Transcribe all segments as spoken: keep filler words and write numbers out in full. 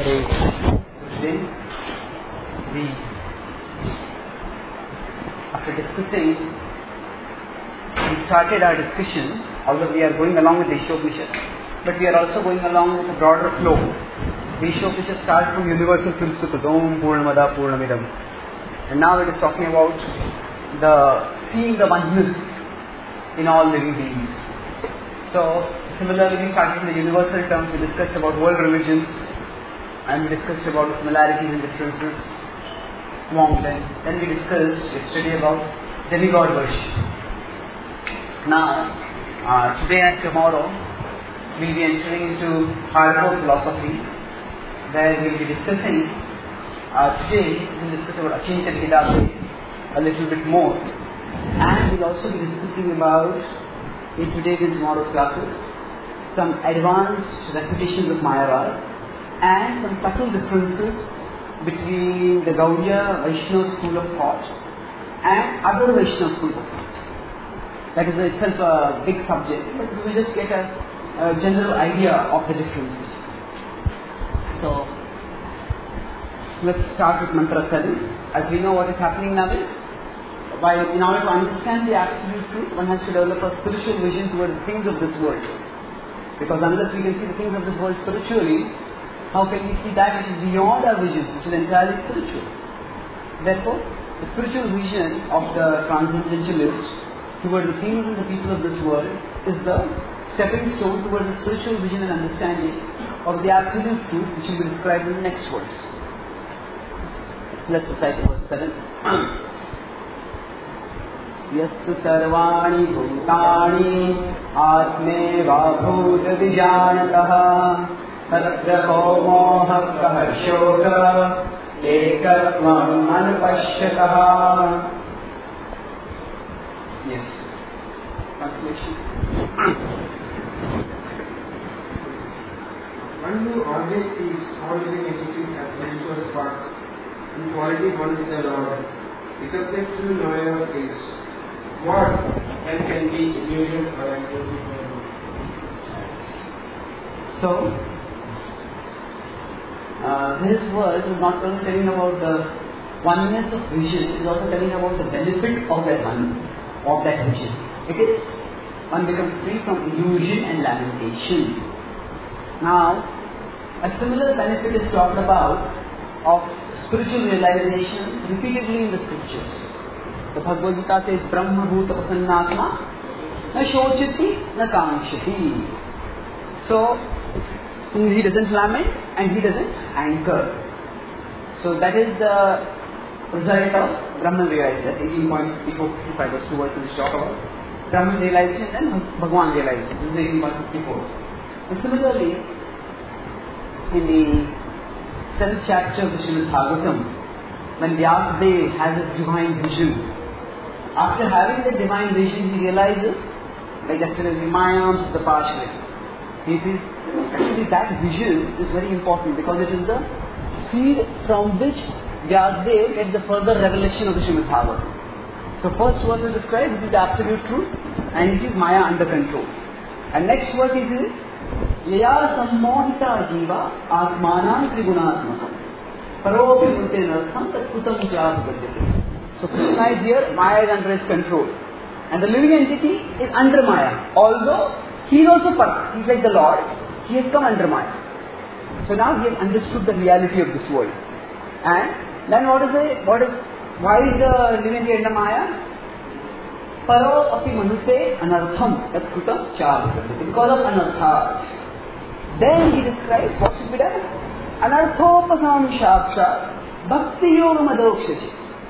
Hare Krishna. Today, we, after discussing, we started our discussion, although we are going along with the Ishopanishad, but we are also going along with a broader flow. The Ishopanishad starts from universal principles, Om Purnamada Purnamidam. And now it is talking about the seeing the oneness in all living beings. So, similarly, we started from the universal terms. We discussed about world religions, and we discussed about the similarities and differences among them. Then we discussed yesterday about demigod worship. Now, uh, today and tomorrow, we will be entering into hardcore philosophy, where we will be discussing, uh, today we will discuss about Achintya Bhedabhed a little bit more, and we will also be discussing about, in today's and tomorrow's classes, some advanced reputations of Mayavad, and some subtle differences between the Gaudiya Vaishnava school of thought and other Vaishnava school of thought. That is itself a big subject, but we will just get a, a general idea of the differences. So, let's start with Mantra seven. As we know, what is happening now is, while in order to understand the absolute truth, one has to develop a spiritual vision towards the things of this world. Because unless we can see the things of this world spiritually, how can we see that which is beyond our vision, which is entirely spiritual? Therefore, the spiritual vision of the transcendentalist towards the things and the people of this world is the stepping stone towards the spiritual vision and understanding of the absolute truth, which will be described in the next verse. Let's recite verse seven. Yastu sarvani bhutani atmeva bhuta vijanataha Tatraho moha kaharshoga ekatvam anupashyataha. Yes. Translation. One who always sees all living entities as sensuous parts, in quality one with the Lord, is subject to knowledge of this. What then can be illusion or illusion? So, uh, this verse is not only telling about the oneness of vision, it is also telling about the benefit of that one, of that vision. It is, one becomes free from illusion and lamentation. Now, a similar benefit is talked about of spiritual realization repeatedly in the scriptures. The Bhagavad Gita says, Brahma Bhuta Prasannatma na shochati na kankshati. So, he doesn't lament and he doesn't anger. So that is the result of Brahman realization. That's eighteen point five four fifty-five, those two verses we talk about. Brahman realization and Bhagwan realization. This is eighteen point five four. And similarly, in the seventh chapter of the Srimad Bhagavatam, when Vyasadeva has his divine vision, after having the divine vision, he realizes, like yesterday, in my arms is the Parshva. He says, actually that vision is very important because it is the seed from which Vyasadeva gets the further revelation of the Srimad Bhagavatam. So first verse is described, this is the absolute truth, and it is Maya under control. And next verse is, Yaya sammohita jiva atmanam trigunatmakam paropi mute nartham tat kutam java bhadyate. So Krishna is here, Maya is under his control. And the living entity is under Maya. Although he is also Parak, he is like the Lord, he has come under Maya. So now he has understood the reality of this world. And then what is the, what is, why is the living entity under Maya? Paro api manute anartham tat kutam java bhadyate. Because of anarthas. Then he describes what should be done. Anarthopasam shakshat bhakti yogam adokshati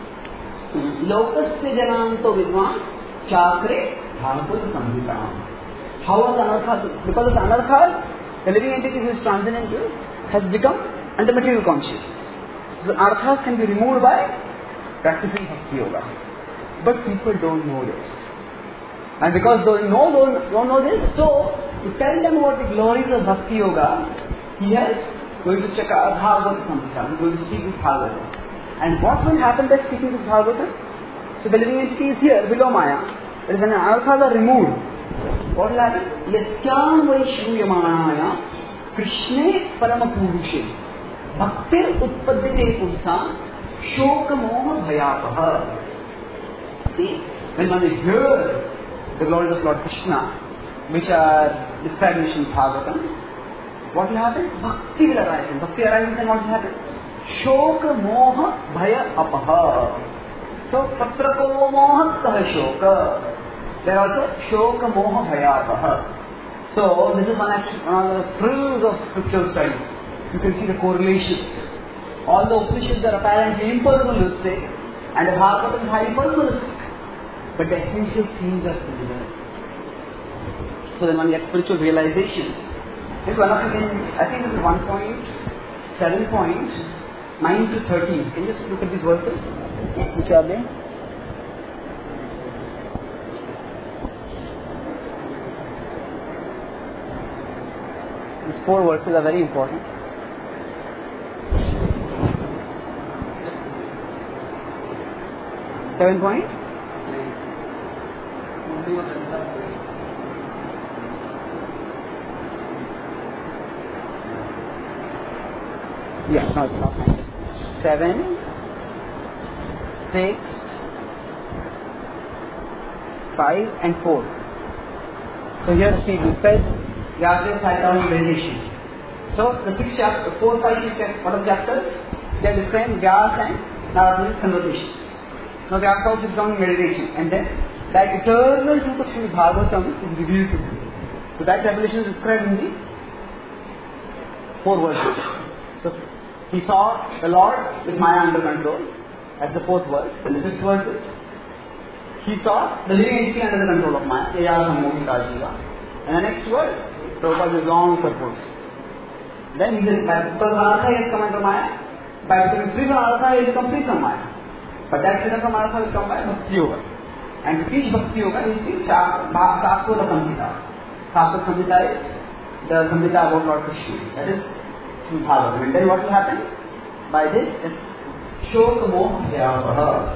lokasya jananto vidvan chakre bhagavata samhitam. How are the anarthas? Because of the anarthas, the living entity who is transcendental has become under material consciousness. So the anarthas can be removed by practicing bhakti yoga. But people don't know this. And because they know, don't, don't know this, so to tell them about the glories of Bhakti Yoga, he has going to check out Bhagavata Samhita, he is going to speak this Bhagavata. And what will happen by speaking this Bhagavata? So the living entity is here, below Maya. But when the anarthas are removed, what will happen? Yasyam vai shruyamanaya Krishne Paramapurushe. Bhaktir utpaddite pursa shoka moha bhayapaha. See, when one hears the glories of Lord Krishna, which are described in Srimad Bhagavatam, what will happen? Bhakti will arise. And Bhakti arises, and what will happen? Shoka moha bhaya apaha. So, tatra ko moha taha shoka. There also shoka moha bhaya apaha. So, this is one of the thrills of scriptural study. You can see the correlations. All the Upanishads are apparently impersonalistic, and the Bhagavatam is highly personalistic. But the essential themes are similar. So then one gets spiritual realization. This one of you can, I think this is one point seven point nine to thirteen. Can you just look at these verses? Which are they? These four verses are very important. Seven point? Yeah, no, it's not nine. Seven, six, five, and four. So here see, we said Vyasa sat down in meditation. So the six chapters, four, five, six, what are the chapters? They are the same Vyasa and Narada's conversations. Now Vyasa also sits down in meditation, and then that eternal truth of Srimad Bhagavatam is revealed to him. So that revelation is described in the four verses. So he saw the Lord with Maya under control. That's the fourth verse. Then the fifth verse is he saw the living entity under the control of Maya. And the next verse, Prabhupada is long purpose. Then he says, by because Anartha he has come under Maya, by becoming free from Anartha he has come free from Maya. But that freedom from Anartha will come by Bhakti Yoga. And to teach Bhakti Yoga is the Shastra Samhita. Shastra Samhita is the Samhita about Lord Krishna. That is Srimad Bhagavatam. And then what will happen? By this is Shoka Moha Bhayapaha.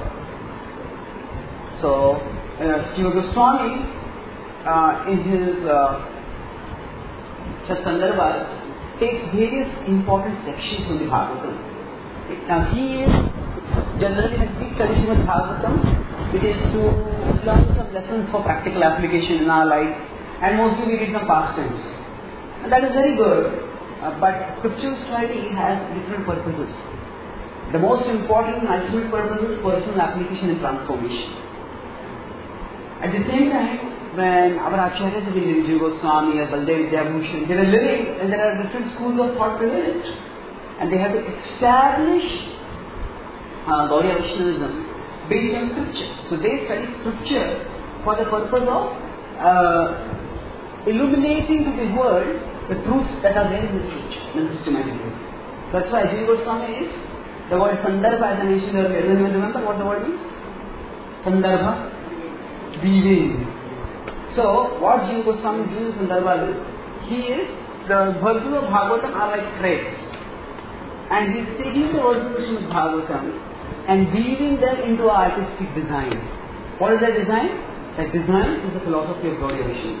So, uh, Jiva Goswami, uh, in his uh, Sandarbhas, takes various important sections from the Bhagavatam. Now, he is generally, when we study Srimad Bhagavatam, it is to learn some lessons for practical application in our life, and mostly we read some past tense. And that is very good, uh, but scriptural study has different purposes. The most important and ultimate purpose is personal application and transformation. At the same time, when our acharyas have been Jiva Goswami or Baldev Vidyabhushan, they were living, and there are different schools of thought prevalent, and they have to establish uh, Gauriya Vaishnavism based on scripture. So they study scripture for the purpose of uh, illuminating to the world the truths that are there in the scripture, in the systematic way. That's why Jiva Goswami is the word Sandarbha, as I mentioned earlier. Anyone remember what the word means? Sandarbha, weaving. So what Jiva Goswami is doing in Sandarbha is, he is, the verses of Bhagavatam are like threads. And he is taking the verses of Srimad Bhagavatam and weaving them into artistic design. What is that design? That design is the philosophy of Gauriya Vaishnavism.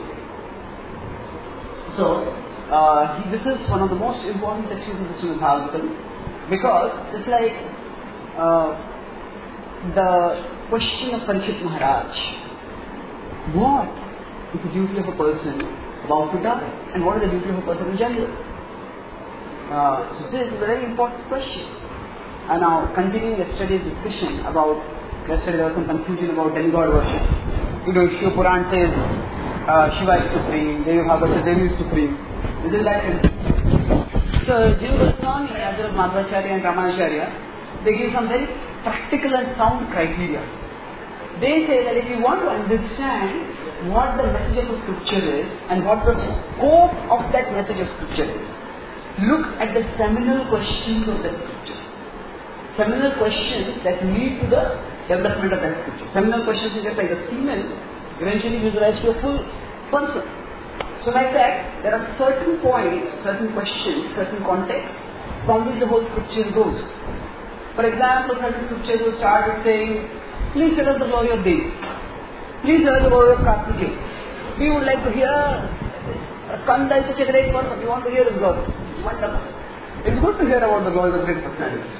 So, uh, he, this is one of the most important sections of the Srimad Bhagavatam, because it's like uh, the question of Parikshit Maharaj. What is the duty of a person about to die? And what is the duty of a person in general? Uh, so this is a very important question. And now, continuing yesterday's discussion about, yesterday there was some confusion about demigod worship. You know, Shiva Puran says uh, Shiva is supreme, Devi Bhagavad says Devi is supreme. This is like so Jiva Goswami, as well as Madhvacharya and Ramanacharya, they give some very practical and sound criteria. They say that if you want to understand what the message of the scripture is and what the scope of that message of scripture is, look at the seminal questions of the scripture. Seminal questions that lead to the development of that scripture. Seminal questions is just like the semen eventually gives rise to a full person. So like that, there are certain points, certain questions, certain contexts from which the whole scripture goes. For example, certain scriptures will start with saying, please tell us the glory of Devi. Please tell us the glory of Kartikeya. We would like to hear, Skanda is such a great person, we want to hear his glory. Wonderful. It's good to hear about the glories of great personalities.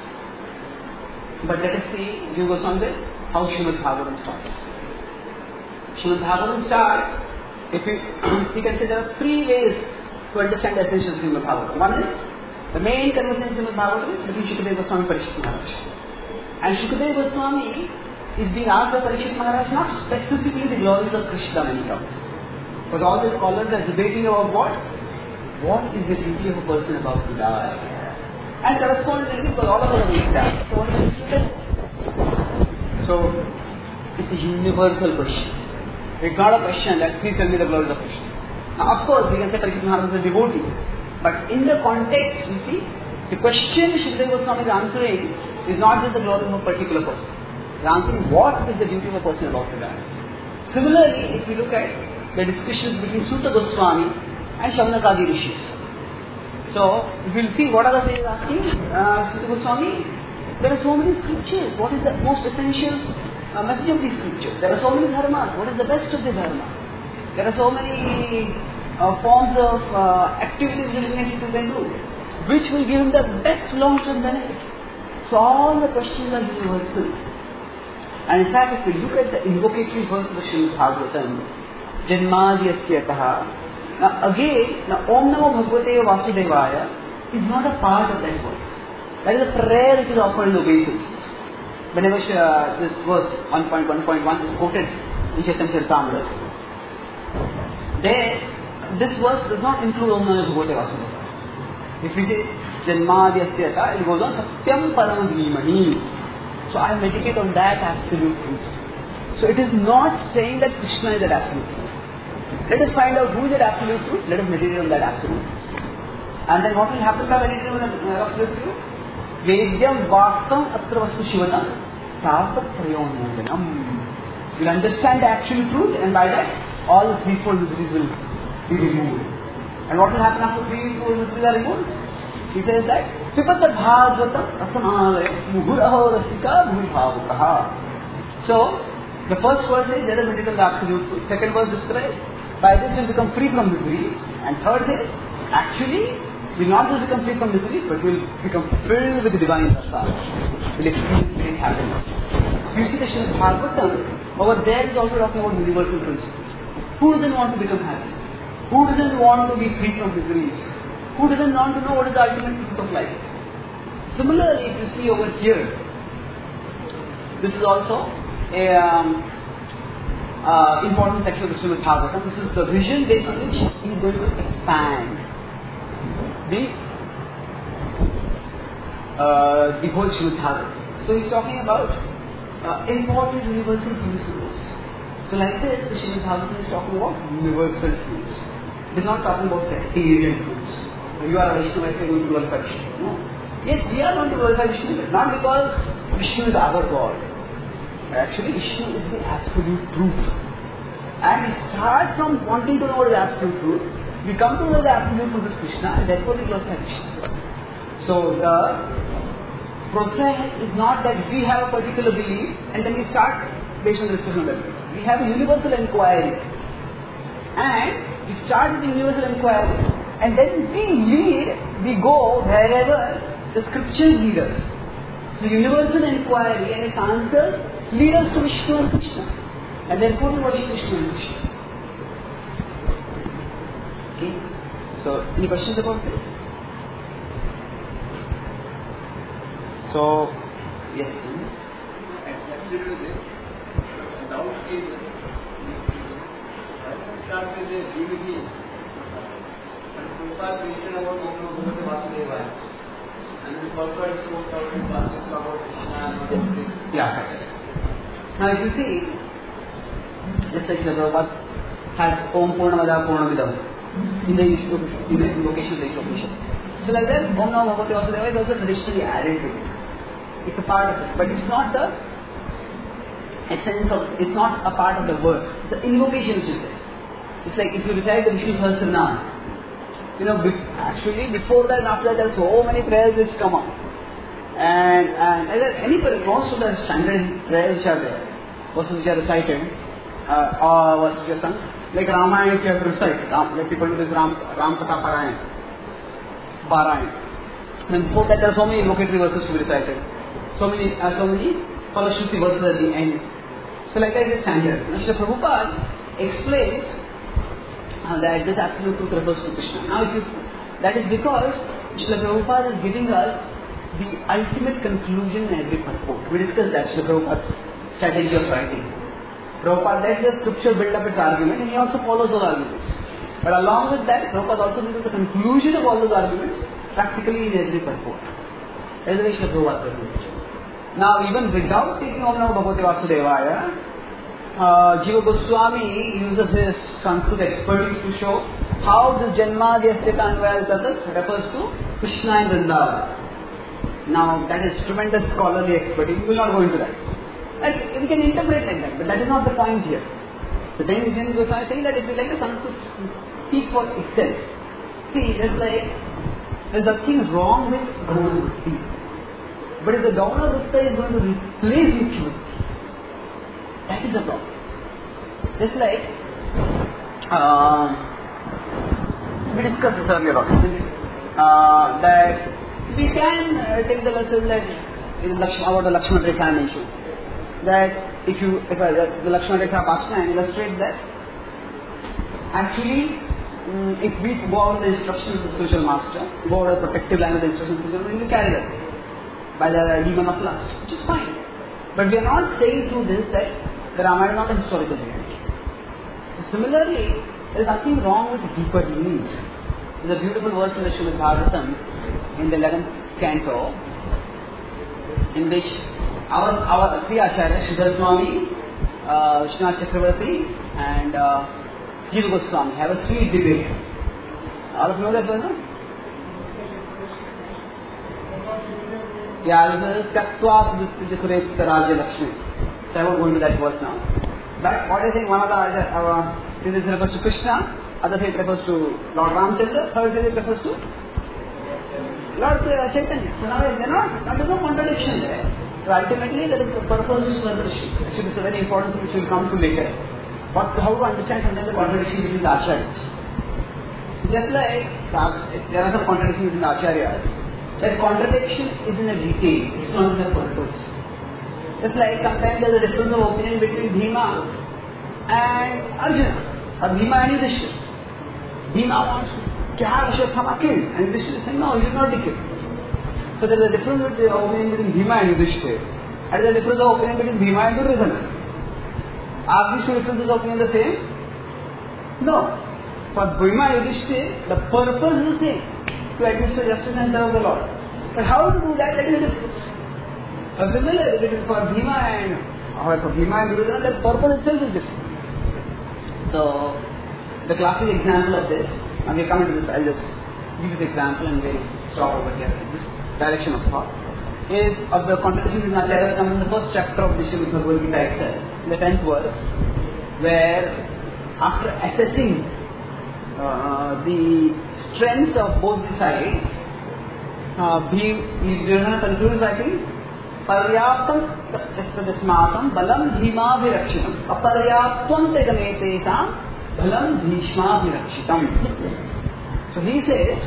But let us see, Jiva Goswami says, how Srimad Bhagavatam starts. Srimad Bhagavatam starts, if you, you can say there are three ways to understand the essence of Srimad Bhagavatam. One is, the main conversation in Srimad Bhagavatam is between Shukadeva Goswami and Parikshit Maharaj. And Shukadeva Goswami is being asked by Parikshit Maharaj not specifically the glories of Krishna when he comes. Because all the scholars are debating about what? What is the duty of a person about to die? And correspondingly, because all of us are doing that. So what is it? So, it's a universal question. It's not a question that please tell me the glories of Krishna. Now, of course, we can say Parikshit Maharaj is a devotee. But in the context, you see, the question Shukadeva Goswami is answering is not just the glory of a particular person. He is answering what is the duty of a person about to die. Similarly, if we look at the discussions between Suta Goswami and Shaunakadi Rishis. So, if we will see what are the sages asking, uh, Suta Goswami, there are so many scriptures. What is the most essential uh, message of these scriptures? There are so many dharmas. What is the best of the dharma? There are so many uh, forms of uh, activities related to can do, which will give him the best long-term benefit. So all the questions are universal. And in fact, if we look at the invocatory verse of the Srimad Bhagavatam, Janmadhyasya-taha, now again, now Om Namo Bhagavate Vasudevaya is not a part of that verse. That is a prayer which is offered in obeisance. Whenever uh, this verse one point one point one is quoted in Chaitanya Charitamrita, there, this verse does not include Om Namo Bhagavate Vasudevaya. If we say Janmadhyasya-taha, it goes on Satyam Param Dhimani. So I meditate on that absolute truth. So it is not saying that Krishna is that absolute truth. Let us find out who is that absolute truth. Let us meditate on that absolute truth. And then what will happen by meditating on that absolute truth? Vedyam vastam atra vastu shivanam tapat prayonanam. You will understand the actual truth, and by that all the threefold miseries will be removed. And what will happen after threefold miseries are removed? He says that Pipata Bhagavatam Asamavaya Muhuraho Rasika Muhurhavakaha. So, the first verse is, let us meditate on the absolute truth. Second verse describes, by this we will become free from miseries. And third is, actually, we will not just become free from miseries, but we will become filled with the divine rasa. We will experience great happiness. You see the Srimad Bhagavatam, over there is also talking about universal principles. Who doesn't want to become happy? Who doesn't want to be free from miseries? Who doesn't want to know what is the ultimate truth of life? Similarly, if you see over here, this is also a um, uh, important section of the Srimad Bhagavatam. This is the vision based on which he is going to expand the uh, the whole Srimad Bhagavatam. So he is talking about uh, important universal principles. So like this, the Srimad Bhagavatam is talking about universal truths. It is not talking about sectarian truths. You are a Vishnu, I say going to glorify Vishnu. No. Yes, we are going to glorify Vishnu, but not because Vishnu is our God. Actually, Vishnu is the absolute truth. And we start from wanting to know what is the absolute truth. We come to know the absolute truth is Krishna, and therefore we glorify Krishna. So the process is not that we have a particular belief and then we start based on the discussion of that belief. We have a universal inquiry. And we start with the universal inquiry. And then we lead, we go wherever the scriptures lead us. The universal inquiry and its answers lead us to Vishnu and Krishna. And therefore we worship Vishnu and Krishna. Okay? So, any questions about this? So, yes. Prabhupada mentioned about Om Namo Bhagavate Vasudevaya, and then also I spoke about about Krishna and everything. Yeah. Now if you see, just like Prabhupada has Om Purnamada Purnamidam in the in the invocation of the Ishvara. So like that, Om Namo Bhagavate Vasudevaya is also traditionally added to it. It's a part of it, but it's not the essence of, it's not a part of the word. It's an invocation which is there. It's like if you recite the Vishnu Sahasranam, you know, actually before that and after that there are so many prayers which come up. And, and any, most of the standard prayers which are there, most which are recited, uh, or was which are sung, like Ramayana you have to recite, Ram, like people do this Ram, Ram Katha Parayan, Parayan. And before that, there are so many invocatory verses to be recited. So many, uh, so many Falashruti verses at the end. So like I just stand here. Now, Srila Prabhupada explains uh, that this absolute truth refers to Krishna. Now, it is, that is because Srila Prabhupada is giving us the ultimate conclusion in every purport. We discussed that, Srila Prabhupada's strategy of writing. Prabhupada lets the scripture build up its argument, and he also follows those arguments. But along with that, Prabhupada also gives us the conclusion of all those arguments practically in every purport. That is the way Srila Prabhupada presents. Now, even without taking Om Namo Bhagavate Vasudevaya, uh, Jiva Goswami uses his Sanskrit expertise to show how the Janma Dyasya Kanvayal Tatas refers to Krishna and Vrindavan. Now, that is tremendous scholarly expertise. We will not go into that. Like, we can interpret like that, but that is not the point here. The thing is, Jiva Goswami is saying that it will like the Sanskrit speak for itself. See, there's like, there's nothing wrong with Gauna Bhakti. But if the Gauna Bhakti is going to replace Mukhya Bhakti, that is the problem. Just like, uh, we discussed this earlier also, uh, that we can uh, take the lesson that in Lakshma, about the Lakshmana Rekha issue. That if you, if I, the Lakshmana Rekha Pasna and illustrate that, actually, um, if we go out the instructions of the spiritual master, go out the protective line of the instructions of the spiritual master, we will carry that by the demon of lust, which is fine. But we are not saying through this that the Ramayana is not a historical reality. So similarly, there is nothing wrong with deeper meanings. There is a beautiful verse in the Srimad Bhagavatam in the eleventh canto, in which our our three acharyas, Sridhar Swami, uh, Vishwanath Chakravarti, and uh, Jiva Goswami have a sweet debate. All of you know that verse, no? Yeah, this is Tattva Sudhisthita Rajya Lakshmi. So I won't go into that verse now. But what I think, one of the uh, this refers to Krishna, other thing refers to Lord Ramchandra, third thing refers to Lord uh, Chaitanya. So now there not, there is no contradiction there. So ultimately, there is the purpose of Swadharshi. Actually, this is a very important thing which we will come to later. What, how to understand sometimes the contradiction between the acharyas. Just like there are some contradictions between the acharyas, that contradiction is in a detail, it's not in a purpose. Just like sometimes there is a difference of opinion between Bhima and Arjuna, or Bhima and Yudhishthira. Bhima wants to have Ashwatthama killed, and Yudhishthira is saying, no, he should not be killed. So there is a difference of opinion between Bhima and Yudhishthira, and there is a difference of opinion between Bhima and Duryodhana. Are these two differences of opinion the same? No. For Bhima and Yudhishthira, the purpose is the same, to administer justice and serve the Lord. But how to do that, that is the difference. So similarly, it is for Bhima and or for Bhima and Duryodhana, the purpose itself is different. So, the classic example of this, and we come into this, I'll just give you the example and we'll stop over here in this direction of thought, is of the contradictions in Acharya come in the first chapter of the Srimad Bhagavad Gita itself, in the tenth verse, where after assessing uh, the strengths of both the sides, uh, Duryodhana concludes by saying, Paryaptam tasmatam balam bhima virakshitam aparyaptam tegametesam balam bhishma virakshitam. So he says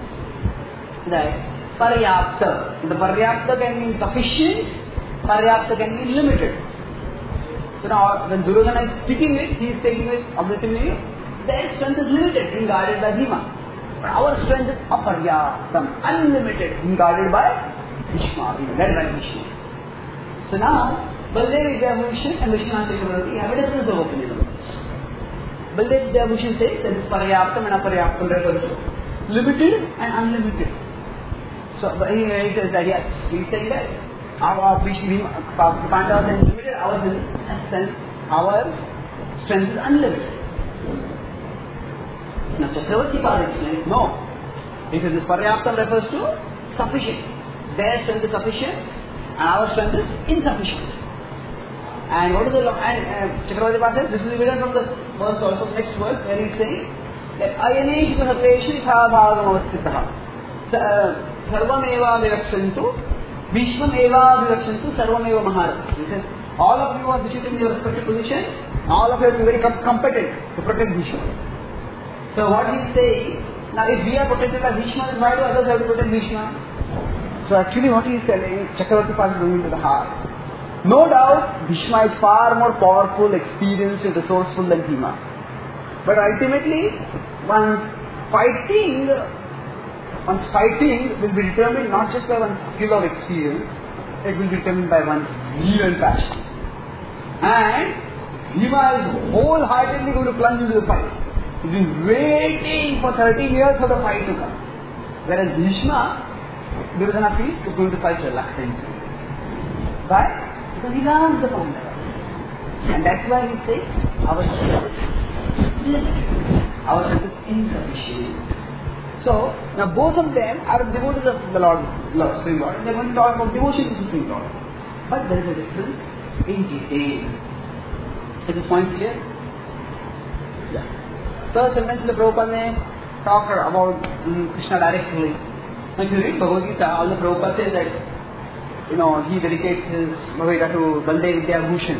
that paryapta, the paryapta can mean sufficient, paryapta can mean limited. So now when Duryodhana is speaking it, he is taking it obviously their strength is limited, being guarded by Bhima. But our strength is aparyaptam, unlimited, being guarded by Bhishma, being led by Bhishma. So now, Baldev Vidyabhushan and Vishwanath Chakravarti have a difference of opinion about this. Baldev Vidyabhushan says that this paryaptam and aparyaptam refers to limited and unlimited. So he, he says that yes, he is saying that our Pandavas are limited, our strength, our strength is unlimited. Now Chakravarti Pada explains, no. He says this paryaptam refers to sufficient. Their strength is sufficient and our strength is insufficient. And what is the law? And uh, Chakravarti Pada says, this is evident from the verse also, next verse, where he is saying that Ayanesh Sarveshu Ithabhagam Avastitaha Sarvam Eva Virakshantu Bhishmam Eva Virakshantu Sarvam Eva Maharati. He says, all of you are situated in your respective positions, all of you are very competent to protect Bhishma. So what he is saying, now if we are protected by Bhishma, then why do others have to protect Bhishma? So actually what he is telling, Chakravarti Path is going to the heart. No doubt, Bhishma is far more powerful, experienced and resourceful than Bhima. But ultimately, one's fighting, one's fighting will be determined not just by one's skill or experience, it will be determined by one's zeal and passion. And Bhima is wholeheartedly going to plunge into the fight. He's been waiting for thirteen years for the fight to come. Whereas Bhishma, Duryodhana is going to fight reluctantly. Why? Because he loves the Pandavas. And that's why he says, our strength is limited. Our strength is insufficient. So, now both of them are devotees of the Lord, Lord, Supreme Lord. And they're going to talk about devotion to Supreme Lord. But there is a difference in detail. Is this point clear? Yeah. First sentence of the Prabhupada talked about um, Krishna directly. If you read Bhagavad Gita, all the Prabhupada says that, you know, he dedicates his Bhagavad Gita to Baldev Vidya Bhushan.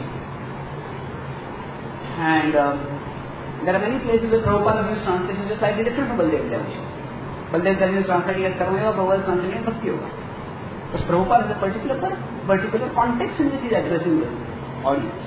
And um, there are many places where Prabhupada gives translation which is slightly different from Baldev Vidya Bhushan. Baldev Vidya Bhushan is translating as Karma Yoga, Prabhupada is translating as Bhakti Yoga. Because Prabhupada has a particular, particular context in which he is addressing the audience.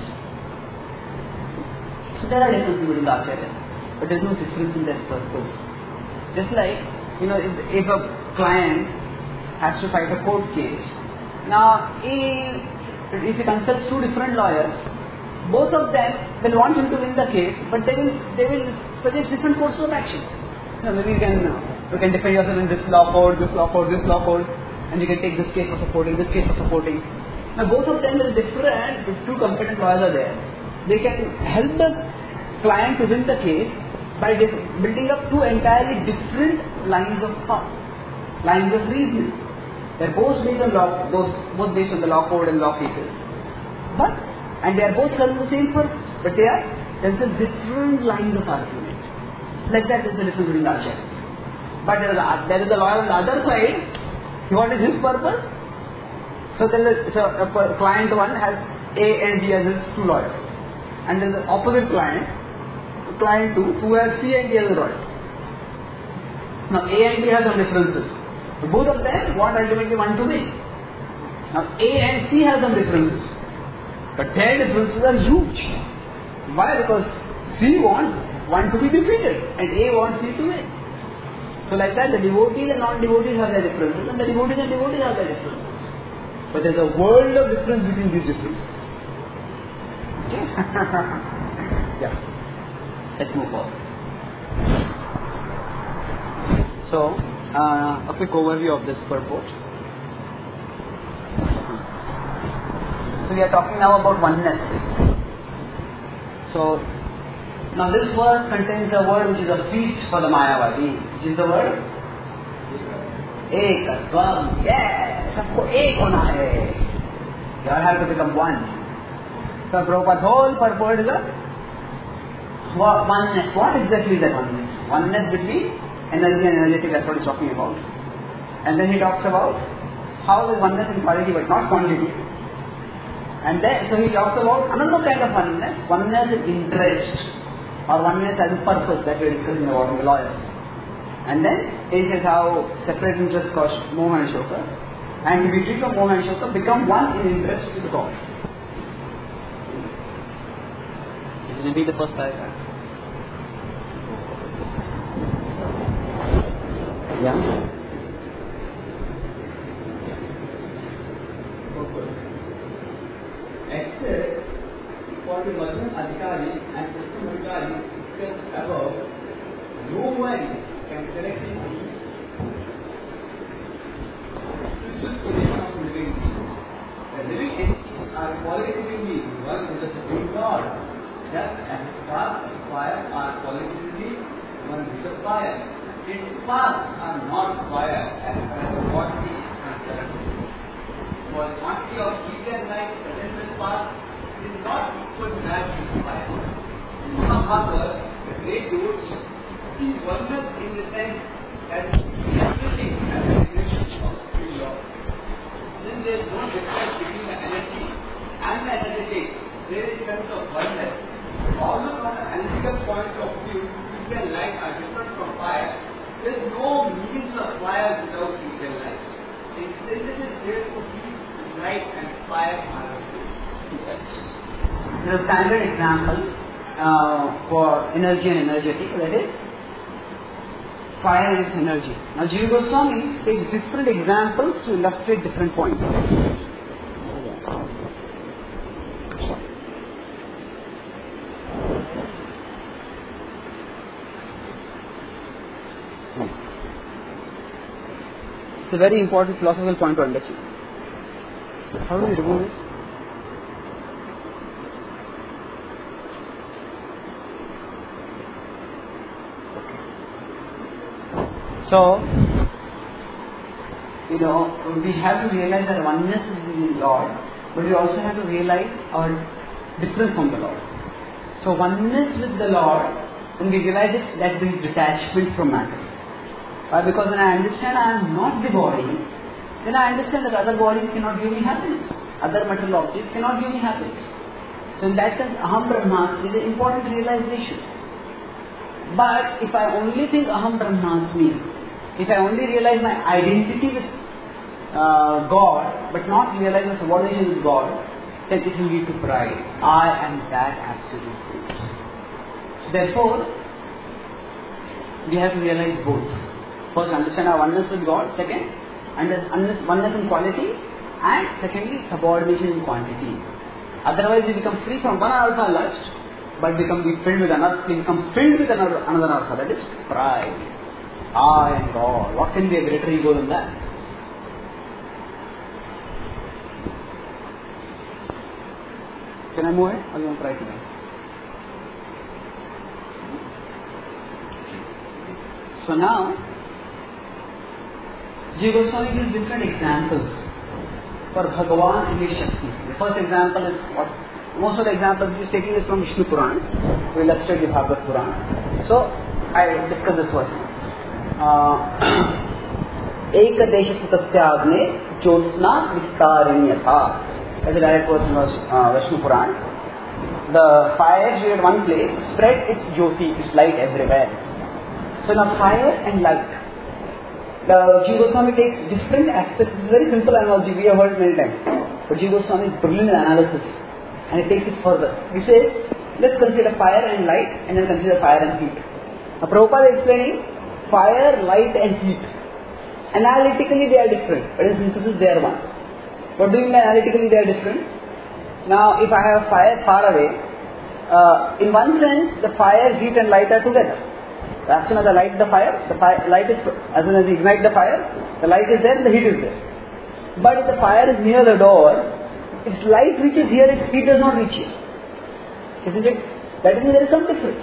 So there are differences between the Acharyas, but there is no difference in their purpose. Just like, you know, if, if a client has to fight a court case, now he, if he consults two different lawyers, both of them will want him to win the case, but they will they will suggest different courses of action. You know, maybe you can you can defend yourself in this law code, this law code, this law code, and you can take this case for supporting, this case for supporting. Now both of them will different. If two competent lawyers are there, they can help the client to win the case by building up two entirely different lines of thought, lines of reasoning. They're both based on law, both, both based on the law code and law cases. But, and they are both serving the same purpose, but they are, there's a different lines of argument. Like that is the difference between the Acharyas. But there is, a, there is a lawyer on the other side, what is his purpose? So there is a, so a client one has A and B as his two lawyers. And there is an opposite client, client two, who has C and D as lawyers. Now A and B have some differences. So both of them want ultimately one to win. Now A and C have some differences. But their differences are huge. Why? Because C wants one to be defeated and A wants C to win. So like that, the devotees and non-devotees have their differences, and the devotees and devotees have their differences. But there is a world of difference between these differences. Okay? Yeah. Let's move forward. So, uh, a quick overview of this purport. So we are talking now about oneness. So, now this verse contains a word which is a feast for the Mayavadi. Which is the word? Ekatvam. Yes, sabko ek hona hai. You all have to become one. So Prabhupada's whole purport is a oneness. What exactly is that oneness? Oneness between energy and energetic, that's what he's talking about. And then he talks about how there is oneness in quality but not quantity. And then, so he talks about another kind of oneness, oneness in interest, or oneness as a purpose that we are discussing about in the lawyers. And then he says how separate interests cause Moha and Shoka, and if we treat of Moha and Shoka, become one in interest to the God. This will be the first paragraph. Yeah. Except for the Madhya Adhikari and System Adhikari discussed above, no one can directly see this position of living beings. The living entities are qualitatively one with the Supreme God, just as sparks of fire are qualitatively one with the fire. Its sparks are not fire as far as the quantity is concerned. For the quantity of heat and light present in the spark is not equal to that of fire. In Mahabharata, the great devotee sees oneness in the sense that everything has a relation of free law. Since there is no difference between the energy and the energetic, there is a sense of oneness. Although from an analytical point of view, heat and light are different from fire, there is no means of fire without heat and light. This is therefore light and fire are Yes. There is a standard example uh, for energy and energetic, that is fire and its energy. Now Jiva Goswami takes different examples to illustrate different points. It's a very important philosophical point to understand. How do we remove this? So, you know, we have to realize that oneness is in Lord, but we also have to realize our difference from the Lord. So, oneness with the Lord, when we realize it, that brings detachment from matter. Uh, because when I understand I am not the body, then I understand that other bodies cannot give me happiness. Other material objects cannot give me happiness. So, in that sense, Aham Brahmasmi is an important realization. But if I only think Aham Brahmasmi, if I only realize my identity with uh, God, but not realize my subordination with God, then it will lead to pride. I am that absolute truth. Therefore, we have to realize both. First, understand our oneness with God. Second, understand oneness in quality. And secondly, subordination in quantity. Otherwise, we become free from one artha, lust, but become be filled with another. We become filled with another another artha, that is pride. I am God. What can be a greater ego than that? Can I move it? Or you want to try it again? So now, Jiva Goswami gives different examples for Bhagavan and his Shakti. The first example is what? Most of the examples he is taking is from Vishnu Puran, to illustrate the Bhagavad Puran. So, I will discuss this one. एक देश सुतस्याग्ने Jyotsna विस्तारिण्यथा. As a direct verse from Vishnu Puran, the fire at one place spread its jyoti, its light everywhere. So now fire and light. The Jiva Goswami takes different aspects. It's a very simple analogy. We have heard many times. But Jiva Goswami is brilliant in analysis, and he takes it further. He says, let's consider fire and light, and then consider fire and heat. Now Prabhupada is explaining fire, light and heat. Analytically they are different, but in synthesis they are one. What do you mean analytically they are different? Now if I have fire far away, uh, in one sense the fire, heat and light are together. As soon as I light the fire, the fire, light is, as soon as you ignite the fire, the light is there and the heat is there. But if the fire is near the door, its light reaches here, its heat does not reach here. Isn't it? That means there is some difference.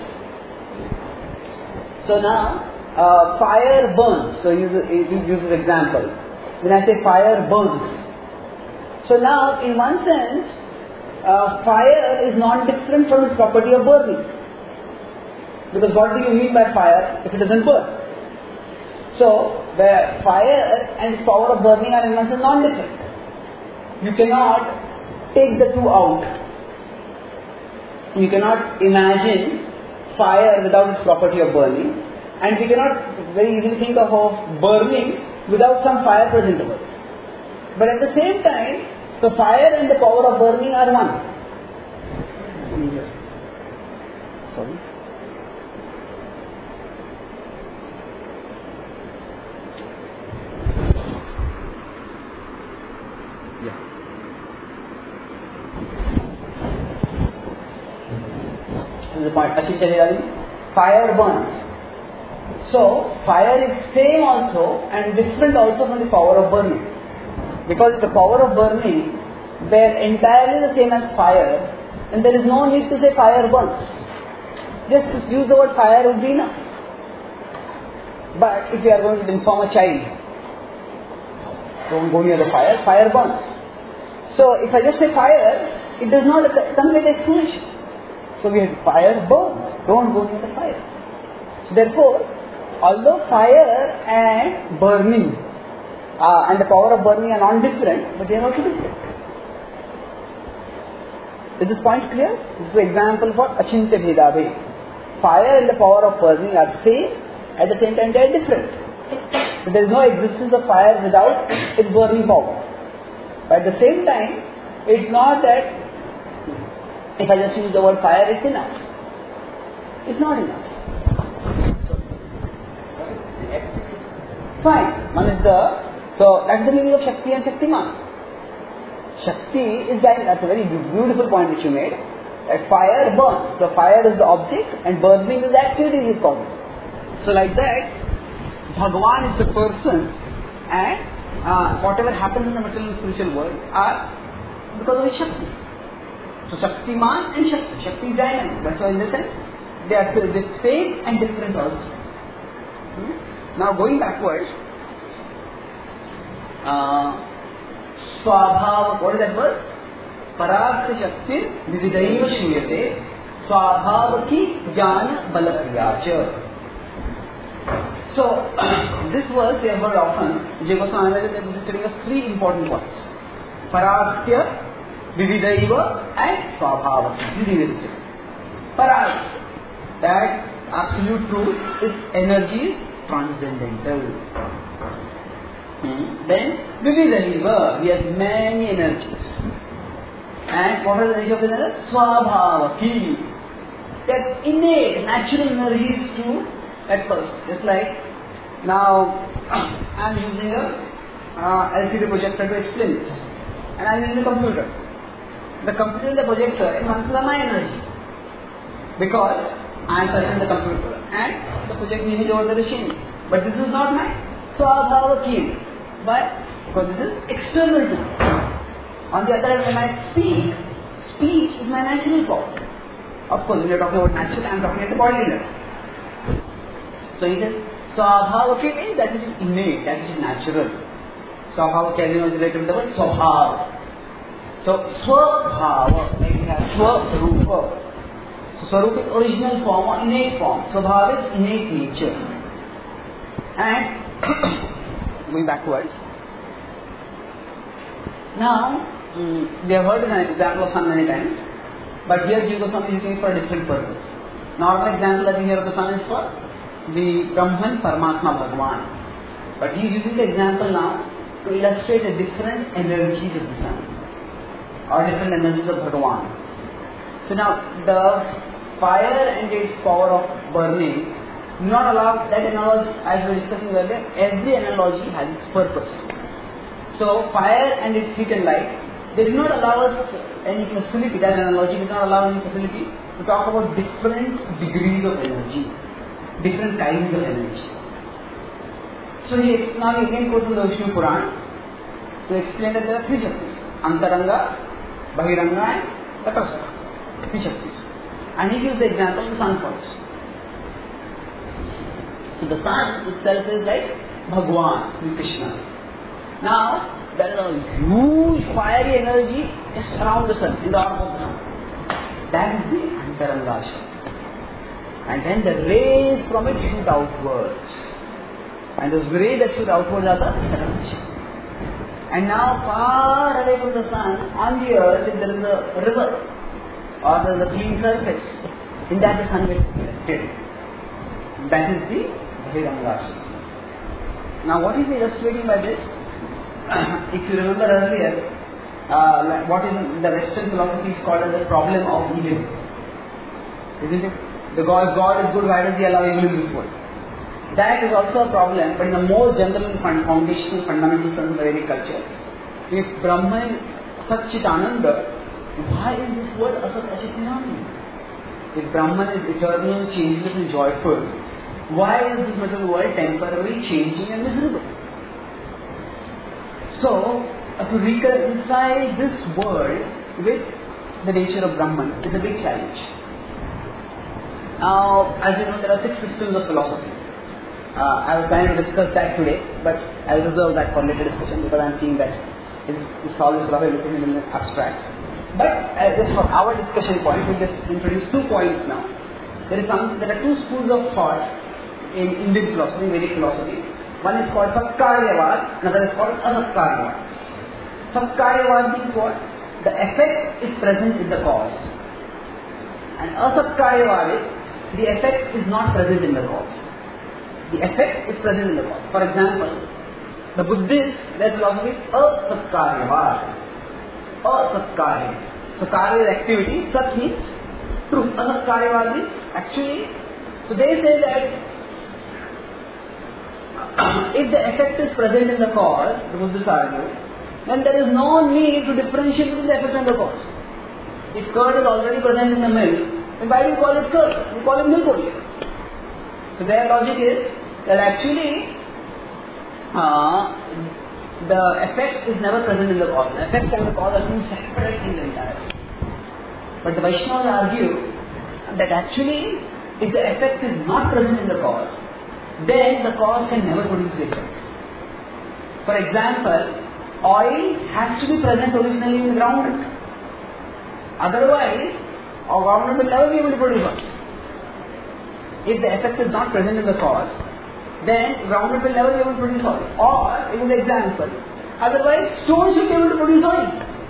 So now, Uh, fire burns. So use use this example. When I say fire burns, so now in one sense, uh, fire is not different from its property of burning. Because what do you mean by fire if it doesn't burn? So the fire and its power of burning are in one sense non-different. You cannot take the two out. You cannot imagine fire without its property of burning. And we cannot very easily think of, of burning without some fire present over it. But at the same time, the fire and the power of burning are one. Sorry. Yeah. This is the point. Achhi chalega. Fire burns. So, fire is same also and different also from the power of burning. Because the power of burning, they are entirely the same as fire, and there is no need to say fire burns. Just to use the word fire would be enough. But if you are going to inform a child, don't go near the fire, fire burns. So, if I just say fire, it does not come with explanation. So, we have fire burns, don't go near the fire. So, therefore, although fire and burning uh, and the power of burning are not different, but they are also different. Is this point clear? This is an example for Achintya Bhedabhe. Fire and the power of burning are same, at the same time they are different. So there is no existence of fire without its burning power. But at the same time, it's not that if I just use the word fire, it's enough. It's not enough. Fine. One is the, so that's the meaning of Shakti and Shaktiman. Shakti is that, that's a very beautiful point which you made, that fire burns. So fire is the object and burning is the activity is called. So like that, Bhagavan is the person and uh, whatever happens in the material and spiritual world are because of his Shakti. So Shaktiman and Shakti. Shakti is dynamic. That's why in this sense, they are the same and different also. Hmm? Now going backwards, uh, Swabhava, what is that verse? Parartha Shakti Vividaiva Shriyate Swabhavaki Jnana Balapriyacha. So, this verse we have heard often. J. Goswami is telling us three important points. Parartha, Vividaiva and Swabhavaki. This is Parartha, that absolute truth is energy is transcendental. Hmm. Then Vividaiva, he has many energies. And what are the energies of energy? Swabhavaki. That innate, natural energies to that person. It's like, now I am using a uh, L C D projector to explain it. And I am using a computer. The computer and the projector is one of my energy. Because I am touching the computer and the project is over the machine. But this is not my Swabhavaki. But because this is external to me. On the other hand, when I speak, speech is my natural form. Of course, when you are talking about natural, I am talking at the body level. So he says, Swabhavaki means that which is innate, that which is natural. Swabhavaki is related to the word Swabhav. So Swabhava, like we have Swarupa. So Swarupa is original form or innate form. Swabhav is innate nature. And going backwards. Now, um, we have heard an example of sun many times, but here Jiva Goswami is using it for a different purpose. Normal example that we hear of the sun is for the Brahman, Paramatma, Bhagavan. But he is using the example now to illustrate the different energies of the sun or different energies of Bhagavan. So now, the fire and its power of burning do not allow that analogy, as we were discussing earlier. Every analogy has its purpose. So fire and its heat and light, they do not allow us any facility, that analogy does not allow any facility to talk about different degrees of energy, different kinds of energy. So he now he again goes to the Vishnu Puran to explain that there are three Shaktis: Antaranga, Bahiranga and Tatastha. Three Shaktis. And he gives the example of the sun first. So the sun itself is like Bhagwan, Sri Krishna. Now, there is a huge fiery energy just around the sun, in the orb of the sun. That is the Antaranga Shakti. And then the rays from it shoot outwards. And those rays that shoot outwards are the Tatastha Shakti. And now, far away from the sun, on the earth, if there is a river or there is a clean surface, in that the sun gets reflected. That is the Bahiranga Shakti. Now, what is he illustrating by this? If you remember earlier, uh, like what is the Western philosophy is called as the problem of evil. Isn't it? The God, God is good, why does he allow evil in this world? That is also a problem, but in a more general and foundational, fundamental sense of the Vedic culture. If Brahman is Satchitananda, why is this world Asat Achitananda? If Brahman is eternal, changeless and joyful, why is this material world temporarily changing and miserable? So, uh, to reconcile this world with the nature of Brahman is a big challenge. Now, as you know, there are six systems of philosophy. Uh, I was trying to discuss that today, but I will reserve that for later discussion because I am seeing that this all is rather looking in an abstract. But uh, just for our discussion point, we will just introduce two points now. There is some, there are two schools of thought in Indian philosophy, Vedic philosophy. One is called Satkaryavad, another is called Asatkaryavad. Satkaryavad means what? The effect is present in the cause. And Asatkaryavad is the effect is not present in the cause. the effect is present in the cause. For example, the Buddhist, their philosophy is asatkaryavad. Asatkarya. So karya is activity, sat means truth. Asatkaryavad means actually, so they say that if the effect is present in the cause, the Buddhists argue, then there is no need to differentiate between the effect and the cause. If curd is already present in the milk, then why do you call it curd? You call it milk only. So their logic is that actually uh, the effect is never present in the cause. The effect and the cause are two separate things entirely. But the Vaishnavas argue that actually if the effect is not present in the cause, then the cause can never produce the effect. For example, oil has to be present originally in the groundnut. Otherwise, our groundnut will never be able to produce oil. If the effect is not present in the cause, then groundnut will never be able to produce oil. Or, in the example, otherwise stone should be able to produce oil.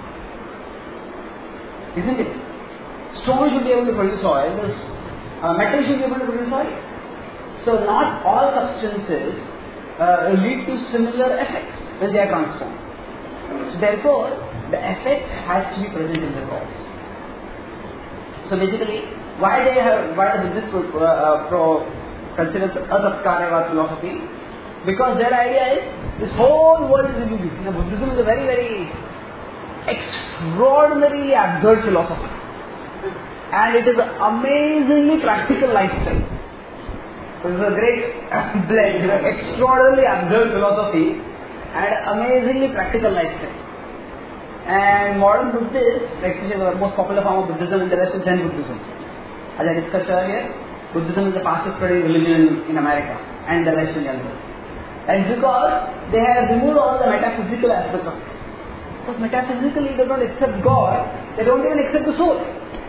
Isn't it? Stone should be able to produce oil, this, uh, metal should be able to produce oil. So not all substances uh, lead to similar effects when they are transformed. So therefore, the effect has to be present in the cause. So basically, why they have, why does this pro, uh, pro considers asatkaryavad philosophy? Because their idea is this whole world is illusion. You know, Buddhism is a very, very extraordinarily absurd philosophy, and it is an amazingly practical lifestyle. So this is a great blend, you know, extraordinarily absurd philosophy and amazingly practical lifestyle. And modern Buddhists, like the most popular form of Buddhism in the West is Zen Buddhism. As I discussed earlier, Buddhism is the fastest spreading religion in America and the West in general. And because they have removed all the metaphysical aspects of it. Because metaphysically they don't accept God, they don't even accept the soul.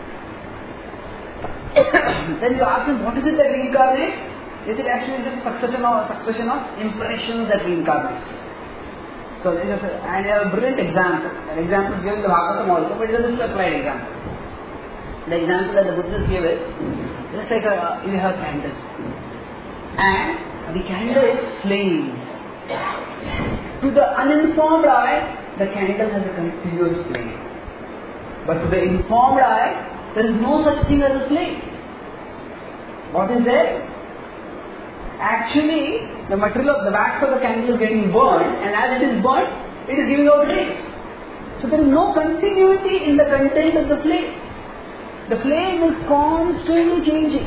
Then you ask them, what is it that reincarnates? Is it actually just succession of, succession of impressions that reincarnates? So, it is a, and a brilliant example. An example is given in the Bhagavatam also, but it is a applied example. The example that the Buddhists give is, just like a, you have candles. And the candle is flames. To the uninformed eye, the candle has a continuous flame. But to the informed eye, there is no such thing as a flame. What is there? Actually, the material of the wax of the candle is getting burned, and as it is burnt, it is giving out rays. So there is no continuity in the content of the flame. The flame is constantly changing.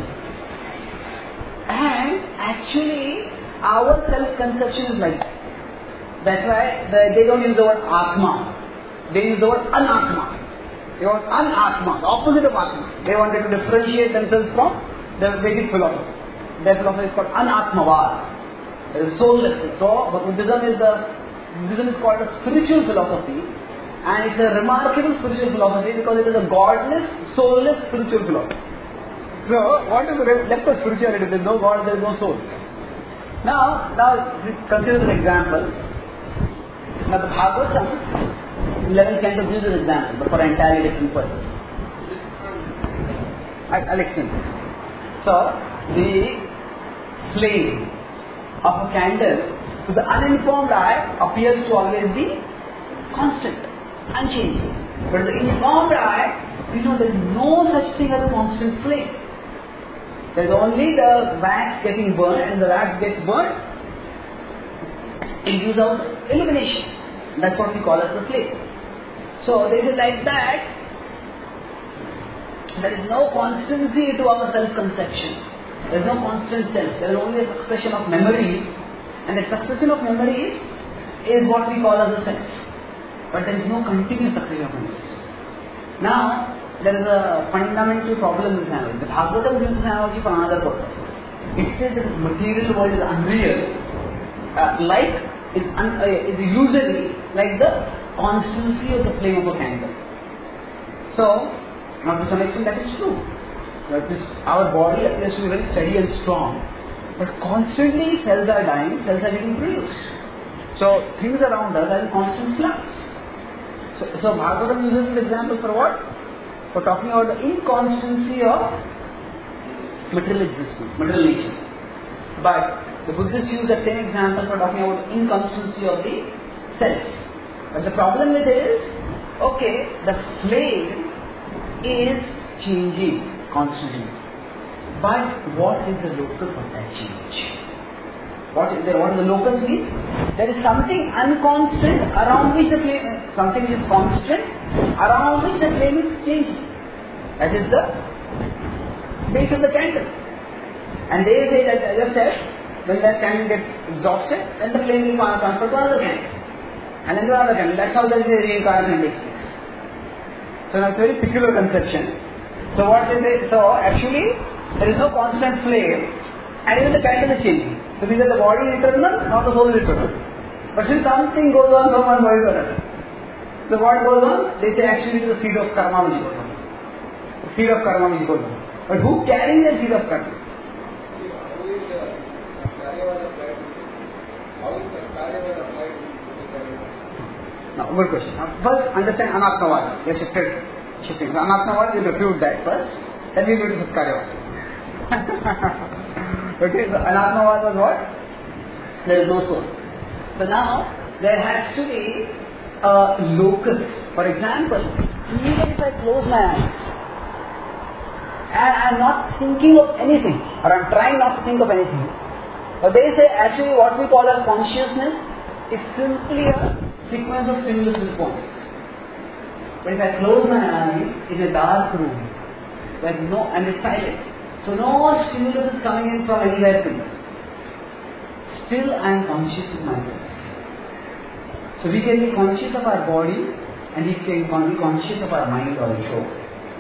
And actually, our self-conception is like that. That's why the, they don't use the word Atma. They use the word Anatma. They want Anatma, the opposite of Atma. They wanted to differentiate themselves from the Vedic philosophy. Their philosophy is called Anatmavad. It is soullessness. So, but Buddhism is the Buddhism is called a spiritual philosophy, and it's a remarkable spiritual philosophy because it is a godless, soulless spiritual philosophy. So, what is left of spirituality? There is no God, there is no soul. Now, now consider this example. Now, the Bhagavatam, eleventh canto gives this example, but for an entirely different purpose. I, I'll explain. So, the flame of a candle to the uninformed eye appears to always be constant, unchanging. But the informed eye, you know, there is no such thing as a constant flame. There is only the wax getting burned, and the wax gets burned, it gives out illumination. That's what we call as the flame. So this is like that. There is no constancy to our self-conception. There is no constant self. There is only a succession of memories, and the succession of memories is what we call as a self. But there is no continuous succession of memories. Now, there is a fundamental problem in this analogy. The Bhagavatam gives this analogy for another purpose. It says that this material world is unreal, uh, like is, un, uh, is illusory, like the constancy of the flame of a candle. So, now to some extent that is true. That is, our body appears to be very steady and strong, but constantly cells are dying, cells are getting produced. So things around us are in constant flux. So, so Bhagavatam uses this example for what? For talking about the inconstancy of material existence, material nature. But The Buddhists use the same example for talking about inconstancy of the self. But the problem with it is, okay, the flame is changing constantly. But what is the locus of that change? What is the, what is the locus means? There is something unconstant around which the flame, something is constant around which the flame is changing. That is the base of the candle. And they say that, as I said, when that candle gets exhausted, then the flame will transfer to another candle. And then to another candle. That's how the reincarnation takes place. So now it's a very peculiar conception. So what they say, so actually there is no constant flame and even the candle is changing. So neither the body is eternal nor the soul is eternal. But still something goes on from one body to another. So what goes on? They say actually it is the seed of karma which goes on. The seed of karma which goes on. But who carries the seed of karma? Now, good question. Now, first, understand Anatmavada. They shifted, shifting. So, Anatmavada, we refute that first. Then we go to Satkaryavada. Okay, so Anatmavada was what? There is no soul. So now, there has to be a locus. For example, even if I close my eyes and I am not thinking of anything, or I am trying not to think of anything, but they say actually what we call as consciousness is simply a sequence of stimulus response. But if I close my eyes in a dark room, where no, and it's silent, so no stimulus is coming in from anywhere to me, still I am conscious of myself. So we can be conscious of our body and we can be conscious of our mind also.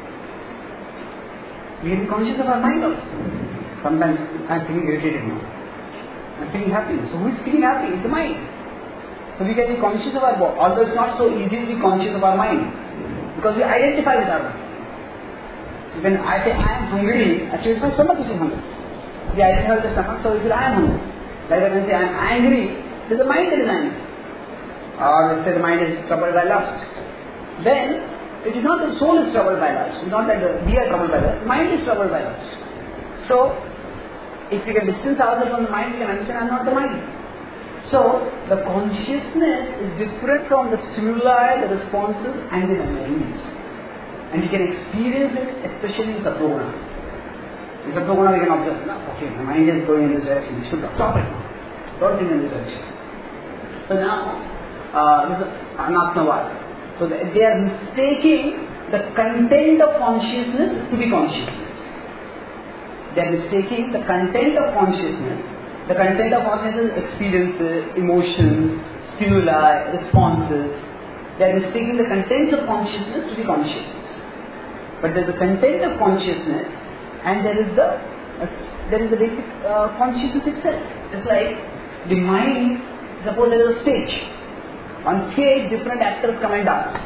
We can be conscious of our mind also. Sometimes I am feeling irritated now. I am feeling happy. So who is feeling happy? It's the mind. So we can be conscious of our body, although it's not so easy to be conscious of our mind, because we identify with our mind. So when I say I am hungry, actually it's my stomach which is hungry. We identify with the stomach, so we feel I am hungry. Like when I say I am angry, it is the mind that is angry. Or let's say the mind is troubled by lust. Then it is not the soul is troubled by lust. It's not that the, we are troubled by lust. The mind is troubled by lust. So if we can distance ourselves from the mind, we can understand I am not the mind. So, the consciousness is different from the stimuli, the responses and the memories. And we can experience it especially in Sattva-guna. In Sattva-guna we can observe, no, okay, my mind is going in this direction, we should stop it now. Don't think in this direction. So now, uh, this is Anatmavada. So they are mistaking the content of consciousness to be consciousness. They are mistaking the content of consciousness. The content of consciousness is experiences, emotions, stimuli, responses. They are mistaking the content of consciousness to be consciousness. But there is a content of consciousness and there is the uh, there is the basic uh, consciousness itself. It's like the mind, suppose there is a stage. On stage, different actors come and dance.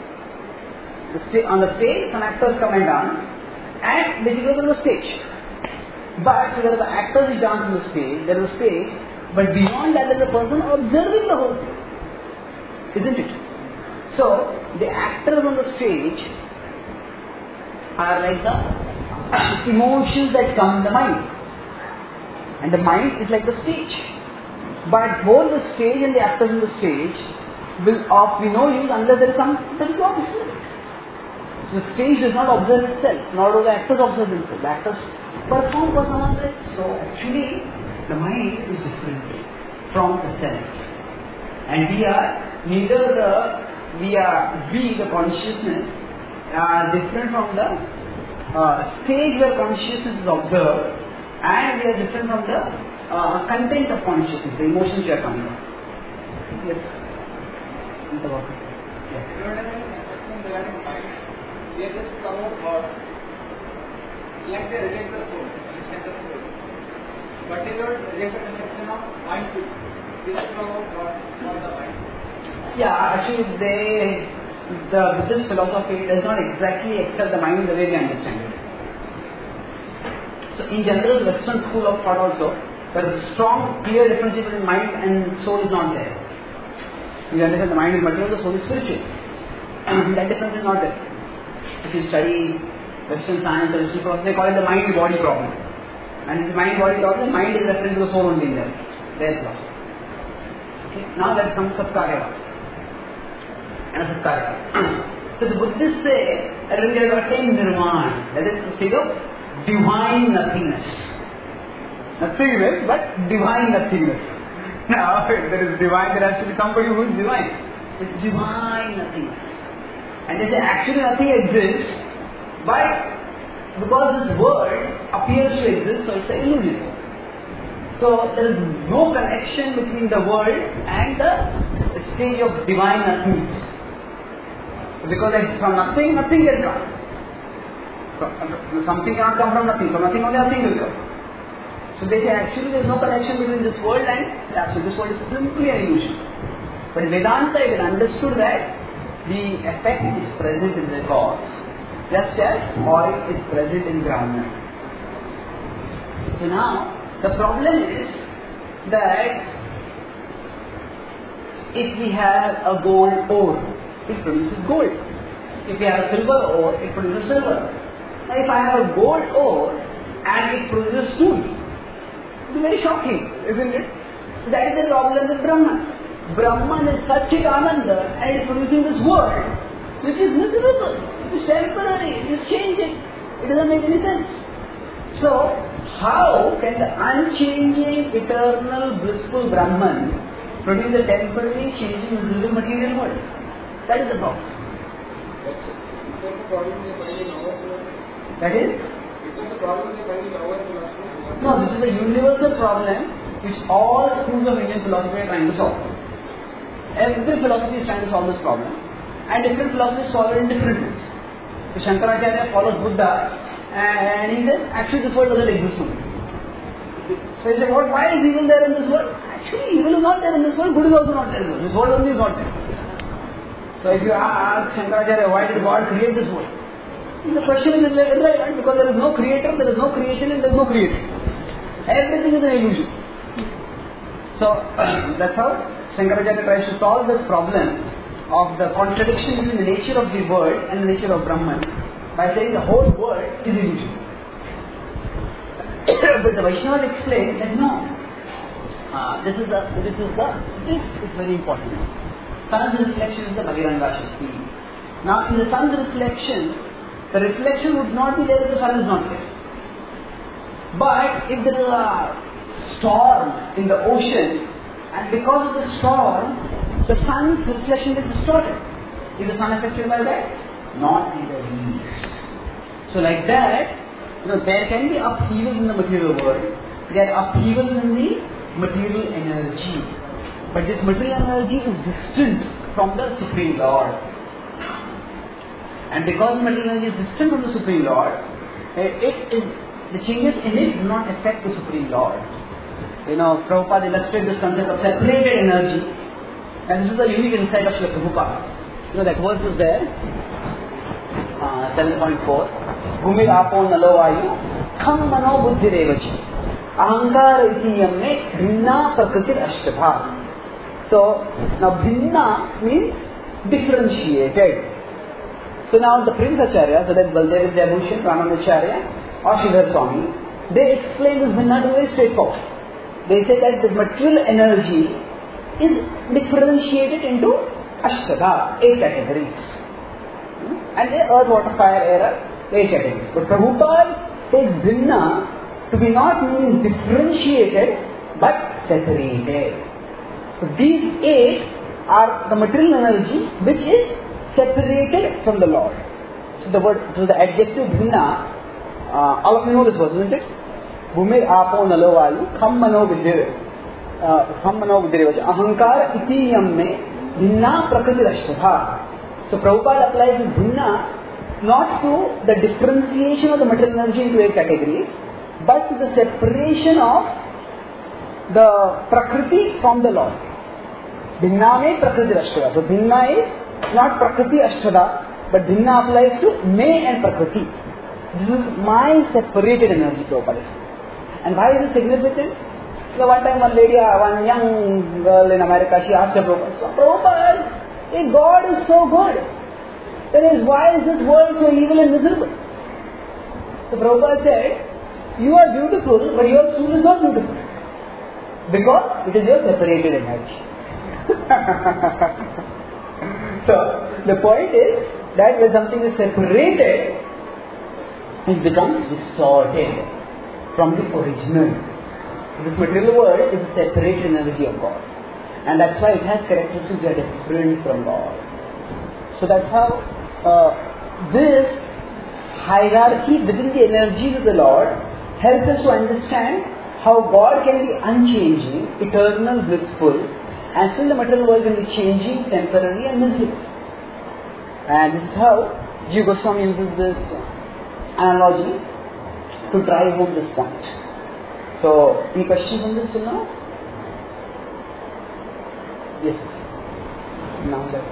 The sta- on the stage, some actors come and dance and they go on the stage. But so there are the actors who dance on the stage, there is a stage, but beyond that there is a person observing the whole thing. Isn't it? So, the actors on the stage are like the emotions that come in the mind. And the mind is like the stage. But both the stage and the actors on the stage will of be no use unless there is some there is no observation. So the stage does not observe itself, nor do the actors observe themselves. The actors perform for someone else. So actually, the mind is different from the self. And we are neither the, we are, we the consciousness are different from the uh, stage where consciousness is observed, and we are different from the uh, content of consciousness, the emotions we are coming from. Yes. Yes. They just promote God, like they reject the soul, reject the soul. But they don't reject the conception of mind too. They just promote God, not the mind. Yeah, actually they, the Buddhist philosophy does not exactly accept the mind the way we understand it. So in general, Western school of thought also, there is a strong, clear difference between mind and soul is not there. You understand the mind is material, the soul is spiritual. And that difference is not there. If you study Western science or Western philosophy, they call it the mind-body problem. And his mind, what he talks, the mind is referring to the soul only in there. There's philosophy. Okay. Now let's come to Satkarya. And Satkarya. So the Buddhists say that when they attain Nirvana, that is the state of divine nothingness. Nothingness, but divine nothingness. Now, if there is divine, there has to be somebody who is divine. It's divine nothingness. And they say actually nothing exists, but because this world appears to exist, so it's an illusion. So there is no connection between the world and the stage of divine nothingness. Because from nothing, nothing can come. Something cannot come from nothing. From nothing only nothing will come. So they say actually there is no connection between this world and absolute. This world is simply an illusion. But in Vedanta it is understood that the effect is present in the cause, just as oil is present in groundnut. So now the problem is that if we have a gold ore, it produces gold. If we have a silver ore, it produces silver. Now if I have a gold ore and it produces stone, it's very shocking, isn't it? So that is the problem with Brahman. Brahman is such a Ananda and it is producing this world which is miserable, it is temporary, it is changing, it doesn't make any sense. So how can the unchanging, eternal, blissful Brahman produce a temporary, changing, miserable material world? That is the problem. That is? No, this is a universal problem which all schools of Indian philosophy are trying to solve. Every philosophy is trying to solve this problem, and different philosophies solve it in different ways. So Shankaracharya follows Buddha, and he says, actually this world doesn't exist only. So he said, what, why is evil there in this world? Actually evil is not there in this world, good is also not there in this world. This world only is not there. So if you ask Shankaracharya, why did God create this world? The question is irrelevant because there is no creator, there is no creation, and there is no creator. Everything is an illusion. So that's how Shankaracharya tries to solve the problem of the contradiction between the nature of the world and the nature of Brahman by saying the whole world is illusion. But the Vaishnavas explain that no, uh, this is the this is the this is very important. Sun's reflection is the Bhagiranga Shakti. Now in the sun's reflection, the reflection would not be there if the sun is not there. But if there is a storm in the ocean, and because of the storm, the sun's reflection is distorted. Is the sun affected by that? Not in the least. So like that, you know, there can be upheavals in the material world. There are upheavals in the material energy. But this material energy is distant from the Supreme Lord. And because material energy is distant from the Supreme Lord, it is, the changes in it do not affect the Supreme Lord. You know, Prabhupada illustrated this concept of separated energy, and this is a unique insight of Srila Prabhupada. You know, that verse is there, uh, seven point four. Bhumir apo nalo vayu kham mano buddhi revachi ahankara itiyam me bhinna prakritir ashtha. So, now bhinna means differentiated. So now the Prince Acharya, so that's Baldev Vidyabhushan, Ramanacharya or Sridhar Swami, they explain this bhinna very straightforward. They say that the material energy is differentiated into ashtadha, eight categories. And they earth, water, fire, air, eight categories. But Prabhupada takes bhinna to be not meaning differentiated but separated. So these eight are the material energy which is separated from the Lord. So the word, so the adjective bhinna, uh, all of you know this word, isn't it? Bhumir apo nalo vayu kham mano vidyare kham mano vidyare vacha ahankara itiyam me bhinna prakriti ashtha. So Prabhupada applies this bhinna not to the differentiation of the material energy into eight categories, but to the separation of the prakriti from the Lord. Bhinna me prakriti ashtha. So bhinna is not prakriti ashtha, but bhinna applies to me and prakriti. This is my separated energy, Prabhupada. And why is it significant? So one time one lady, one young girl in America, she asked her Prabhupada, so Prabhupada, if God is so good, then is, why is this world so evil and miserable? So Prabhupada said, you are beautiful, but your soul is not beautiful. Because it is your separated energy. So, the point is that when something is separated, it becomes distorted from the original. This material world is a separate energy of God. And that's why it has characteristics that are different from God. So that's how uh, this hierarchy within the energies of the Lord helps us to understand how God can be unchanging, eternal, blissful, and still the material world can be changing, temporary and miserable. And this is how Jiva Goswami uses this analogy to drive home this point. So, any questions on this till now? Yes. Now that.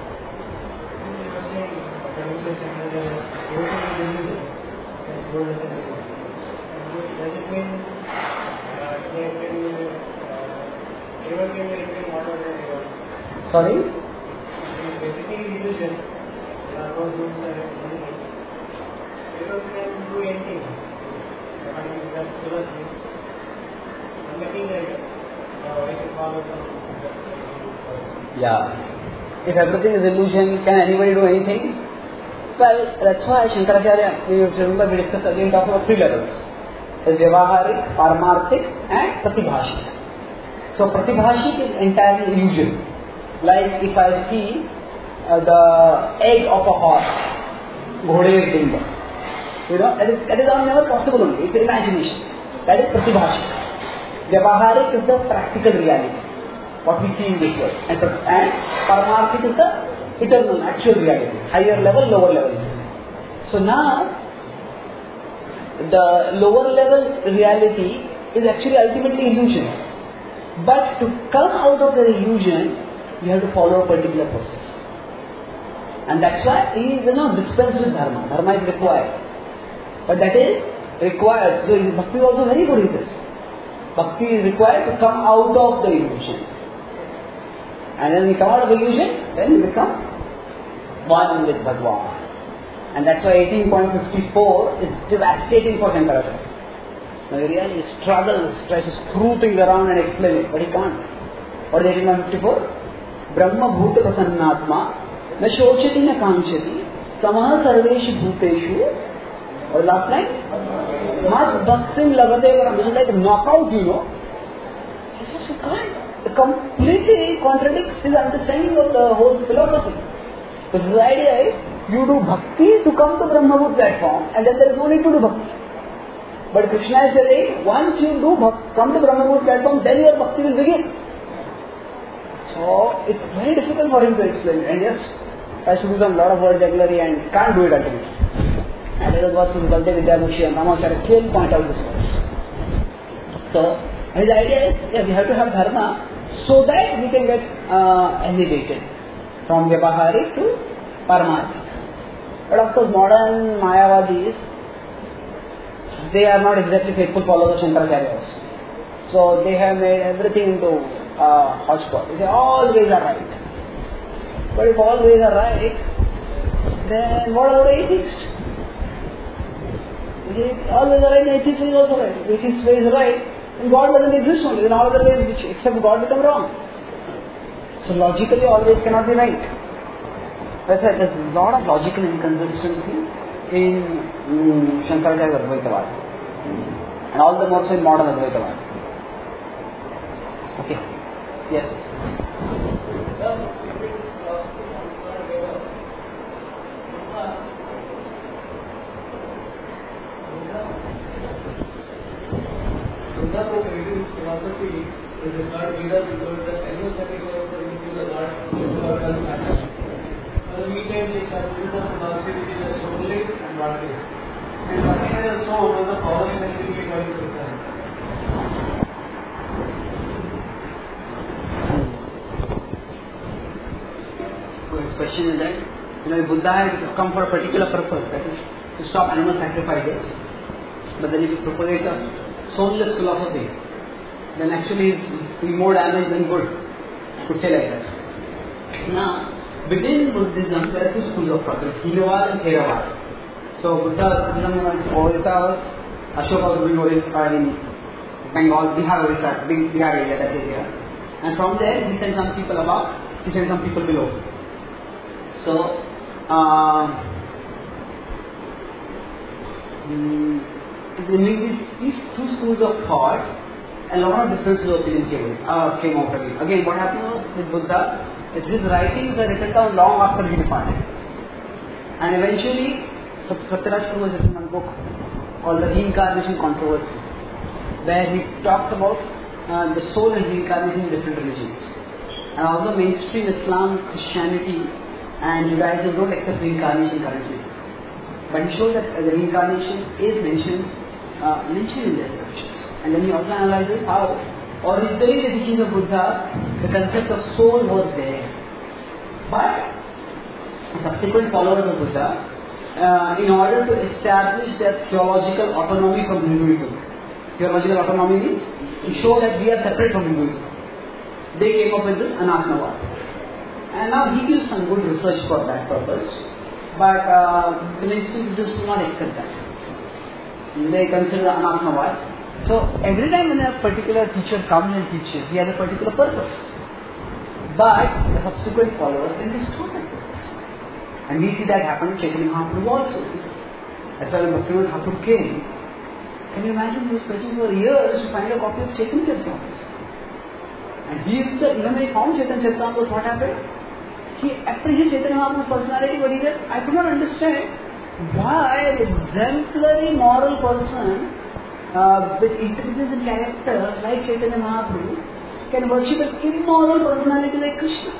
Does it mean uh, they can uh, even can maintain whatever they want? Sorry? Basically, illusion. That was doing anything. Because they can do anything. According to that philosophy, nothing like uh, I can follow some. Yeah. If everything is illusion, can anybody do anything? Well, that's why Shankaracharya, you remember we discussed again, talks about three levels. There's Vyavaharik, Paramarthik and Pratibhashik. So Pratibhashik is entirely illusion. Like if I see uh, the egg of a horse, Ghode Dimba. You know, that is, that is all never possible only. It's imagination. That is Pratibhashik. Vyavaharik is the practical reality, what we see in this world. And, and Paramarthik is the eternal, actual reality. Higher level, lower level. So now, the lower level reality is actually ultimately illusion. But to come out of the illusion, you have to follow a particular process. And that's why he is not dispensed with dharma. Dharma is required. But that is required. So bhakti is also very good, he says. Bhakti is required to come out of the illusion. And then we come out of illusion, then we become one with Bhagwan. And that's why eighteen point five four is devastating for Shankaracharya. Now he really struggles, tries to screw things around and explain it, but he can't. What is eighteen point five four? Brahma bhuta prasannatma na shochati na kanchati samah sarveshu bhuteshu. Or last line? Mat bhaksim lavate varam. This is like a knockout, you know. He says you can't. It completely contradicts his understanding of the whole philosophy. Because the idea is, you do bhakti to come to Brahmabhut platform, and then there is no need to do bhakti. But Krishna is saying, once you do bhakti, come to Brahmabhut platform, then your bhakti will begin. So, it's very difficult for him to explain. And yes, I should do some lot of word jugglery and can't do it ultimately. And there was Baldev Vidyamushi and Ramacharya clearly point out this verse. So, his idea is, yeah, we have to have dharma so that we can get uh, elevated from Vyavaharik to Paramarthik. But of course, modern Mayavadis, they are not exactly faithful followers of Shankaracharya. So they have made everything into uh, hodgepodge. They say all ways are right. But if all ways are right, then what about atheists? If all ways are right, atheist way is also right. If atheist way is right, then God doesn't exist only. Then all other ways which except God become wrong. So logically all ways cannot be right. That's why there's a lot of logical inconsistency in um, Shankaracharya Advaitavada. And all the more so in modern Advaitavada. Okay. Yes. Buddha propagated philosophy is not leader because the heliocentric way of thinking the God doesn't matter. So the meantime they start to the philosophy which is a soulless and godless. And nothing as a soul was the power in actually being very concerned. So his question is that, you know, if Buddha had come for a particular purpose, that is to stop animal sacrifices, but then if he propagates a soulless philosophy, then actually it's more damage than good. I could say like that. Now, within Buddhism, there are two schools of thought: Theravada and Theravada. So, Buddha Buddhism was Ashoka was doing Orissa in Bengal, Bihar, Orissa, big Bihar area, that area. And from there, he sent some people above, he sent some people below. So, uh, mm, in these, these two schools of thought, a lot of differences of opinion came, uh, came out again. Again, what happened was with Buddha, is his writings were written down long after he departed. And eventually, Satyaraj Prabhu has written a book called The Reincarnation Controversy, where he talks about uh, the soul and reincarnation in different religions. And although mainstream Islam, Christianity and Judaism don't accept reincarnation currently, but he shows that uh, the reincarnation is mentioned, uh, mentioned in their scriptures. And then he also analyzes how originally the teachings of Buddha, the concept of soul was there. But subsequent followers of Buddha, uh, in order to establish their theological autonomy from Hinduism, theological autonomy means to show that we are separate from Hinduism, they came up with this Anatmavad. And now he gives some good research for that purpose, but uh, the mainstream just do not accept that. They consider Anatmavad. So every time when a particular teacher comes and teaches, he has a particular purpose. But the subsequent followers can destroy that purpose. And we see that happen in Chaitanya Mahaprabhu also. That's why when Bhaktivinoda Thakur came, can you imagine he was searching for years to find a copy of Chaitanya Charitamrita? And he himself, even when he found Chaitanya Charitamrita, what happened? He appreciated Chaitanya Mahaprabhu's personality, but he said, I could not understand why an exemplary moral person Uh, with intelligence and character like Chaitanya Mahaprabhu can worship an immoral personality like Krishna.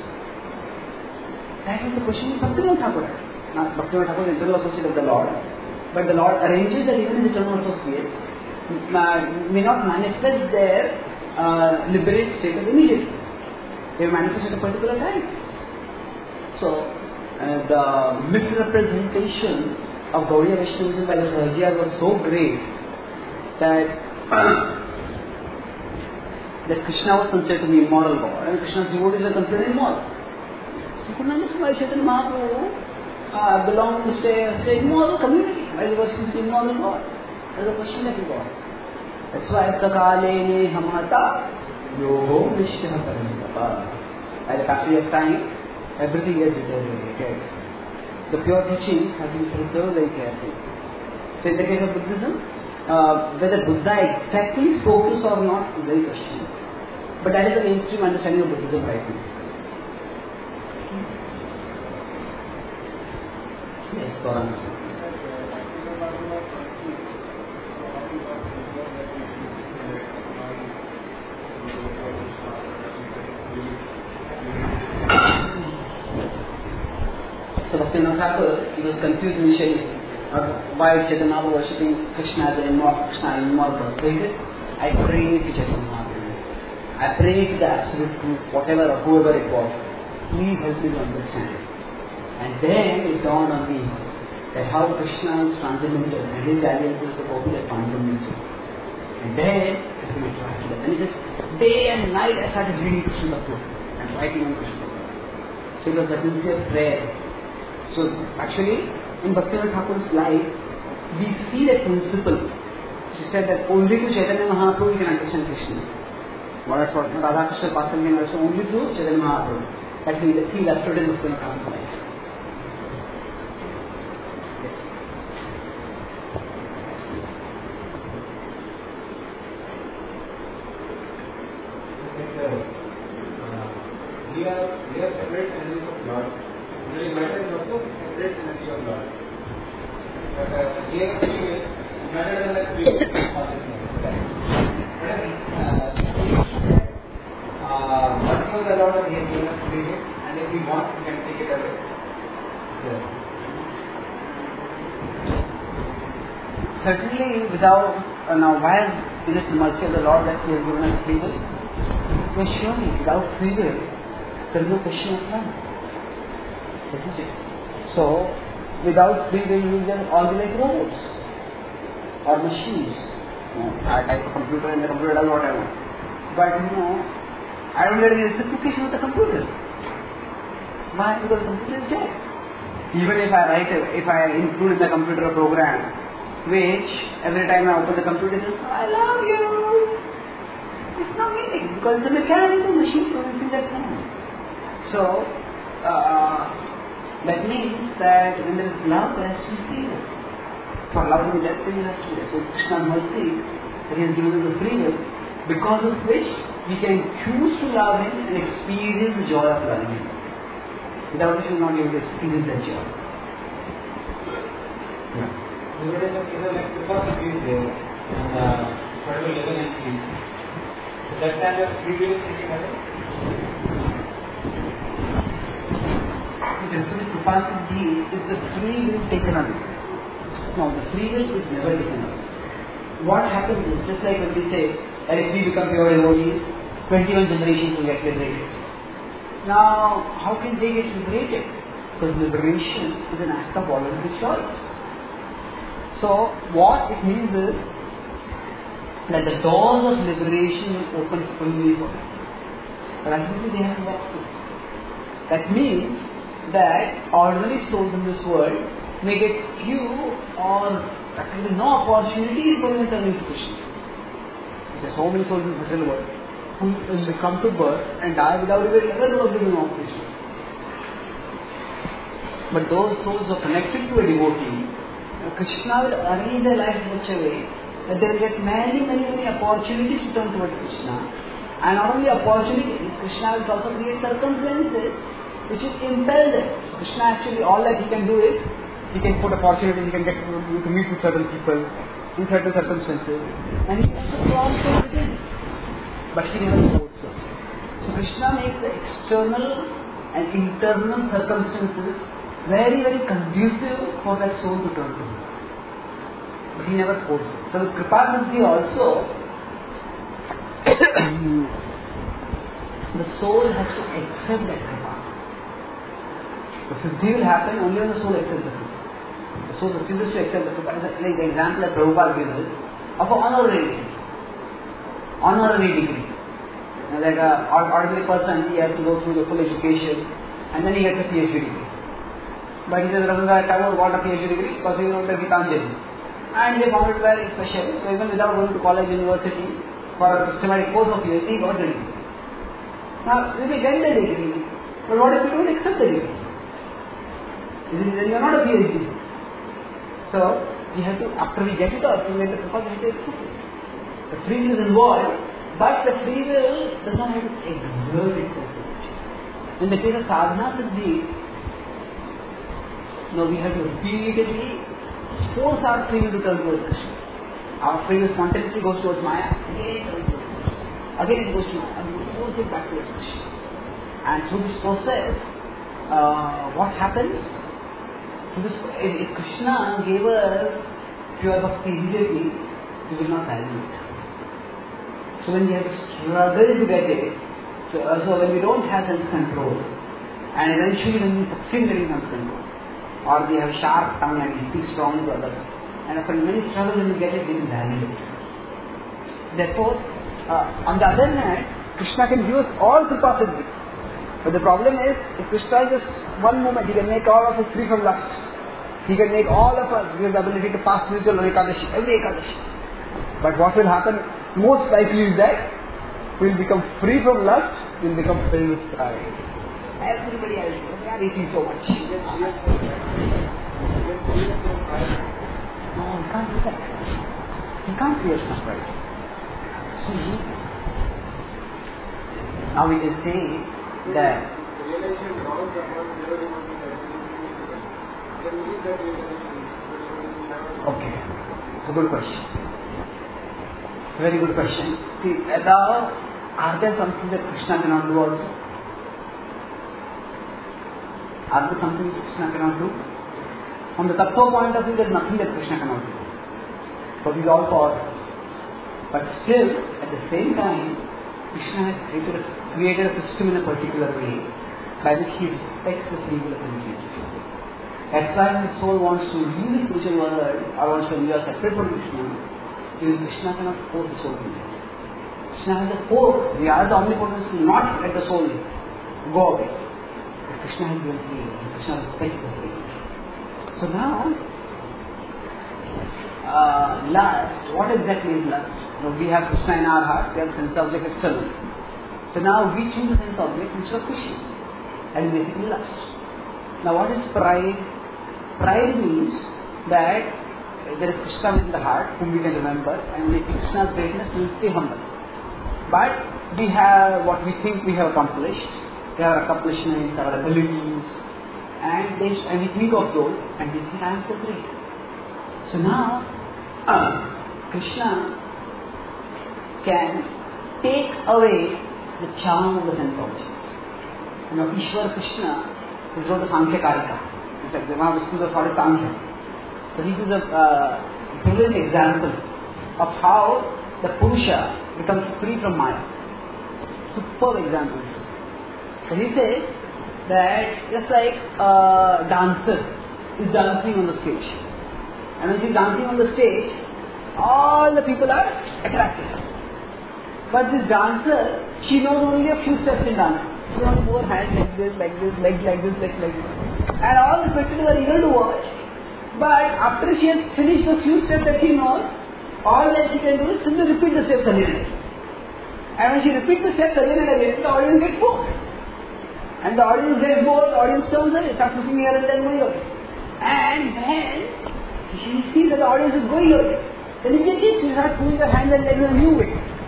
That is the question of Bhaktivinoda Thakur. Now, Bhaktivinoda Thakur is the eternal associate of the Lord, but the Lord arranges that even his eternal associates uh, may not manifest their uh, liberate status immediately. They manifest at a particular time. So, uh, the misrepresentation of Gaudiya Vaishnavism by the Sahajiyas was so great that that Krishna was considered to be immoral God and Krishna's devotees were considered immoral. You couldn't understand why Chaitanya Mahaprabhu uh, belonged to say, say immoral community, why he was considered immoral God. That's a question that he got. That's why Sakalene Hamata Yoho Vishya Paramita. By the passage of time, everything is deteriorated. The pure teachings have been preserved very carefully. So in the case of Buddhism, Uh, whether Buddha exactly spoke this or not is very questionable. But that is the mainstream understanding of Buddhism right now. Yes, Goran. So Bhaktivinoda Thakur, he was confused initially. Uh, why Chaitanya Mahaprabhu worshipping Krishna as an immortal, Krishna as an immortal? So he said, I pray to Chaitanya Mahaprabhu. I pray to the absolute truth, whatever or whoever it was. Please help me to understand. And then it dawned on me that how Krishna is transcendental and his alliance is the copy of transcendental. And then it became attractive. And he said, day and night I started reading Krishna Bhakti and writing on Krishna. So it was a sincere prayer. So actually, in Bhaktivinoda Thakur's life, we see that principle. She said that only through Chaitanya Mahaprabhu we can understand Krishna. What is what Radha Krishna Pasam can understand only through Chaitanya Mahaprabhu. That he, that he left it in Bhaktivinoda Thakur's life. Yes. We are we are separate energies of Lord. Really matter is also separate energy of Lord. But uh, here is matter is like three. Uh, what was the Lord that He has given us free will, and if we want, we can take it away. Yeah. Certainly, without uh, now, why is it the mercy of the Lord that He has given us free will? Well, surely, without free will, there is no question of love. Isn't it? So, without free will, we will all be like robots or machines. You know, I type a computer and the computer does what I want. But you know, I don't get any reciprocation with the computer. Why? Because the computer is dead. Even if I write, a, if I include in the computer a program which every time I open the computer it says, I love you. It's not meaning because it's a mechanical machine producing that sound. So, uh, that means that when there is love, there has to be free will. For love to be there, there has to be there. So Krishna mercy that he has given us the free will, because of which we can choose to love him and experience the joy of loving him. Without which we will not be able to experience that joy. Yeah. There is a case of like capacity is there and uh, particular level and free. So that time the free will is taken away. The capacity is the free will taken away. No, the free will is never taken away. What happens is, just like when we say that if we become pure devotees, twenty-one generations will get liberated. Now, how can they get liberated? Because liberation is an act of voluntary choice. So, what it means is that the doors of liberation will open fully for them. But ultimately they have to walk through. That means that ordinary souls in this world may get few or actually no opportunities for returning to Krishna. There are so many souls in the material world who will come to birth and die without even ever knowing of Krishna. But those souls who are connected to a devotee, Krishna will arrange their life in such a way that they will get many, many, many opportunities to turn towards Krishna. And not only opportunity, Krishna will also create circumstances which will impel them. So Krishna actually, all that he can do is, he can put opportunities, he can get you to meet with certain people in certain circumstances, and he can also draw from within. But he never forces us. So Krishna makes the external and internal circumstances very, very conducive for that soul to turn to him. But he never forces. So with Kripa Siddhi also, the soul has to accept that Kripa. The Siddhi will happen only when the soul accepts the Kripa. The soul refuses to accept the Kripa. Like the example that Prabhupada gives is of an honorary degree. Honorary degree. You know, like an ordinary person, he has to go through the full education and then he gets a PhD degree. But he says Rabindranath Tagore got a PhD degree because he wrote the Gitanjali. And they found it very special. So even without going to college, university, for a systematic course of years, he got the degree. Now, we may get the degree, but what if we don't accept the degree? Then you are not a PhD. So, we have to, after we get it up, we get the Kripa, we have to accept it. The free will is involved, but the free will does not have to exert itself. In the case of sadhana siddhi, no, we have to repeatedly force our free will to turn towards Krishna. Our free will spontaneously goes towards Maya, again it goes towards Krishna. Again it goes to Maya, and we force it back towards Krishna. And through this process, uh, what happens? Through this, if, if Krishna gave us pure bhakti immediately, we will not value it. So when we have to struggle to get it, so, uh, so when we don't have self-control, and eventually when we succeed in self-control, or we have a sharp tongue and we speak strongly to others, and after many struggles when we get it, we will value it. Therefore, uh, on the other hand, Krishna can give us all Kripa Siddhi. But the problem is, if Krishna is just one moment, he can make all of us free from lust. He can make all of us give the ability to fast spiritual on Ekadashi, every Ekadashi. But what will happen most likely is that we will become free from lust, we will become filled with pride. Everybody else, they are eating so much. No, you can't do that. You can't create some pride. See, now we can say that okay, it's a good question. Very good question. See, now, are there something that Krishna cannot do also? Are there something that Krishna cannot do? From the tattva point of view, there is nothing that Krishna cannot do. So he is all powerful. But still, at the same time, Krishna has created a, created a system in a particular way by which he respects the free will of individual. That's why when the soul wants to leave the spiritual world or wants to enjoy separate from Krishna, even Krishna cannot force the soul to leave. Krishna has the force, the other omnipotence will not let the soul go away. But Krishna has given free will, Krishna respects the free will. So now, uh, lust, what exactly is lust? You know, we have Krishna in our heart, we have sense object external. So now we choose the sense object instead of Krishna. That is basically lust. Now what is pride? Pride means that there is Krishna in the heart, whom we can remember, and with Krishna's greatness we will stay humble. But we have what we think we have accomplished, we have accomplishments, our abilities, and, they, and we think of those, and we think I am so great. So now, uh, Krishna can take away the charm of the sense object. You know, Ishwar Krishna is wrote the Sankhya Karika. In fact, one of the schools of thought is Sankhya. So he gives a uh, brilliant example of how the Purusha becomes free from Maya. Superb example. So he says that just like a dancer is dancing on the stage, and when she is dancing on the stage, all the people are attracted. But this dancer, she knows only a few steps in dancing. She wants to move her hands like this, like this, legs like this, legs like this. And all the spectators are eager to watch. But after she has finished the few steps that she knows, all that she can do is simply repeat the steps again and again. And when she repeats the steps again and again, the audience gets bored. And the audience gets bored, the audience turns away, starts looking here and then going away. And then she sees that the audience is going away. Then immediately she starts moving her hands and legs in a new way.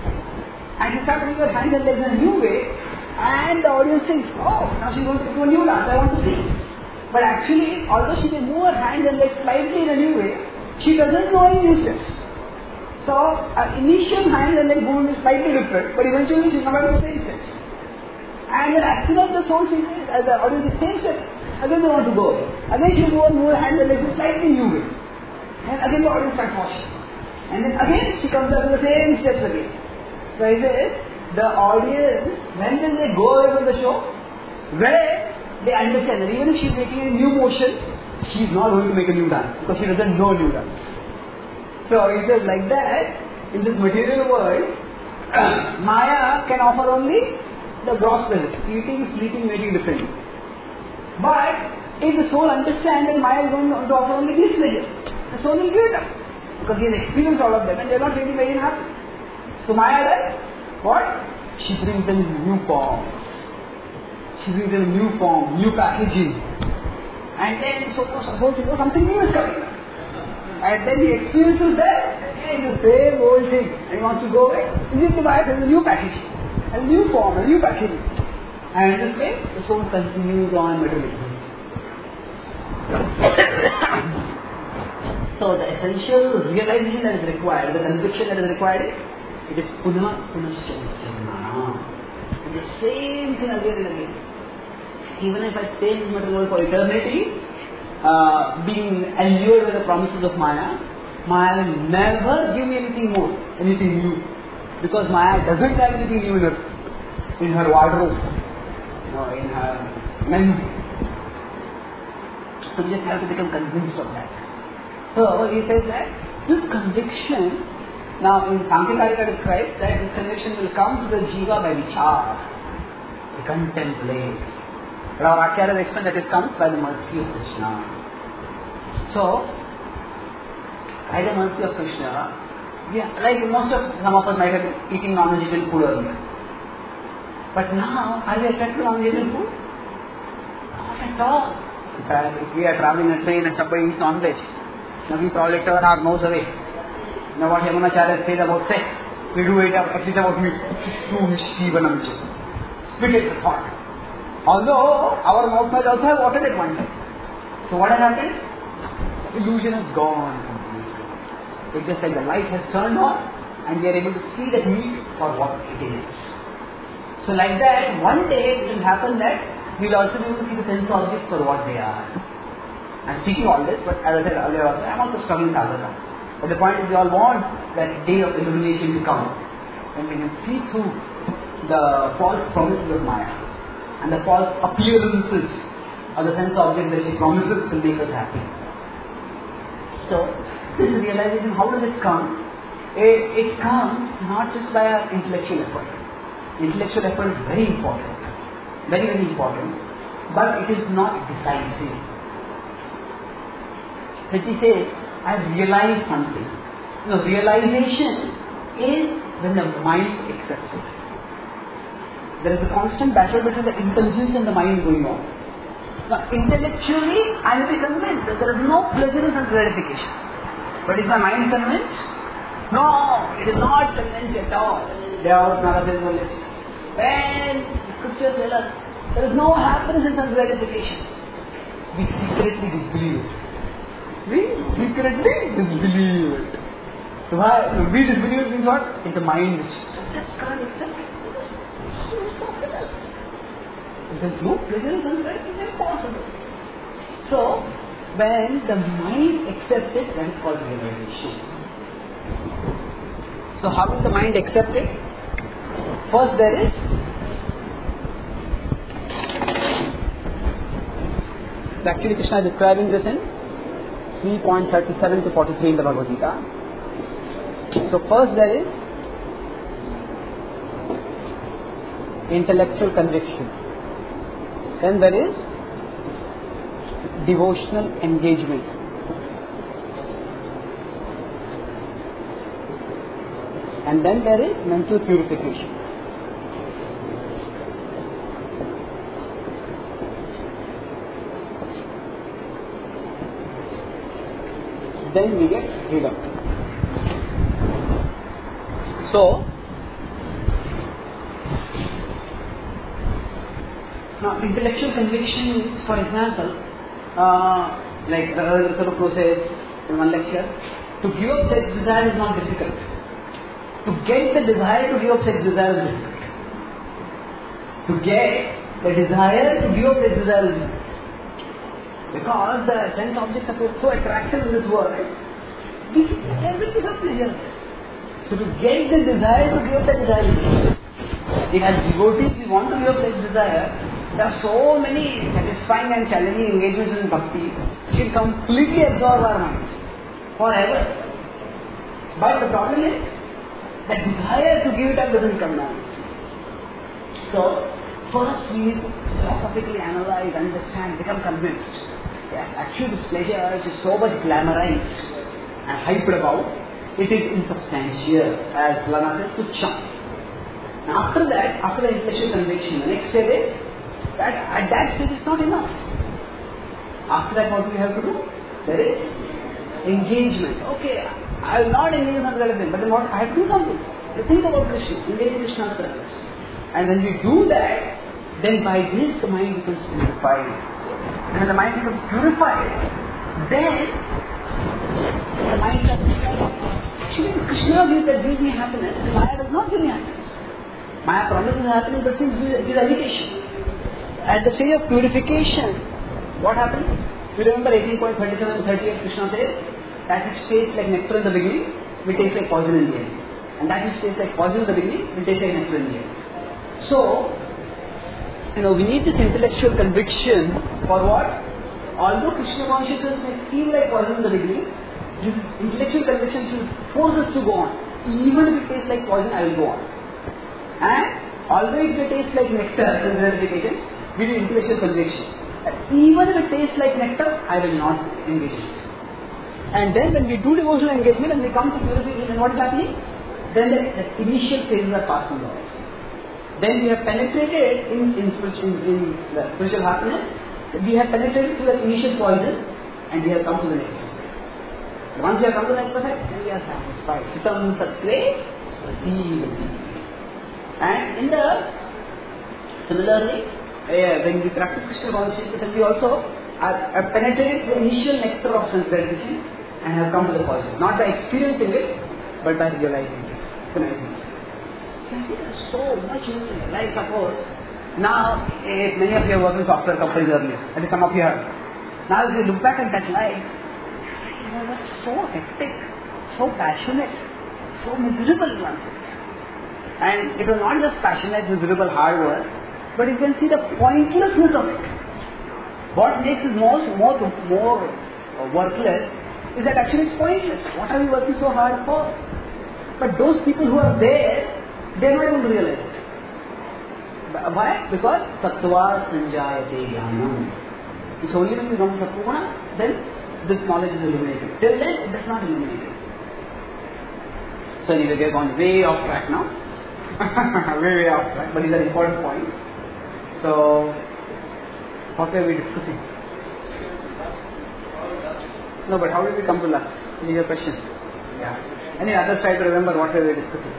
And she starts moving her hands and legs in a new way. And the audience thinks, oh, now she's going to do a new dance, I want to see. But actually, although she can move her hands and legs slightly in a new way, she doesn't know any new steps. So, her initial hands and leg movement is slightly different, but eventually she's not going to do the same steps. And then as soon as the soul sees as the audience is same steps, again they want to go away. Again she will move her hands and legs in slightly new way. And again the audience starts watching. And then again she comes up with the same steps again. So he says, the audience, when will they go away from the show? Where they understand that even if she is making a new motion, she is not going to make a new dance because she doesn't know new dance. So he says like that, in this material world, uh, Maya can offer only the gross pleasure, eating, sleeping, making differently. But if the soul understands that Maya is going to offer only these pleasures, the soul will give it up because he has experienced all of them and they are not really very happy. So Maya does what? She brings them new forms. She brings them new form, new packaging. And then so suppose you know, something new is coming. And then he experiences that, again the same old thing. And he wants to go away. He needs to buy a new packaging, a new form, a new packaging. And this way, the soul continues on materialism. So the essential realization that is required, the conviction that is required, it is punah punascha. The same thing again and again. Even if I stay in this material world for eternity, uh, being allured with the promises of Maya, Maya will never give me anything more, anything new. Because Maya doesn't have anything new in her, in her wardrobe, no, in her menu. So you just have to become convinced of that. So he says that this conviction, now in Sankhya Karika describes that this conviction will come to the jiva by vichar, the contemplate. But our Acharya explained that it comes by the mercy of Krishna. So, by the mercy of Krishna, yeah, like most of some of us might have been eating non-vegetarian food earlier. But now, are we attracted to non-vegetarian food? Not at all. In fact, if we are traveling in a train and somebody eats non-veg, now we probably turn our nose away. Now what Yamunacharya said about sex, we do it at least about meat. Spit it the thought. Although our mouth might also have watered at one time. So what has happened? The illusion has gone completely. It's just like the light has turned on and we are able to see that meat for what it is. So like that, one day it will happen that we will also be able to see the sense objects for what they are. I'm speaking all this, but as I said earlier also, I'm also struggling with Adhara. But the point is we all want that day of illumination to come when we can see through the false promises of Maya. And the false appearances of the sense object that she promises will make us happy. So, this realization, how does it come? It, it comes not just by our intellectual effort. Intellectual effort is very important. Very, very important. But it is not decisive. But he says I realized something. You know, realization is when the mind accepts it. There is a constant battle between the intelligence and the mind going on. Now, intellectually, I will be convinced that there is no pleasure in gratification. But is my mind convinced? No, it is not convinced at all. There was Narada list. When scriptures tell us there is no happiness in gratification, we secretly disbelieve it. We secretly disbelieve it. So why? We disbelieve it means what? It's the mind which just can't accept it. There's no pleasure in gratification, it's impossible. So, when the mind accepts it, that is called realization. So how will the mind accept it? First there is actually Krishna is describing this in three point three seven to forty-three in the Bhagavad Gita. So first there is intellectual conviction. Then there is devotional engagement. And then there is mental purification. Then we get freedom. So, now intellectual conviction is, for example, uh, like the earlier sort of process in one lecture, to give up sex desire is not difficult. To get the desire to give up sex desire is difficult. To get the desire to give up sex desire is difficult. Because the sense objects are so attractive in this world, we everything is pleasure. So to get the desire to give up that desire is difficult. If as devotees we want to give up sex desire, there are so many satisfying and challenging engagements in bhakti which can completely absorb our minds forever. But the problem is that desire to give it up doesn't come down. So first we need to philosophically analyze, understand, become convinced. Yes, actually this pleasure which is so much glamorized and hyped about, it is insubstantial, as Lana says, tucham. Now after that, after the intellectual conviction, the next step is that at that stage it's not enough. After that, what do we have to do? There is engagement. Okay, I will not engage in other thing, but then what? I have to do something. To think about Krishna, engage in Krishna's service. And when we do that, then by this the mind becomes purified. And when the mind becomes purified, then the mind starts to actually Krishna gives that gives me happiness, and Maya does not give me happiness. Maya promises happiness, but seems to give agitation. At the stage of purification, what happens? You remember eighteen point three seven and thirty-eight, Krishna says, that which tastes like nectar in the beginning, will taste like poison in the end. And that which tastes like poison in the beginning, will taste like nectar in the end. So, you know, we need this intellectual conviction for what? Although Krishna consciousness may feel like poison in the beginning, this intellectual conviction should force us to go on. Even if it tastes like poison, I will go on. And although it may taste like nectar in verification, we need intellectual conviction. And even if it tastes like nectar, I will not engage in it. And then when we do devotional engagement and we come to purification, then what is happening? Then the, the initial phases are passing by. Then we have penetrated in, in, in, in the spiritual happiness, we have penetrated to the initial poison and we have come to the next phase. Once we have come to the next phase, then we are satisfied. Sitam Satve Sivati. And in the, similarly, uh, when we practice Krishna consciousness, then we also have, have penetrated the initial nectar of sense gratification and have come to the poison. Not by experiencing it, but by realizing it. Recognizing it. There's so much in it. Like suppose, now, if many of you have worked in software companies earlier, that is some of you have. Now if you look back at that life, it was so hectic, so passionate, so miserable in one sense. And it was not just passionate, miserable, hard work, but you can see the pointlessness of it. What makes it most, more, more worthless is that actually it's pointless. What are we working so hard for? But those people who are there, they are not able to realize it. Why? Because Sattva Sanjayate Jnanam. It's only when you come to Sattva, then this knowledge is illuminated. Till then, it does not illuminate it. So anyway, we are gone way off track now. way, way off track, but these are important points. So, what were we discussing? No, but how did we come to lux? This is your question. Yeah. Any others try to remember what were we discussing?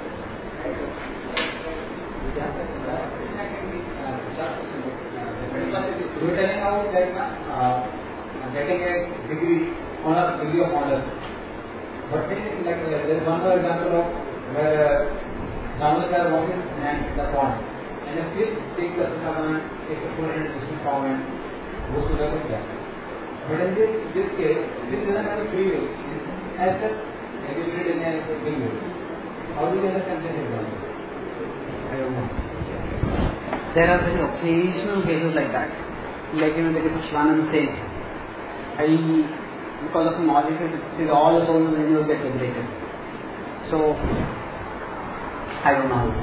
You were telling about that uh, getting a degree on a degree of honor. But then, like, uh, there is one more example of where journalists are walking and the pond, and a fish takes the fisherman, takes a four hundred fishing form and goes to the fisher. But in this, this case, this doesn't have a free will. As such, executed in a free will. How do you understand this example? I don't know. There are very occasional cases like that. Like, you know, the case of Shivananda saying, I, because of knowledge, see all the souls in you get liberated. So, I don't know.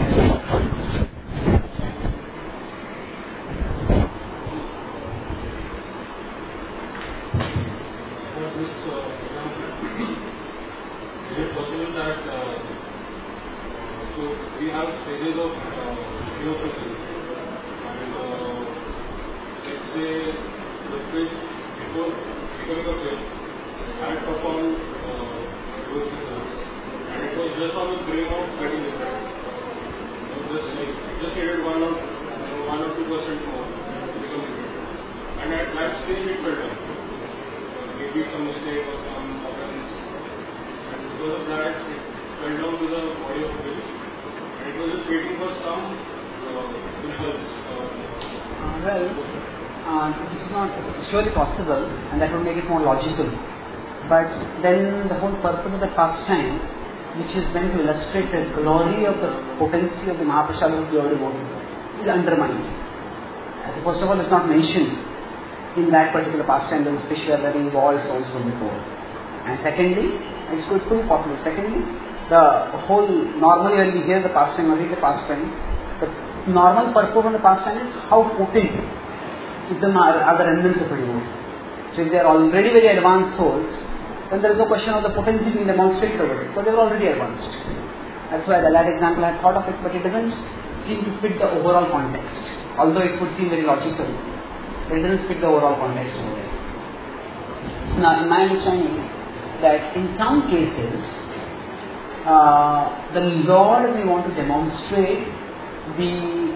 Is it possible that uh, so we have stages of uh, theosophy, and uh, let's say the fish before becoming a fish had performed uh, those rituals, and it was just on the brink of getting liberated. So just like just needed one or one or two percent more to become liberated, and at that stage it fell down. Uh, maybe some mistake or some offense. Because of that, it fell down to the body of the fish, and it was just waiting for some uh, results. Uh, Uh, well, uh, this is not surely possible, and that would make it more logical. But then the whole purpose of the pastime, which is meant to illustrate the glory of the potency of the Mahaprasada of pure devotee, is undermined. As first of all, it's not mentioned in that particular pastime that the fish were very evolved souls from before. And secondly, it's good to be possible. Secondly, the whole, normally when we hear the pastime or read the pastime, the normal purpose of the pastime is how potent is the other remnants of a devotee. So if they are already very advanced souls, then there is no question of the potency being demonstrated over it, because they are already advanced. That's why the last example I thought of it, but it doesn't seem to fit the overall context. Although it would seem very logical, it doesn't fit the overall context over there. Now, in my understanding, that in some cases, uh, the Lord may want to demonstrate the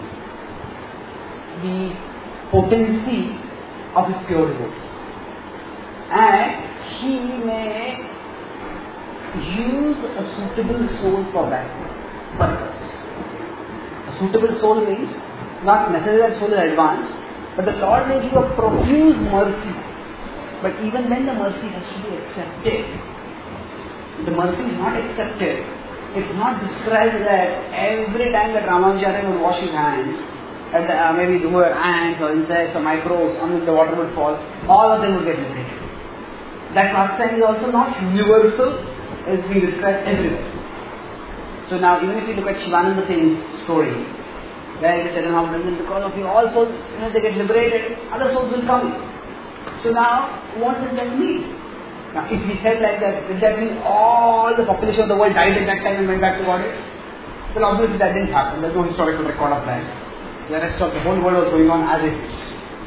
the potency of his pure devotee, and he may use a suitable soul for that purpose. A suitable soul means not necessarily that soul is advanced, but the Lord may give a profuse mercy. But even then the mercy has to be accepted. The mercy is not accepted. It's not described that every time that Ramanujacharya would wash his hands, and uh, maybe there were ants or insects or microbes on which the water would fall, all of them would get liberated. That pastime is also not universal, it's being described everywhere. So now even if you look at Shivananda Singh's story, where it is said, because of you all souls, you know, they get liberated, other souls will come. So now, what does that mean? Now, if we said like that, does that mean all the population of the world died at that time and went back to God? Well, obviously that didn't happen. There's no historical record of that. The rest of the whole world was going on as it is.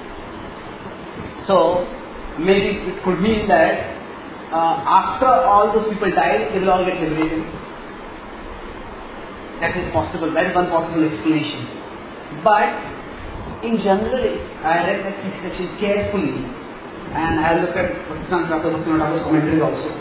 So, maybe it could mean that uh, after all those people died, they will all get liberated. That is possible. That is one possible explanation. But, in general, I read that section carefully. And I look at Pakistan's Doctor Bhaktivinoda Thakur's commentary also.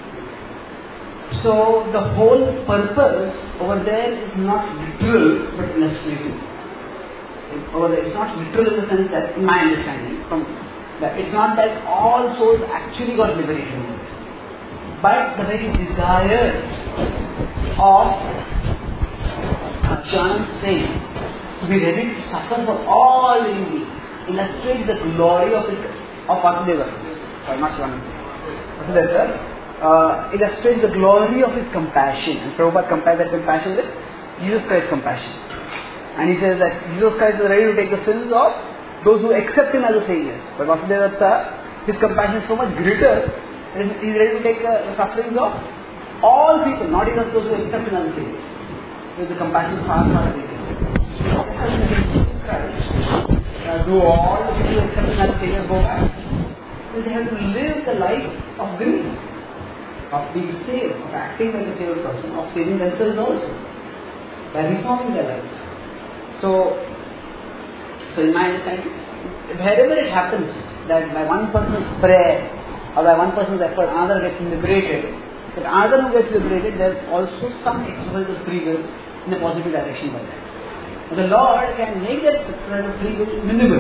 So the whole purpose over there is not literal but illustrative. Over there, it's not literal in the sense that, in my understanding, from that it's not that all souls actually got liberation, but the very desire of Shivananda Singh to be ready to suffer for all beings illustrates the glory of it. Of Vasudeva, sorry, not Shivananda, Vasudeva, uh, illustrates the glory of his compassion. And Prabhupada compares that compassion with Jesus Christ's compassion. And he says that Jesus Christ is ready to take the sins of those who accept him as a Savior. But Vasudeva His compassion is so much greater that he is ready to take uh, the sufferings of all people, not even those who accept another thing. Because the compassion is far, far greater. Uh, do all the people who accept another Savior go back? Because they have to live the life of grief, of being saved, of acting like a saved person, of saving themselves also, by reforming their lives. So, so in my understanding, wherever it happens that by one person's prayer or by one person's effort, another gets liberated, that another who gets liberated, there is also some exercise of free will in a positive direction by that. And the Lord can make that exercise of free will minimal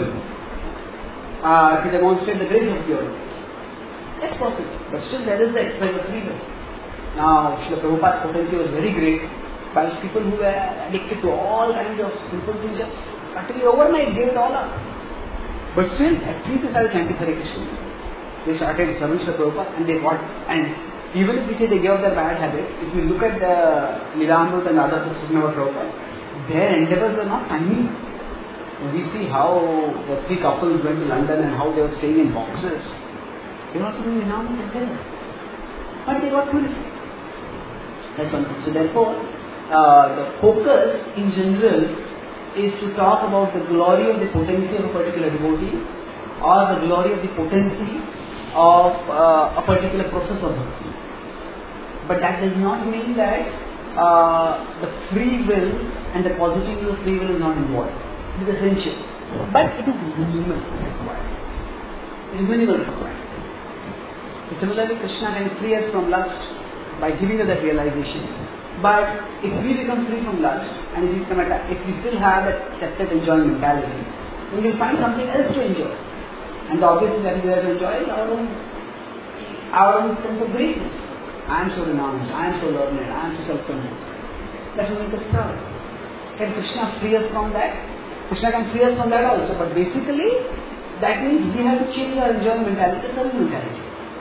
uh, to demonstrate the grace of purity. That's possible, but still there is the exercise of free will. Now, Srila Prabhupada's potency was very great, by people who were addicted to all kinds of simple things, just practically overnight gave it all up. But still, at least they started chanting Hare Krishna. They started serving Srila Prabhupada and they got, and even if we say they gave up their bad habits, if you look at the Lilamrut and other books of Prabhupada, their endeavors were not tiny. We see how the three couples went to London and how they were staying in boxes. They were also doing Lilamrut together. But they got purified. That's one thing. So therefore, uh, the focus in general is to talk about the glory of the potency of a particular devotee or the glory of the potency of uh, a particular process of bhakti. But that does not mean that uh, the free will and the positivity of free will is not involved. It is essential. But it is minimal required. It is minimal required. So similarly, Krishna can free us from lust by giving us that realization. But if we become free from lust and if we, become atta- if we still have that separate enjoying mentality, then we will find something else to enjoy. And the obvious thing that we have to enjoy is our own, our own sense of greatness. I am so renowned, I am so learned, I am so self-confident. That will make us proud. Can Krishna free us from that? Krishna can free us from that also, but basically that means we have to change our enjoying mentality to serving mentality.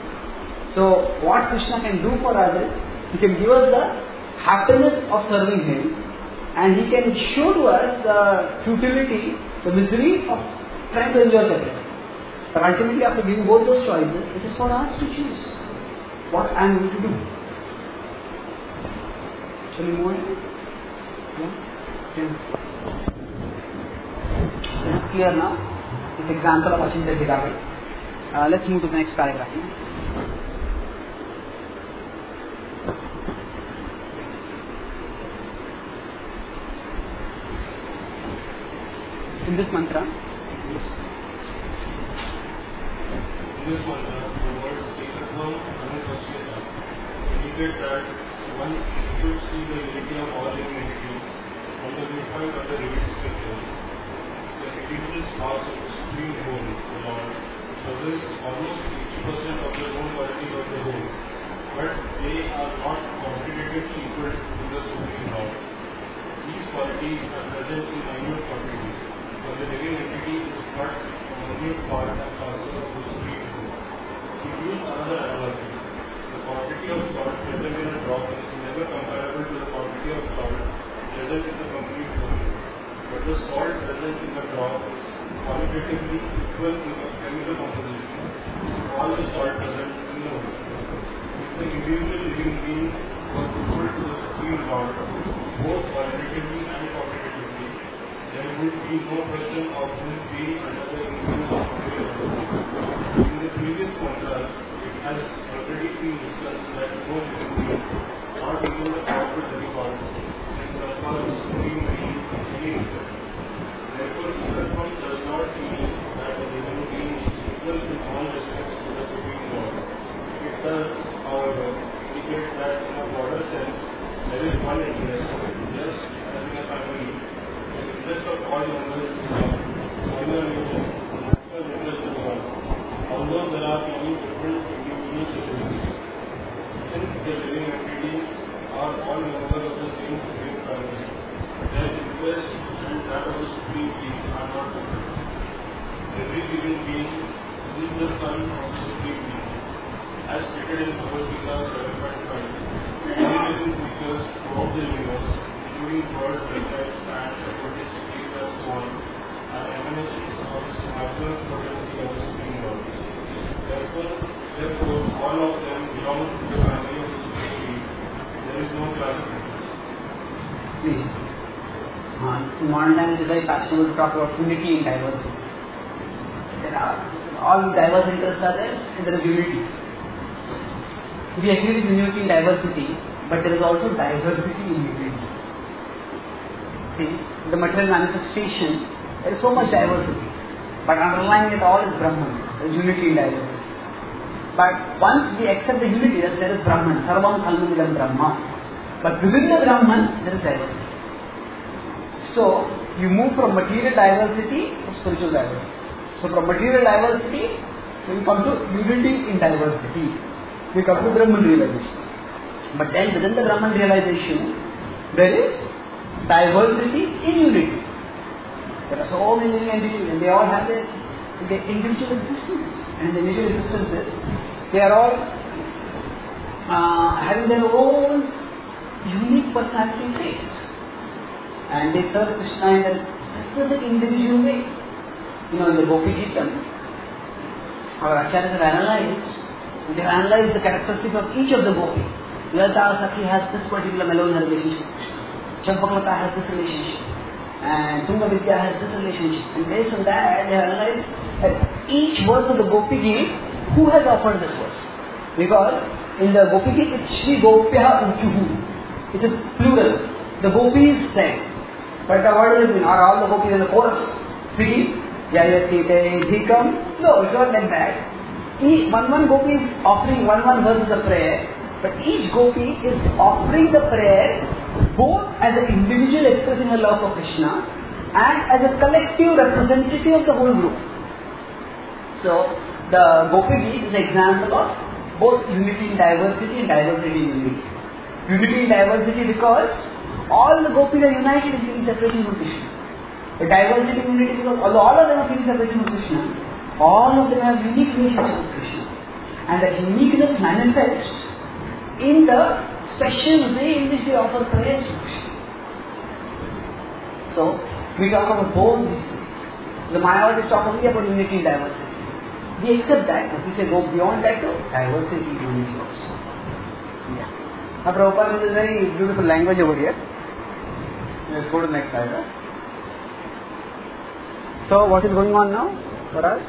So what Krishna can do for us is, He can give us the happiness of serving Him, and He can show to us the futility, the misery of trying to enjoy separately. But ultimately, after giving both those choices, it is for us to choose what I am going to do. Shall we move on? Yeah? Yeah. This is clear now. This example of Achintya Bhedabhed. Uh, let's move to the next paragraph. In this mantra, In this mantra, the word Ekatvam Anupashyata indicate that one should see the unity of all living entities from the viewpoint of the revealed scriptures. The individual sparks of the supreme whole, the Lord, possess almost eighty percent of the known quality of the whole, but they are not quantitatively equal to the supreme Lord. These qualities are present in minute quantities, but the living entity is but a minute part and parcel of the supreme whole. To use another analogy, the quantity of salt present in a drop is never comparable to the quantity of salt present in the complete whole. But the salt present in the drop is qualitatively equal in the chemical composition to all the salt present in the whole. If the individual living being was equal to the supreme Lord, both qualitatively and quantitatively, there would be no question of his being under the influence of material world. In the previous contrast, it has already been discussed that no living being, not even the powerful demigods, can surpass the supreme being in any respect. Therefore, Ekatvam does not mean that the living being is equal in all respects to the supreme Lord. It does, however, indicate that in a broader sense, there is one interest, just as in a family. The interest of all members is one, common religion, mutual interest is one, although there are many different individual citizens. Since the living entities are all members of the same supreme family, their interest and that of the supreme being are not different. Every living being is the son of the supreme being. As stated in Bhagavad Gita seven point five, all living creatures throughout the universe, including birds, reptiles, and aquatic species and so on, are emanations of this marginal potency of the Supreme Lord. therefore, therefore, all of them belong to the family of the society. There is no classification. Please. Uh, in modern times, it is very fashionable to talk about unity in diversity. There are all diverse interests are there, and there is unity. We agree with unity in diversity, but there is also diversity in unity. See, the material manifestation, there is so much diversity, but underlying it all is Brahman. There is unity in diversity. But once we accept the unity, that there is Brahman, Sarvam Kalmamidam Brahma. But within the Brahman, there is diversity. So, you move from material diversity to spiritual diversity. So, from material diversity, we come to unity in diversity. We come to Brahman realization. But then within the Brahman realization, there is diversity in unity. There are so many entities and they all have their, their individual existence. And the individual existences, they are all uh, having their own unique personality traits. And they serve Krishna in a specific individual way. You know, in the Gopi Gita, our acharyas have analyzed, they have analyzed the characteristics of each of the Gopi. Lata Sakhi has this particular Melona relationship. Champaklata has this relationship. And Tunga Vidya has this relationship. And based on that, they have analyzed that each verse of the Gopi Gita, who has offered this verse? Because in the Gopi Gita, it's Shri Gopya Uchuhu. It is plural. The Gopis sang. But what does it mean? Are all the Gopis in the chorus speaking? Jayati Te Dhikam? No, it's not like that. Each, one one Gopi is offering one one verse of the prayer, but each Gopi is offering the prayer both as an individual expressing her love for Krishna and as a collective representative of the whole group. So, the Gopi Gita is an example of both unity in diversity and diversity in unity. Unity in diversity because all the Gopis are united in feeling separation from Krishna. The diversity in unity because although all of them are feeling separation from Krishna, all of them have unique relationship with Krishna. And that uniqueness manifests in the special way in which they offer prayers to Krishna. So, we talk about both these things. The Mayavadis talk only about unity and diversity. We accept that, but we say go beyond that to diversity and unity also. Yeah. Now, Prabhupada uses a very beautiful language over here. Let's go to the next slide. Right? So, what is going on now for us?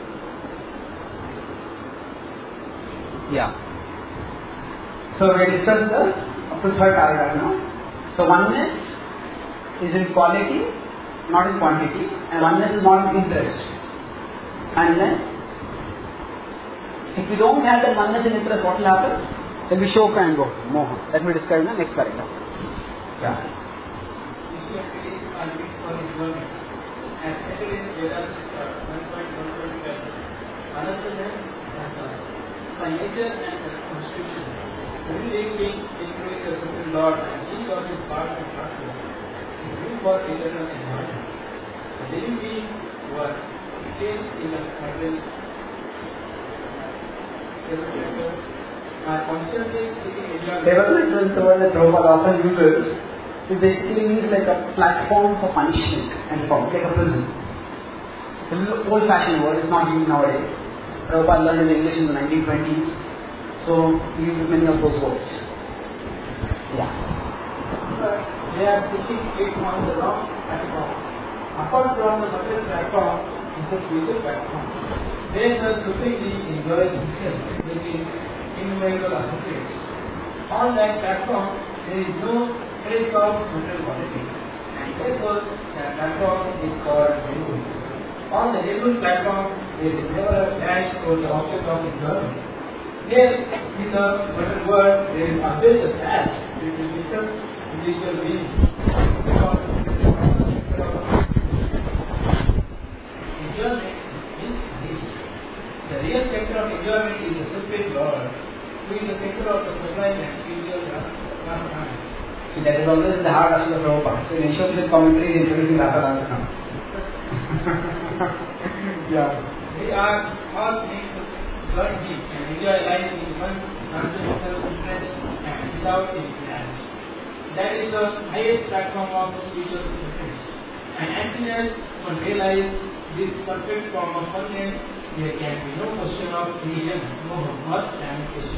Yeah. So we discussed the up to third paragraph now. So oneness is in quality, not in quantity, and oneness is not in interest. And then, if we don't have that oneness in interest, what will happen? Then we shoka and go moha. Let me describe in the next paragraph. Yeah. By nature and constitution, every living being includes a supreme Lord and each of his parts and particles is due for eternal enjoyment. The living being was changed in a certain are constantly seeking enjoyment. Development is the word that Prabhupada often uses. It basically means like a platform for punishment and for like a prison. It's an old-fashioned word, it's not used nowadays. Prabhupada learned in English in the nineteen twenties, so he used many of those words. Yeah. They are thinking it on the wrong platform. Apart from the material platform, is the spiritual platform. There the supreme being enjoys himself with his innumerable associates. On that platform, there is no trace of material quality, and therefore the platform is called Hindu. On the Hindu platform, there is never a dash for the object of enjoyment. Here, in the material world, there is always a dash which is different individual beings. Enjoyment is this. The real center of enjoyment is the supreme Lord, who is the center of the sublime and spiritual Ramakrishna. That is always the heart of the Prabhupada. So in Ishwar commentary is introducing Ramakrishna. Yeah. We are all made to learn deep and enjoy life in one transcendental interest and without influence. That is the highest platform of spiritual interest. And as soon as one realizes this perfect form of oneness, there can be no question of religion, no birth lamentation.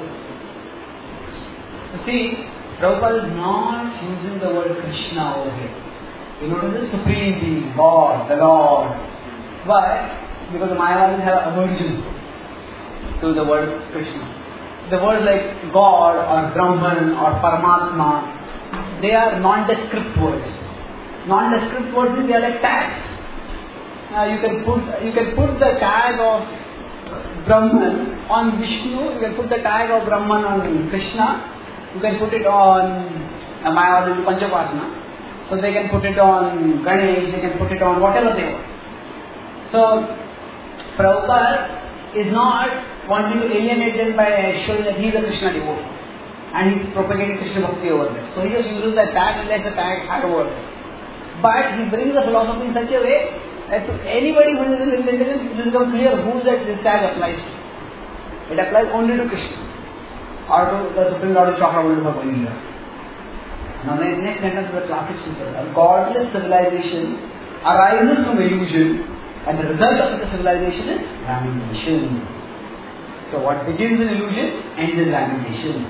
You see, Prabhupada is not using the word Krishna over here. You notice the Supreme Being, God, the Lord. Why? Because the Mayavadis have aversion to the word Krishna. The words like God or Brahman or Paramatma, they are nondescript words. Nondescript words means they are like tags. Uh, you can put you can put the tag of Brahman on Vishnu, you can put the tag of Brahman on Krishna, you can put it on uh, Mayavadi Panchapasana. So they can put it on Ganesh, they can put it on whatever they want. So Prabhupada is not wanting to alienate them by showing that he is a Krishna devotee and he is propagating Krishna Bhakti over there. So he just uses that tag and lets the tag hang over there. But he brings the philosophy in such a way that to anybody who is in intelligence, it will become clear who that this tag applies to. It applies only to Krishna or to the Supreme Lord of Chakravarti Bhagavan Gita. Now the next sentence is the classic sutta. A godless civilization arises from illusion and the result of such a civilization is lamentation. So what begins in illusion ends in lamentation.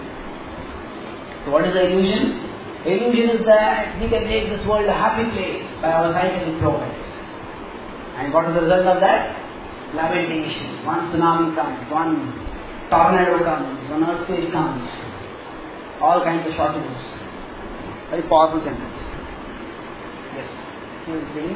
So what is the illusion? Illusion is that we can make this world a happy place by our scientific progress. And what is the result of that? Lamentation. One tsunami comes, one tornado comes, one earthquake comes, all kinds of shortages. Very powerful sentence. Yes. Who is reading?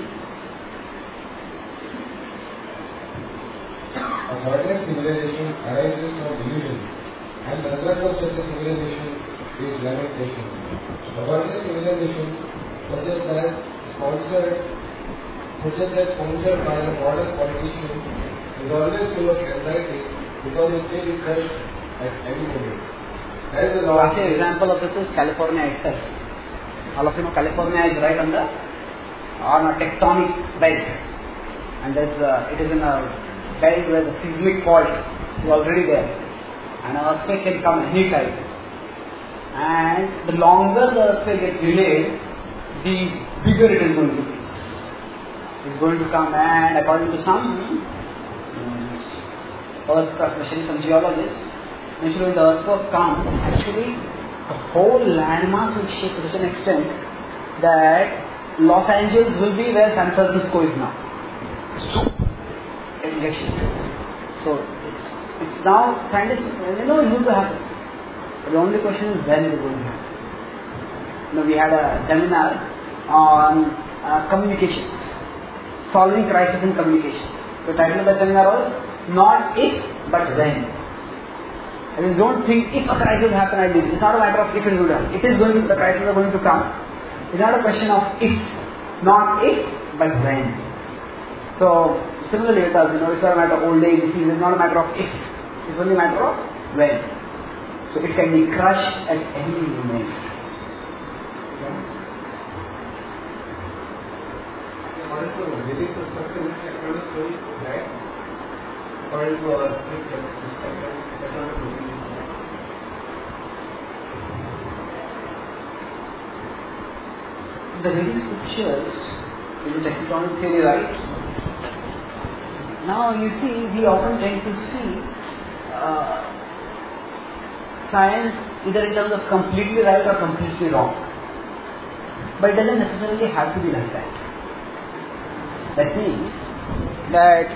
A godless civilization arises from illusion, and the result of such a civilization is lamentation. A godless civilization, such as that sponsored, such as that sponsored by a modern politician, is always full of anxiety because it feels itself at any moment. That is the law. An example of this is California itself. All of you know California is right on the on a tectonic belt, and there's a, it is in a belt where the seismic fault is already there, and an earthquake can come any time. And the longer the earthquake gets delayed, the bigger it is going to be. It's going to come, and according to some earth, especially some geologists, actually when the earthquake comes, actually the whole landmass will shake to such an extent that Los Angeles will be where San Francisco is now. So, it will get shifted. So, it's, it's now, scientists, you know, it's going to happen. But the only question is when it is going to happen. You know, we had a seminar on uh, communication, solving crisis in communication. The title of the seminar was not if, but when. I mean, don't think if a crisis will happen, I do. It's not a matter of if it will happen. It is going to, the crisis are going to come. It's not a question of if, not if, but when. So, similarly with us, you know, it's not a matter of old age disease, it's not a matter of if, it's only a matter of when. So, it can be crushed at any moment. According to Vedic perspective, this economic story is right. According to our perspective, economic story. The Vedic scriptures is a tectonic theory, right? Now you see, we often tend to see uh, science either in terms of completely right or completely wrong. But it doesn't necessarily have to be like that. That means that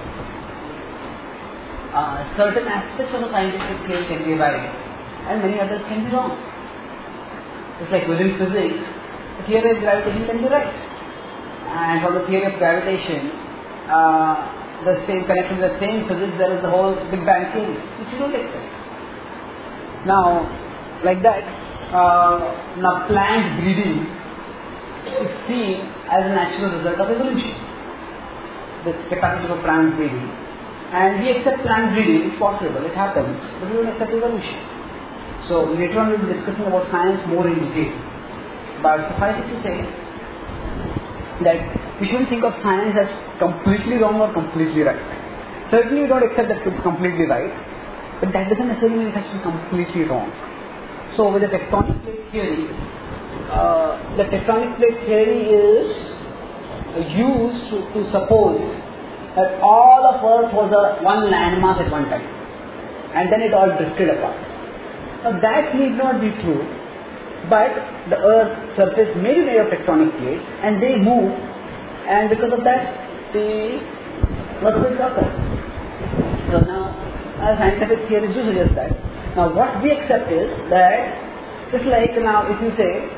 uh, certain aspects of the scientific claim can be right and many others can be wrong. It's like within physics, the theory of gravitation can be right. And from the theory of gravitation, uh, the same connection with the same physics, there is the whole Big Bang theory, which you don't accept. Now, like that, uh, now plant breeding is seen as a natural result of evolution. The capacity for plant breeding. And we accept plant breeding, it's possible, it happens, but we don't accept evolution. So later on we will be discussing about science more in detail. But suffice it to say that we shouldn't think of science as completely wrong or completely right. Certainly we don't accept that it's completely right, but that doesn't necessarily mean it's actually completely wrong. So with the tectonic plate theory, uh, the tectonic plate theory is used to, to suppose that all of Earth was a one landmass at one time, and then it all drifted apart. Now that need not be true, but the Earth's surface may be made of tectonic plates, and they move, and because of that, the earthquakes occur. So now, our scientific theories do suggest that. Now what we accept is that it's like now if you say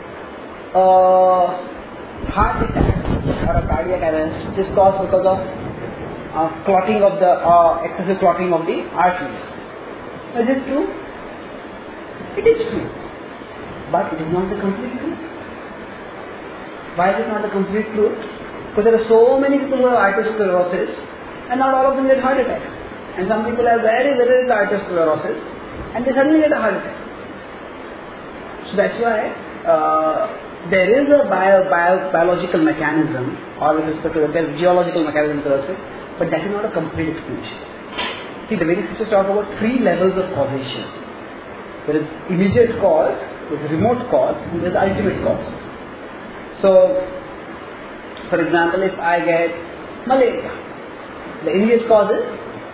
uh, heart attack or a cardiac arrest is caused because of uh, clotting of the uh, excessive clotting of the arteries. Is it true? It is true, but it is not the complete truth. Why is it not the complete truth? Because there are so many people who have arteriosclerosis, and not all of them get heart attacks. And some people have very, very little arteriosclerosis, and they suddenly get a heart attack. So that's why uh, there is a bio, bio, biological mechanism, or with respect to the geological mechanism to earthquake, but that is not a complete explanation. See, the Vedic scriptures talk about three levels of causation. There is immediate cause, there is remote cause, and there is ultimate cause. So, for example, if I get malaria, the immediate cause is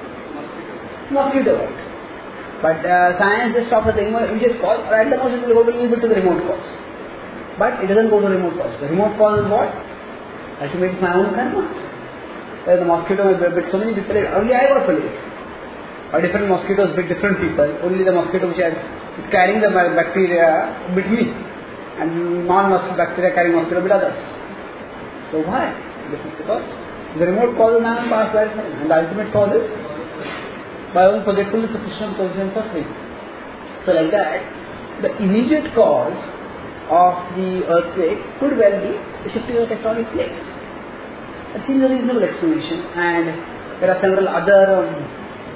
mosquito bite. But uh, science just stops at the immediate cause, or at the most it will go a little bit to the remote cause. But it doesn't go to the remote cause. The remote cause is what? Ultimately, it's my own karma. Where the mosquito may bit so many people, only I got polluted. Or different mosquitoes bit different people, only the mosquito which is carrying the bacteria bit me, and non-bacteria carrying mosquito bit others. So why? Because the remote cause is my own past life, and the ultimate cause is my own forgetfulness of Krishna position for free. So like that, the immediate cause of the earthquake could well be the shifting of tectonic plates. That seems a reasonable explanation, and there are several other um,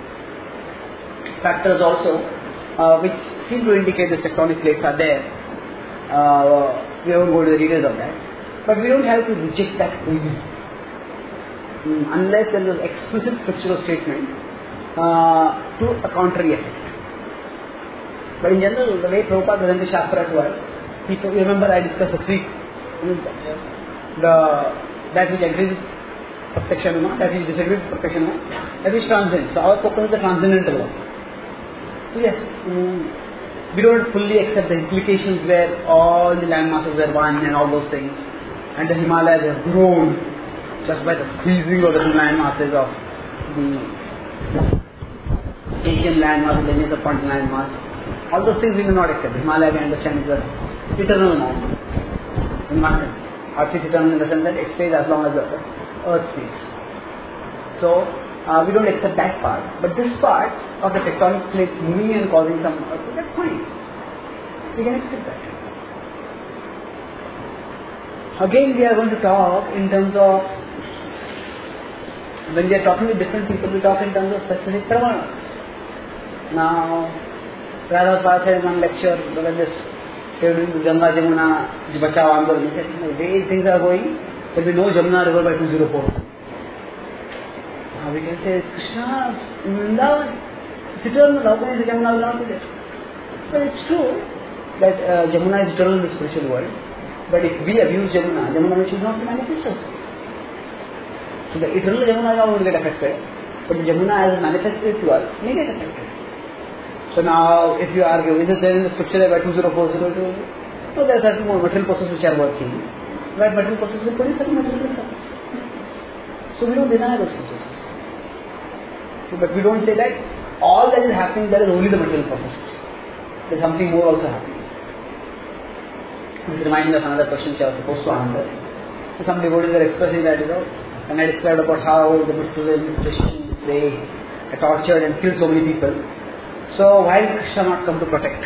factors also uh, which seem to indicate the tectonic plates are there. Uh, we won't go to the details of that, but we don't have to reject that fully mm, unless there is an explicit scriptural statement uh, to a contrary effect. But in general, the way Prabhupada presented Shastra to us, people, you remember I discussed the three, the that which agrees with perfection, that which disagrees with perfection, that which transcends. So our focus is the transcendental one. So yes, um, we don't fully accept the implications where all the land masses are one and all those things, and the Himalayas have grown just by the squeezing of the two land masses of the Asian land mass and the Indian subcontinental land mass. All those things we do not accept. Himalaya we understand is an eternal norm. Earth is eternal in the sense that it stays as long as the earth stays. So Uh, we don't accept that part, but this part of the tectonic plate moving and causing some earthquake, that's fine. We can accept that. Again, we are going to talk in terms of, when we are talking with different people, we talk in terms of specific pramanas. Now, Radha Prabhupada said in one lecture, when this Ganga Jamuna Bachao Andolan, he said, the way things are going, there will be no Jamuna river by two thousand four. We can say Krishna in Vrindavan, it's eternal, how can I say Jamuna will not be there? But it's true that uh, Jamuna is eternal in the spiritual world, but if we abuse Jamuna, Jamuna will choose not to manifest us. So the eternal Jamuna will get affected, but the Jamuna as manifested to us may get affected. So now if you argue, is it there in the scripture by two thousand four? So there are certain more material processes which are working, where material processes will produce certain material results. So we don't deny those processes. But we don't say that all that is happening there is only the material process. There is something more also happening. This reminds me of another question which I was supposed to answer. So some devotees are expressing that, you know, and I described about how the Muslims, Christians, they tortured and killed so many people. So why did Krishna not come to protect?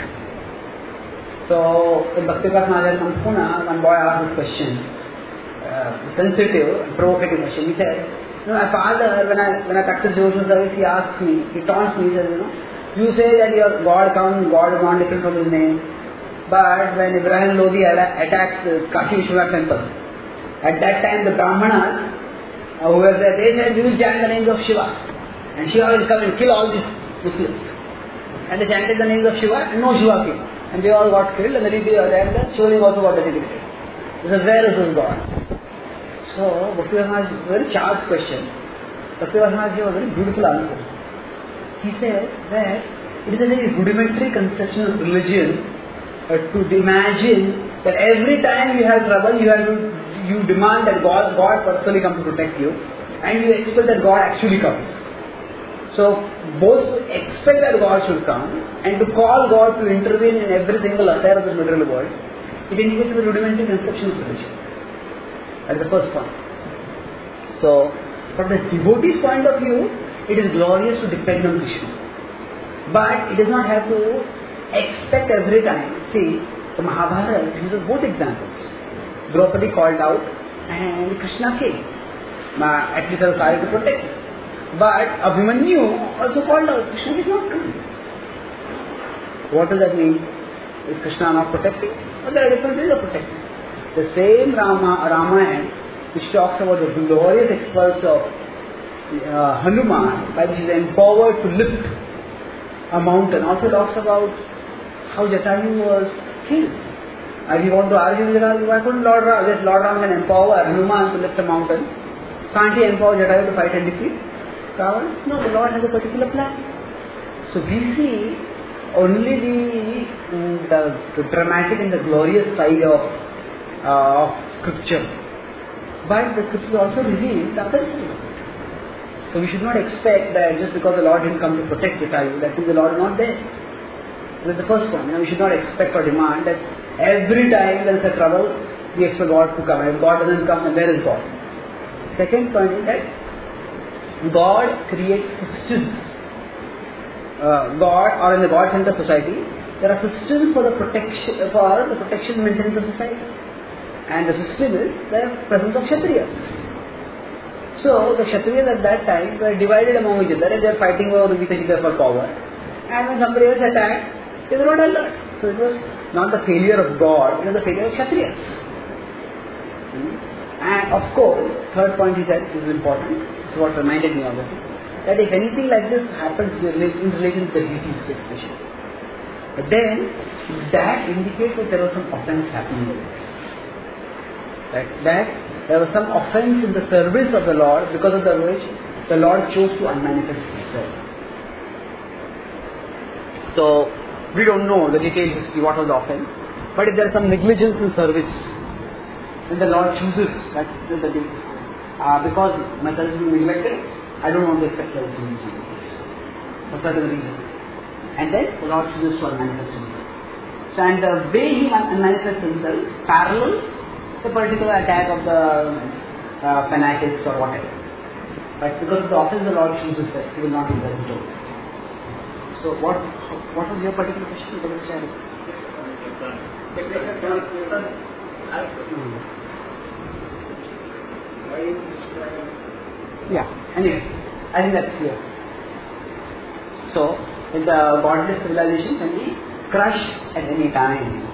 So in Bhakti-Vikas Maharaj from Pune, one boy asked this question, uh, sensitive and provocative question. He said, you know, my father, when I when I practice devotional service, he asks me, he taunts me, he says, you know, you say that your God comes, God is not different from his name. But when Ibrahim Lodi attacks the Kashi Vishwanath temple, at that time the Brahmanas, uh, who were there, they said, we will chant the names of Shiva. And Shiva will come and kill all these Muslims. And they chanted the names of Shiva, and no Shiva came. And they all got killed, and the Riti and the Shivaling also got desecrated. This is where is this God? So, Bhakti Maharaj, very charged question. Satyavasanaji was a very beautiful answer. He said that it is a very rudimentary conception of religion uh, to imagine that every time you have trouble, you have to, you demand that God, God personally come to protect you, and you expect that God actually comes. So both to expect that God should come and to call God to intervene in every single affair of this material world, it indicates the rudimentary conception of religion. That's the first point. So, from the devotee's point of view, it is glorious to depend on Krishna. But it does not have to expect every time. See, the Mahabharata uses both examples. Draupadi called out and Krishna came. At least I was sorry to protect him. But Abhimanyu also called out, Krishna did not come. What does that mean? Is Krishna not protecting? Well, there are different ways of protecting. The same Rama, Ramayana, which talks about the glorious exploits of uh, Hanuman, by which he is empowered to lift a mountain, also talks about how Jatayu was killed. And we want to argue with Jatayu, why couldn't Lord Ram, this Lord Ram can empower Hanuman to lift a mountain? Can't he empower Jatayu to fight and defeat Ravan? No, the Lord has a particular plan. So we see only the, the, the dramatic and the glorious side of, uh, of scripture. But the scripture also reveals the other side. So we should not expect that just because the Lord didn't come to protect Jatayu, that means the Lord is not there. That's the first point. You know, we should not expect or demand that every time there is a trouble, we expect God to come. And if God doesn't come, then where is God? Second point is that God creates systems. Uh, God, or in the God-centered society, there are systems for the protection, for the protection and maintenance of society. And the system is the presence of Kshatriyas. So the Kshatriyas at that time were divided among each other and they were fighting over with each other for power. And when somebody else attacked, they were not alert. So it was not the failure of God, it was the failure of Kshatriyas. Hmm? And of course, third point he said, this is important, this is what reminded me of it, that if anything like this happens in relation to the deities especially, but then that indicates that there was some offense happening over there. That, that there was some offense in the service of the Lord, because of the which the Lord chose to unmanifest himself. So, we don't know the detailed history, what was the offense, but if there is some negligence in service, then the Lord chooses that the day. Uh, because method is being neglected, I don't want to accept service in this for certain reasons. And then the Lord chooses to unmanifest himself. So, and the way he manifests himself parallels the particular attack of the uh, fanatics or whatever. But because of the office the Lord chooses that, he will not be present over. So what what was your particular question? Yeah, anyway, I think that's clear. So, in the godless civilization can be crushed at any time.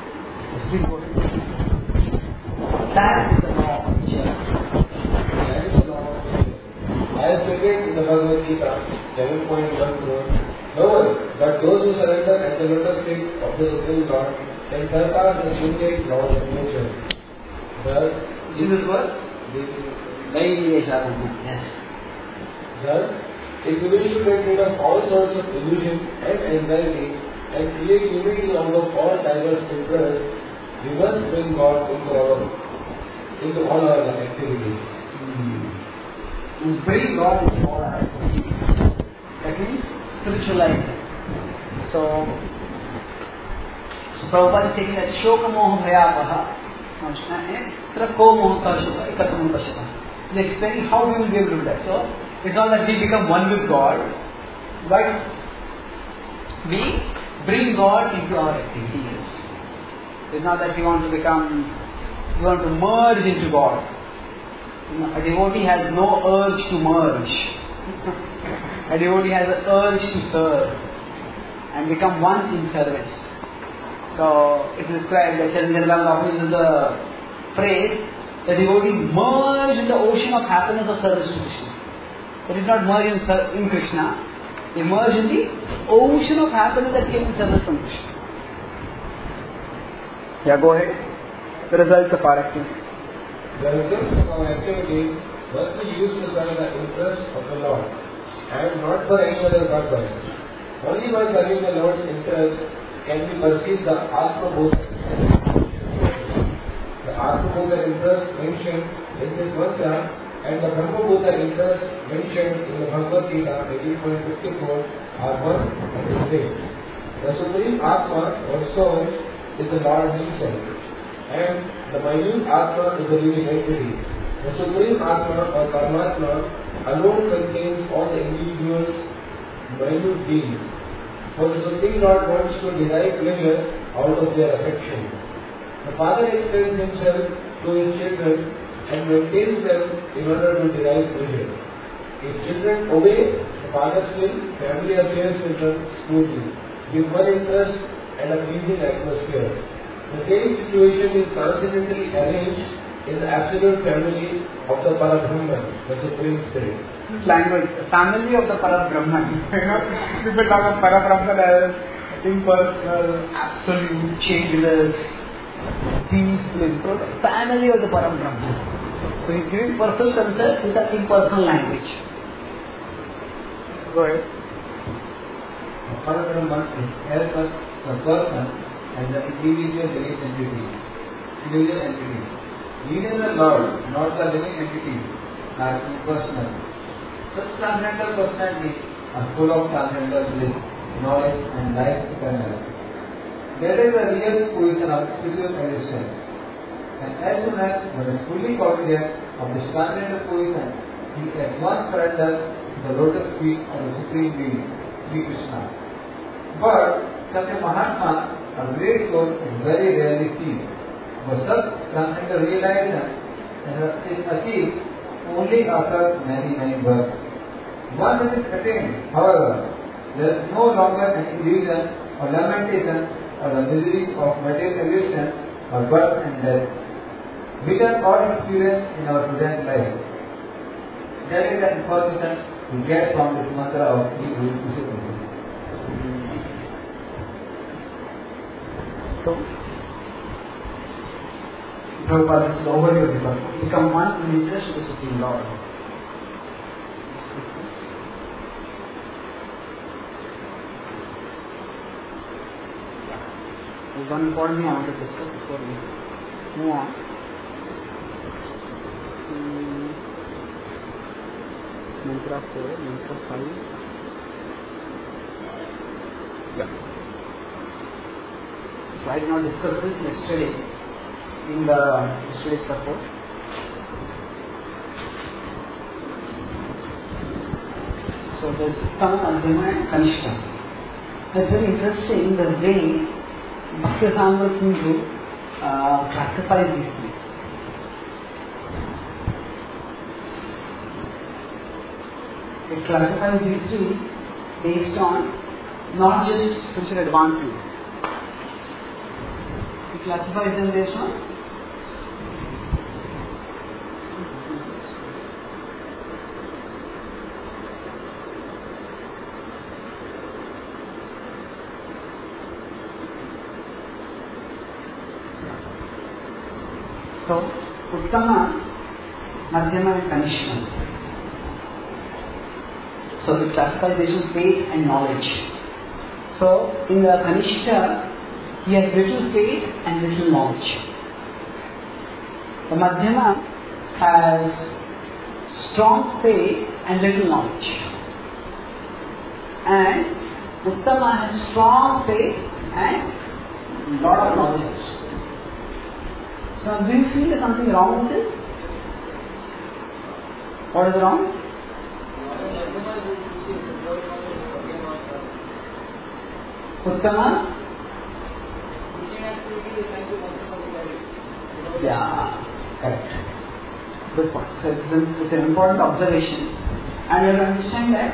That is the law of nature. That is the law of nature. As stated in the Bhagavad Gita, seven point one crore, no one but those who surrender at the lotus feet of the Supreme Lord can surpass the stringent laws of nature. Thus, see this verse? Yes. Thus, if you wish to get rid of all sorts of illusion and anxiety and create unity out of all diverse interests, we must bring God into our into all our activities. Hmm. Bring God into all our activities. That means spiritualize it. So, so Prabhupada is taking that Shoka Moha Bhayavaha Tra Ko Moha Kashava Ekatam Kashava. So they are explaining how we will be able to do that. So, it's not that we become one with God, but we bring God into our activities. It's not that we want to become, we want to merge into God. You know, a devotee has no urge to merge. A devotee has an urge to serve and become one in service. So, it is described that Charanjana Bhagavan often uses the phrase, the devotees merge in the ocean of happiness of service to Krishna. They did not merge in, in Krishna, they merge in the ocean of happiness that came in service from Krishna. Yeah, go ahead. The results of our activity. The results of our activity must be used to serve the interest of the Lord, and not for any other purpose. Only by serving the Lord's interest can we perceive the Atma-bhuta. The Atma-bhuta interest mentioned in this mantra and the Brahma-bhuta interest mentioned in the Bhagavad Gita eighteen point fifty-four are one and the same. The Supreme Atma or Soul is the Lord Himself, and the minute Atma is the living entity. The Supreme Atma or Paramatma alone contains all the individuals' minute beings. For the Supreme Lord wants to derive pleasure out of their affection. The Father extends Himself to His children and maintains them in order to derive pleasure. If children obey the Father's will, family affairs will run smoothly, give one interest and a pleasing atmosphere. The same situation is transcendently arranged in the absolute family of the Parabrahman, the Supreme Spirit. Language, family of the Parabrahman. People talk of Parabrahman as impersonal, absolute, changeless, peaceful. Family of the Parabrahman. So he's giving personal concepts with an impersonal language. Go ahead. Parabrahman is help us, the person and the individual living entity. Individual entity. Even the Lord, not the living entities, are impersonal. Such transcendental personalities are full of transcendental bliss, knowledge and life eternal. That is the real position of spiritual existence. And as soon as one is fully cognizant of this transcendental position, he at once surrenders the lotus feet of the Supreme Being, Sri Krishna. But such a Mahatma, a great soul, is very rarely seen. But such transcendental realization is achieved only after many, many births. Once it is attained, however, there is no longer any illusion or lamentation or the misery of material existence or birth and death, which are all experienced in our present life. That is the information we get from this mantra of Sri Guru Krishna. So, Prabhupada, this is overview of the Lord. Become one in interest with the Supreme Lord. There's one important thing I want to discuss before we move on. Hmm. Mantra four, mantra five. Yeah. So I did not discuss this yesterday in the yesterday's purport. So there's Uttama, Madhyama and Kanishta. It's very interesting the way Bhakti Rasamrita Sindhu uh, classifies these three. It classifies these three based on not just spiritual advancement. It classifies them based on so Uttama, Madhyama and Kanishta. So it classifies based on faith and knowledge. So in the Kanishta, he has little faith and little knowledge. The Madhyama has strong faith and little knowledge. And Uttama has strong faith and lot of knowledge. So do you feel there's something wrong with this? What is wrong? Uttama? Yeah, correct. Good point. So it's an, it's an important observation. And you have to understand that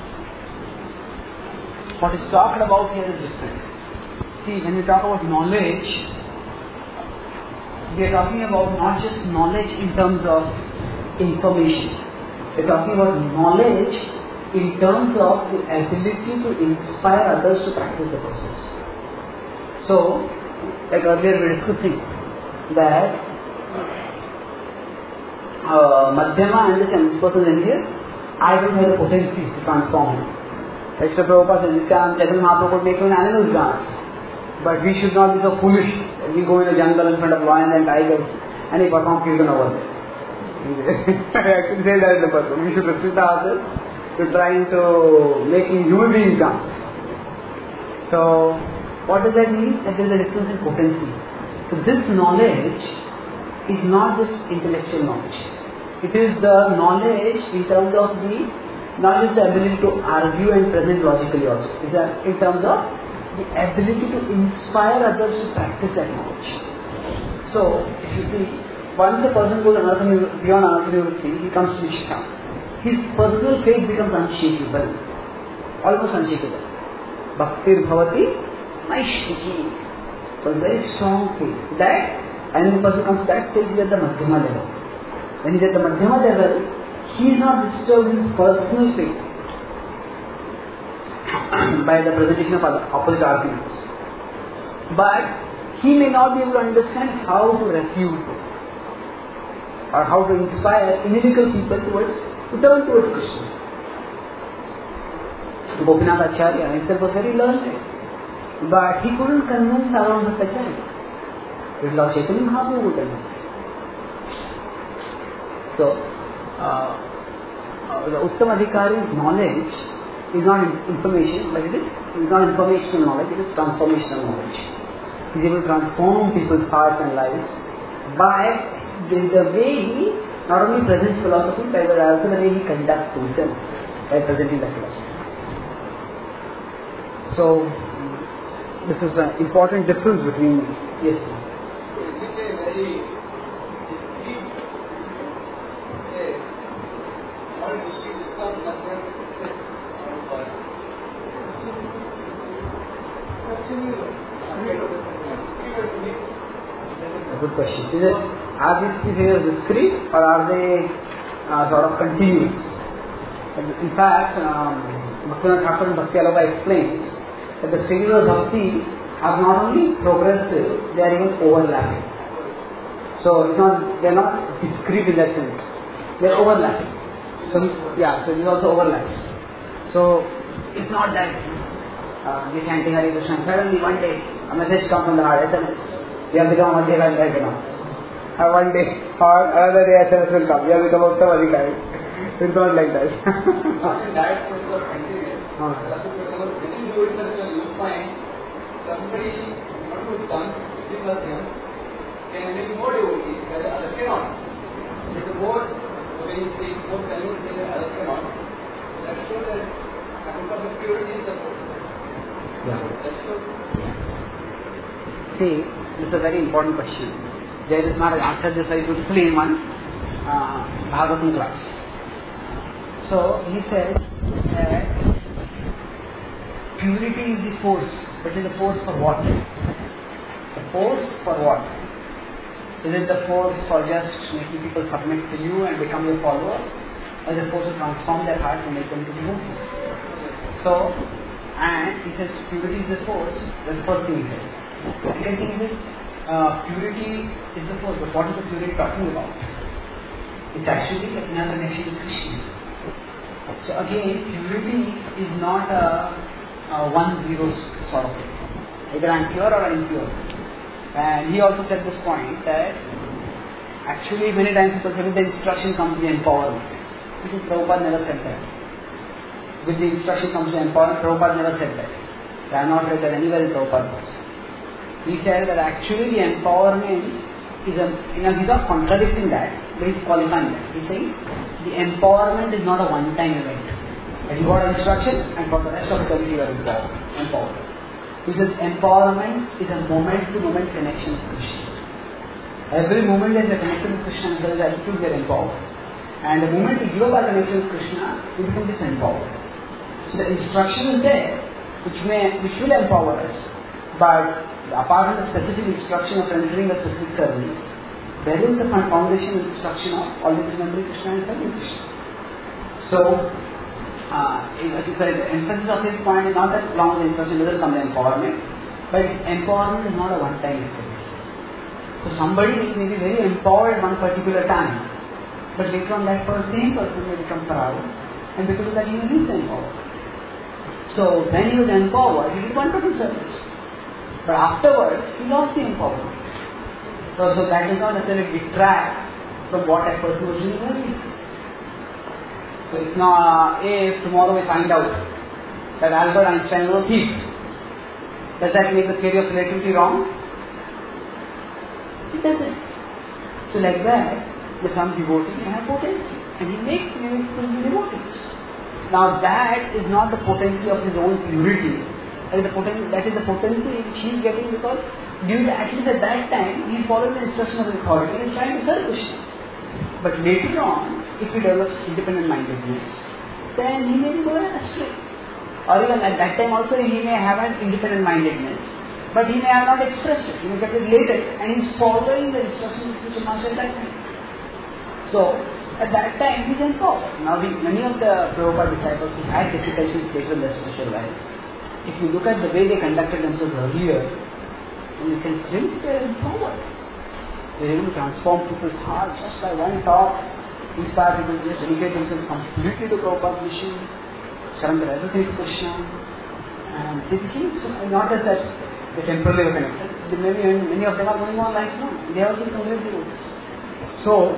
what is talked about here is different. See, when we talk about knowledge, we are talking about not just knowledge in terms of information. We are talking about knowledge in terms of the ability to inspire others to practice the process. So, like earlier we were discussing that uh, Madhyama, I understand this person is here, I don't have the potency to transform him. Like Srila Prabhupada says, Chaitanya Mahaprabhu could make him an animal dance. But we should not be so foolish that we go in the jungle in front of lions and tigers and he performs kirtan over there. I actually say that in the person. We should restrict ourselves to trying to making human beings dance. So, what does that mean? That there is a difference in potency. So this knowledge is not just intellectual knowledge. It is the knowledge in terms of the, not just the ability to argue and present logically also. It is in terms of the ability to inspire others to practice that knowledge. So, if you see, once a person goes another beyond another thing, he comes to Nishtha. His personal faith becomes unshakable, almost unshakable. Bhaktir bhavati naishiki. So, very strong faith. That, and the person comes to that stage, he is at the Madhyama level. When he is at the Madhyama level, he is not disturbed in his personal faith by the presentation of opposite arguments. But he may not be able to understand how to refute or how to inspire inimical people towards, to turn towards Krishna. Gopinath Acharya himself was very learned, but he couldn't convince Sarvam Bhattacharya. It was Chaitanya Mahaprabhu who convinced. So, uh, uh, the Uttam Adhikari's knowledge is not information, but it is, it is not informational knowledge, it is transformational knowledge. He is able to transform people's hearts and lives by the, the way he not only presents philosophy, but also the way he conducts himself by presenting the philosophy. So, this is an important difference between, yes. Good question. Is it, are these behaviors discrete or are they uh, sort of continuous? In fact, um, Bhaktivinoda Thakur and Bhakti Aloka explains that the stages of bhakti are not only progressive, they are even overlapping. So it's not, they are not discrete in that sense. They are overlapping. So yeah, so this also overlaps. So it's not that uh, we chanting Hare Krishna, suddenly one day a message comes from the heart, S M S. You have become Madhyama right now. And one day, or another day S M S will come. You have become Uttam Adhikari. It's not like that. That is the continuous. When you do it, you find somebody not who is done, this was him, can make more devotees, but the other cannot. If the more, when you speak more valuable than the other cannot, that shows that because of purity is the force. Yeah. That shows. See, this is a very important question. Jayadis Maharaj answered this very beautifully in one uh, Bhagavatam class. So, he said that purity is the force, but is the force for what? The force for what? Is it the force for just making people submit to you and become your followers? Or is it the force to transform their heart to make them to devotees? So, and he says purity is the force, that's the first thing he said. The second thing is, uh, purity is the force, but what is the purity talking about? It's actually an inner connection with Krishna. So again, purity is not a, a one-zero sort of thing. Either I am pure or I am impure. And he also said this point that actually many times people say with the instruction comes the empowerment. This is Prabhupada never said that. With the instruction comes the empowerment, Prabhupada never said that. I have not read that anywhere in Prabhupada books. He said that actually the empowerment is a, you know, he's not contradicting that, but he's qualifying that. He's saying the empowerment is not a one-time event. That you got instruction and for the rest of the time you are empowered. empowered. He says empowerment is a moment-to-moment connection with Krishna. Every moment there is a connection with Krishna and there is attitude they are empowered. And the moment you give up our connection with Krishna, you become disempowered. So the instruction is there, which may, which will empower us, but apart from the specific instruction of entering a specific service, there is the foundation instruction of always remembering Krishna and serving Krishna. So, uh, sorry, the emphasis of this point is not that long the instruction doesn't come to empowerment, but empowerment is not a one-time activity. So somebody may be very empowered at one particular time, But later on that same person will become proud, and because of that he will lose the empowerment. So when he was empowered, he did wonderful service. But afterwards, he lost the empowerment. So, so that does not necessarily detract from what that person was doing earlier. So it's not, if tomorrow we find out that Albert Einstein was a thief, does that make the theory of relativity wrong? It doesn't. So like that, the some devotee can have potency, and he makes mimics to the devotees. Now that is not the potency of his own purity. That is the potency, that is the potency which he is getting because due to, at least at that time, he is following the instruction of the authority and is trying to serve Krishna. But later on, if he develops independent mindedness, then he may be going astray. Or even at that time also he may have an independent mindedness, but he may have not expressed it, he may get it later, and he is following the instructions which are master at that time. So, at that time he is empowered. Now the, many of the Prabhupada disciples who had difficulties later in their spiritual life, if you look at the way they conducted themselves earlier, then you can really see they are empowered. They are able to transform people's hearts just by one talk. Inspire people to just dedicate themselves completely to Prabhupada's mission, surrender everything to Krishna, and they became so, not just that they temporarily were connected, many, many of them are going on lifelong. They also become great devotees. So,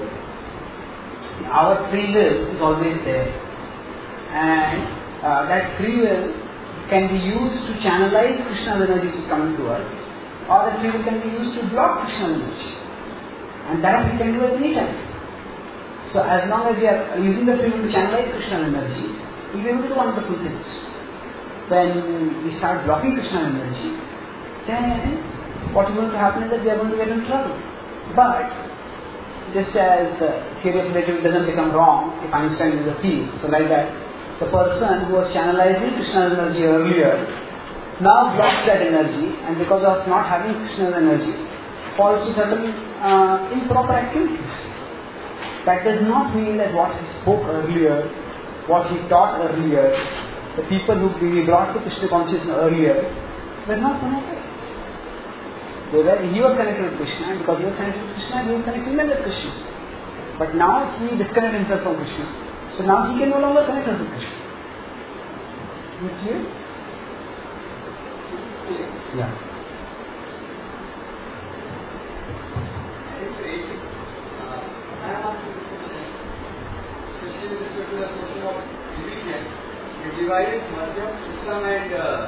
our free will is always there, and uh, that free will can be used to channelize Krishna's energy which is coming to us, or that free will can be used to block Krishna's energy, and that we can do at any time. So as long as we are using the free will to channelize Krishna's energy, we will be able to do wonderful things. When we start blocking Krishna's energy, then what is going to happen is that we are going to get in trouble. But just as the theory of relativity doesn't become wrong if Einstein is a thief, so like that, the person who was channelizing Krishna's energy earlier now blocks that energy, and because of not having Krishna's energy, falls to certain uh, improper activities. That does not mean that what he spoke earlier, what he taught earlier, the people who he brought to Krishna consciousness earlier were not connected. They were, he was connected with Krishna, and because he was connected with Krishna, he was connecting them with Krishna. But now he disconnected himself from Krishna. So now he can no longer connect us with Krishna. Is it clear? Yeah. Divided Madhyam, system and uh,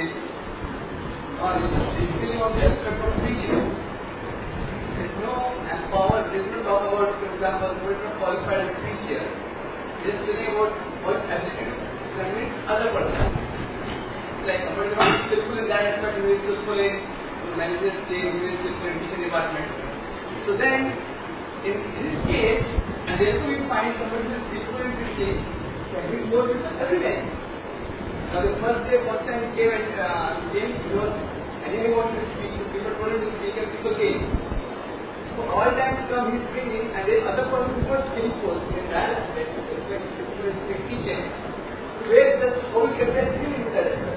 or basically on the aspect of preaching. There is no empower, there is no talk about, for example, who is not qualified as a preacher. There is talking about what ability to convince other person. Like somebody who is skillful in that aspect, who is skillful in management stage, who is skillful in teaching department. So then, in this case, and therefore we find somebody who is skillful in preaching, can be more people every day. Now the first day, first time he came and uh, came, he was, and he wanted to speak, so people told him to speak and people came. So all time to come he is bringing, and there is other person who was skillful in that aspect, like skillful in teaching, where the whole capacity is that aspect.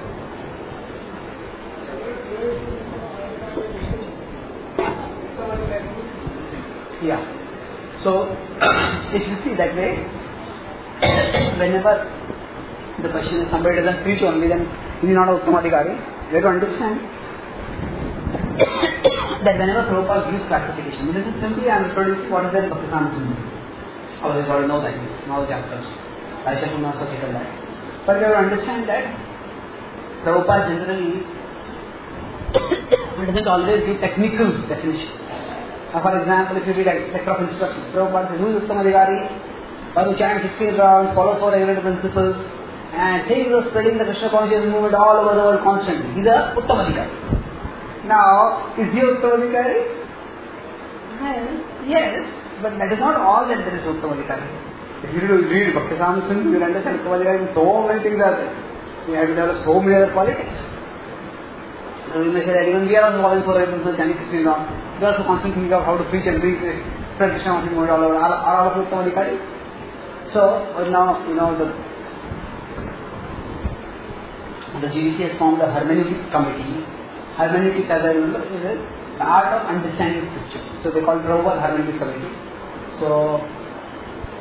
Yeah. So, if you see that way, whenever the question is somebody doesn't preach only, then he is not an Uttamadhikari. We have to understand that whenever Prabhupada gives classification, this is simply I am introducing what is there in Bhakti-Samanta Sindhu. Otherwise, you know that, know the chapters. I shall not have taken that. But we have to understand that Prabhupada generally doesn't always give technical definition. Now, for example, if you read a letter of instruction, Prabhupada says, who is Uttamadhikari? Or who chants sixteen rounds, follows four regulative principles, and things of spreading the Krishna consciousness movement all over the world constantly. He's a Uttamadhikari. Now, is he Uttamadhikari? Well, yes, but that is not all that there is Uttamadhikari. If you read Bhakti-Samanta Sindhu, you will understand Uttamadhikari, so many things are there. We have to develop so many other qualities. So we may say that even we are also following four regulative principles, chanting sixteen rounds. We are also constantly thinking of how to preach and preach, spread Krishna consciousness movement all over. Are all of Uttamadhikari? So, now, you know, the the G D C has formed the hermeneutics committee. Hermeneutics, as I remember, is the art of understanding scripture. So they call it Prabhupada Hermeneutics Committee. So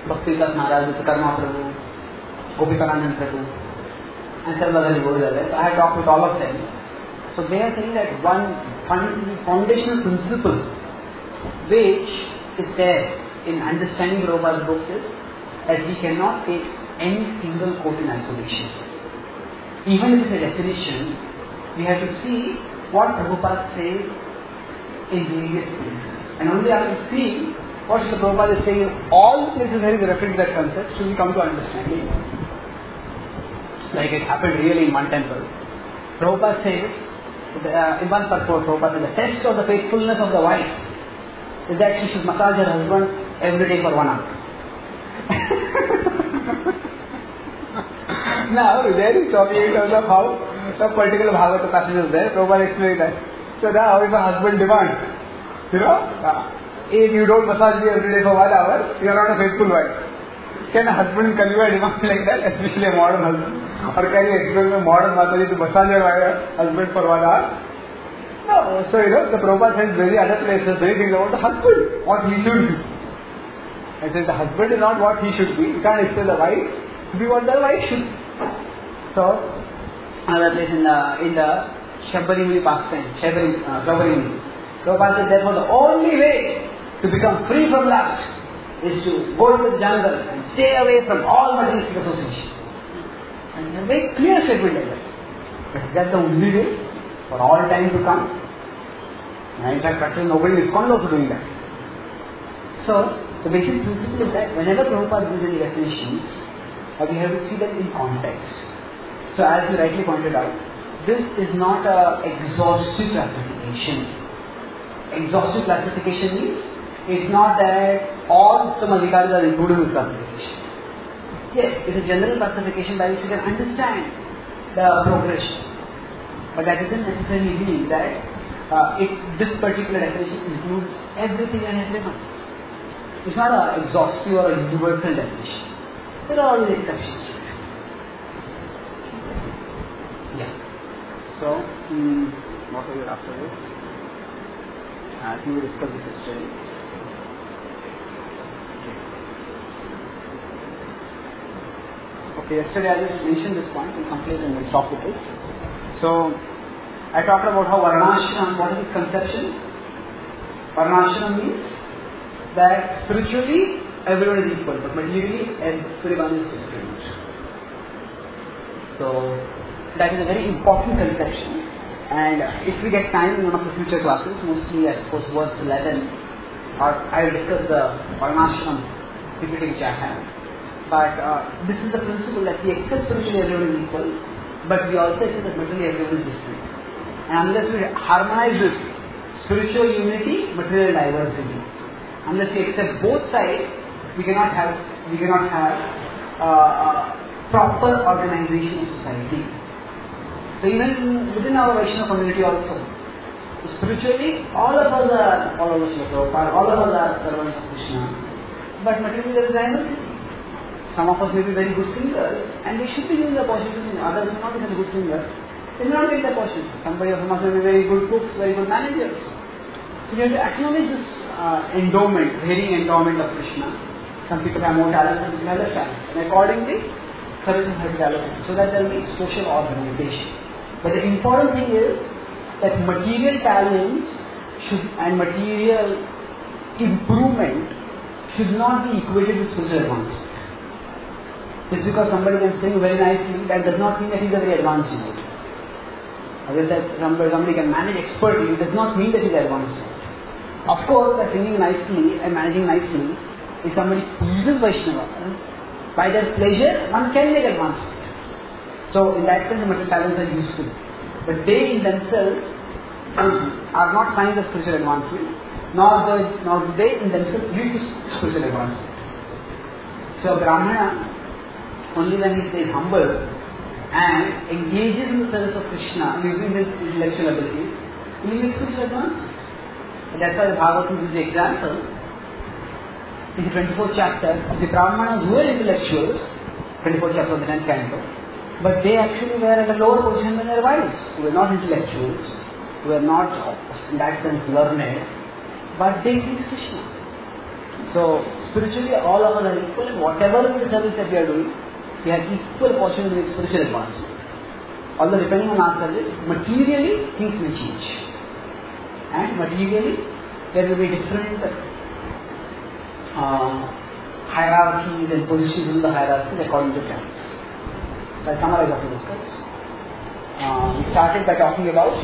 Bhakti Vikas Maharaj, Karma Prabhu, Gopikanand Prabhu, and several other devotees. So I had talked with all of them. So they are saying that one foundational principle which is there in understanding Prabhupada's books is that we cannot take any single quote in isolation. Even if it's a definition, we have to see what Prabhupada says in various places. And only after seeing what the Prabhupada is saying in all the places where he is referring to that concept, should we come to understanding. Like it happened really in one temple. Prabhupada says, uh, in one purport, Prabhupada says, the test of the faithfulness of the wife is that she should massage her husband every day for one hour. Now, there is talking in terms of how the particular Bhagavata passage is there. Prabhupada explained that. So now, if a husband demands, you know, uh, if you don't massage me every day for one hour, you are not a faithful wife. Can a husband convey a demand like that, especially a modern husband? Or can you expect a modern Mataji to massage your husband for one hour? No. So, you know, the Prabhupada says very other places, very things about the husband, what he should do. I said the husband is not what he should be. You can't expect the wife to be what the wife should be. So, another place in the, in the Shabari Muni pastime, Shabari Muni. Prabhupada said therefore the only way to become free from lust is to go into the jungle and stay away from all materialistic association. And a very clear statement like that. But is that the only way for all time to come? And in fact, practically nobody is also doing that. So, the basic principle is that whenever Prabhupada uses any definitions, uh, we have to see them in context. So, as you rightly pointed out, this is not an exhaustive classification. Exhaustive classification means it's not that all the Madhikaris are included in this classification. Yes, it is a general classification by which you can understand the progression. But that doesn't necessarily mean that uh, it, this particular definition includes everything and everyone. It's not an exhaustive or a universal definition. There are always exceptions to it. Yeah. So, um, what are you after this? I think we discussed this yesterday. Okay, yesterday I just mentioned this point and completely and we'll stop with this. So, I talked about how Varnashram, what is its conception? Varnashram means that spiritually everyone is equal, but materially everyone is different. So, that is a very important conception. And if we get time in one of the future classes, mostly I suppose verse eleven, or I will discuss the Varnashram P P T which I have. But uh, this is the principle that we accept spiritually everyone is equal, but we also accept that materially everyone is different. And unless we harmonize this spiritual unity, material diversity, unless we accept both sides, we cannot have we cannot have uh, a proper organization of society. So even within our Vaishnava community also, spiritually all of us are followers of Prabhupada, all of us are servants of Krishna, but materially there is diversity. Some of us may be very good singers, and we should be giving the opportunity. Others may not be such a good singers. They may not get the opportunity. Somebody of us may be very good cooks, very good managers. So we have to acknowledge this uh, endowment, varying endowment of Krishna. Some people have more talent, some people have less talent. And accordingly, services have to be allocated. So that there will be social organization. But the important thing is that material talents should and material improvement should not be equated with spiritual advancement. Just because somebody can sing very nicely, that does not mean that he is a very advanced singer. As I said, somebody, somebody can manage expertly, it does not mean that he is advanced. Of course, by singing nicely and managing nicely, if somebody pleases Vaishnava, by their pleasure, one can make advancement. So, in that sense, the material talents are useful. But they in themselves are not signs of spiritual advancement, nor do, nor do they in themselves lead to spiritual advancement. So, Brahmana, only when he stays humble and engages in the service of Krishna using his intellectual abilities, he makes spiritual advancement. And that's why the Bhagavatam gives the example in the twenty-fourth chapter of the Brahmanas who were intellectuals, twenty-fourth chapter of the tenth canto, but they actually were at a lower position than their wives, who were not intellectuals, who were not in that sense learned, but they pleased Krishna. So spiritually all of us are equal, and whatever the service that we are doing, we have equal opportunity to make spiritual advancement. Although depending on our service, materially things may change. And materially there will be different uh, hierarchies and positions in the hierarchy according to talents. So I summarize what we discussed. Uh, we started by talking about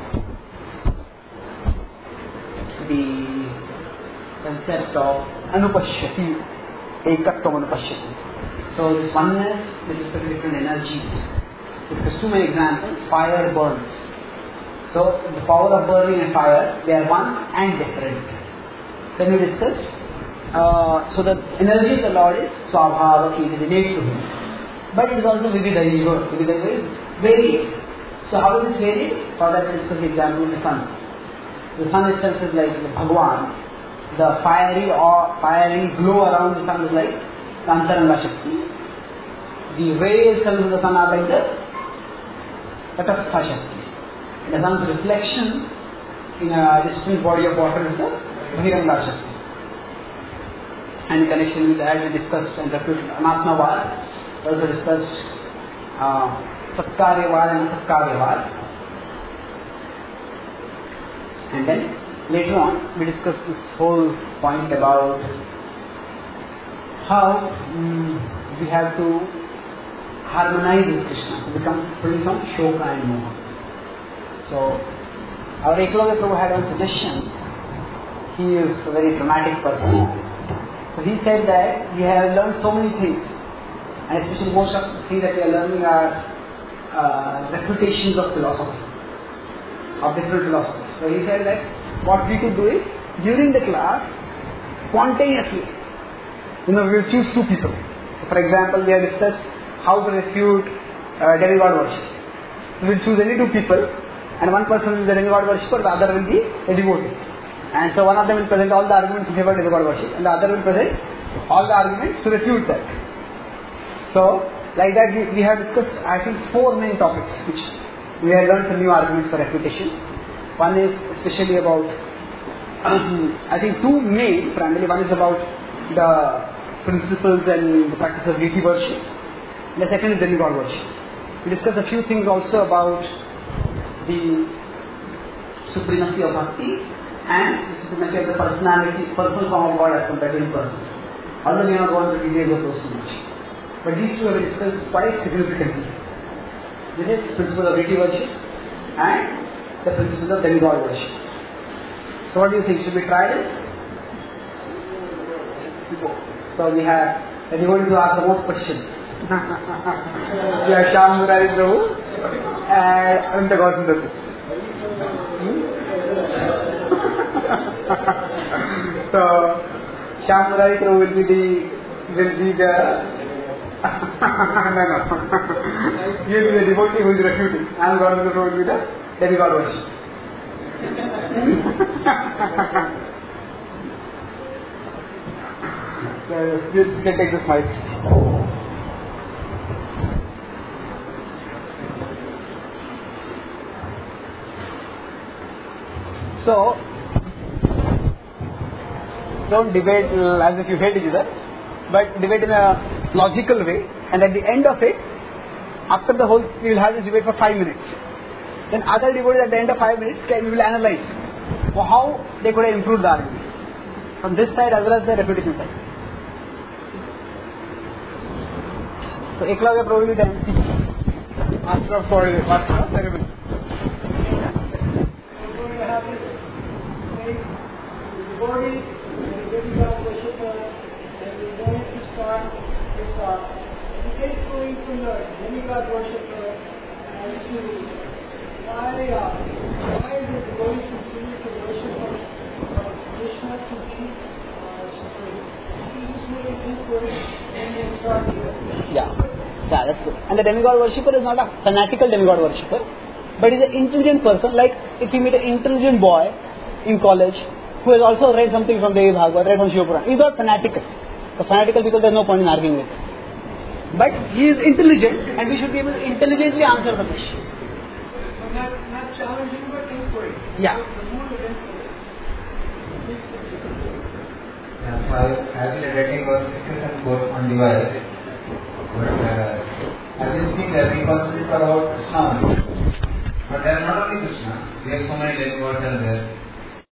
the concept of anupashyati, ekatvam anupashyati. So this oneness with respect to different energies. Discuss too many examples. Fire burns. So the power of burning and fire, they are one and different. Then we discussed, uh, so the energy of the Lord is swabhavaki, it is innate to Him. But it is also vividaiva. Vividaiva is varied. So how is it varied? For that we discuss the example of the sun. The sun itself is like the Bhagwan. The fiery or fiery glow around the sun is like the Antaranga Shakti. The rays coming from the sun are like the Tatastha Shakti. The sun's reflection in a distant body of water is the Bahiranga Shakti. And in connection with that we discussed and refuted Anatmavad. We also discussed uh, Satkaryavad and Asatkaryavad. And then later on we discussed this whole point about how um, we have to harmonize with Krishna to become free from Shoka and Moha. So our Eklavya Prabhu had one suggestion. He is a very dramatic person. So he said that we have learned so many things, and especially most of the things that we are learning are uh, refutations of philosophy, of different philosophies. So he said that what we could do is, during the class, spontaneously, you know, we will choose two people. So for example, we have discussed how to refute uh, demigod worship. We will choose any two people, and one person will be the demigod worshipper, the other will be a devotee. And so one of them will present all the arguments in favor of demigod worship, and the other will present all the arguments to refute that. So, like that we, we have discussed, I think, four main topics, which we have learned some new arguments for refutation. One is especially about, um, I think two main primarily. One is about the principles and the practice of deity worship. And the second is demigod worship. We discussed a few things also about the supremacy of bhakti and the supremacy of the personality, personal form of God as compared to in person. Although we are not going into details of those too much. But these two have been discussed quite significantly. This is the principle of deity worship and the principles of demigod worship. So what do you think? Should we try this? So we have, the devotees who ask the most questions. We have Shyam Murari Prabhu and Ananta Gautama Prabhu. So Shyam Murari Prabhu will be the, will be the no, no. He will be the devotee who is refuting. And Gautama Prabhu will be the demigod worship. So, you can take this mic. So, don't debate as if you hate each other, but debate in a logical way, and at the end of it, after the whole, we will have this debate for five minutes. Then other devotees at the end of five minutes, can, we will analyze how they could have improved the arguments from this side as well as the refutation side. So Eklavya Prabhu will be the M C, Master of Ceremony. Master of Ceremony. Devotee, demigod worshipper, and we're going to start this talk. We get going from the demigod worshipper and to why, uh, why is it going to continue to worship of Krishna to keep uh, suffering? We just make it equal and then start here. Yeah, yeah, that's good. And the demigod worshipper is not a fanatical demigod worshipper, but is an intelligent person. Like if you meet an intelligent boy in college who has also read something from Devi Bhagavad, read from Shiva Purana, he's not fanatical. The fanatical people, there's no point in arguing with. But he is intelligent, and we should be able to intelligently answer the question. Not, not challenging, but inquiry. Yeah. The mood of inquiry. Yeah, so I have been attending our discussion course on device, but uh, I've been seeing that we concentrate about Krishna only. But there are not only Krishna, we have so many demigods and there.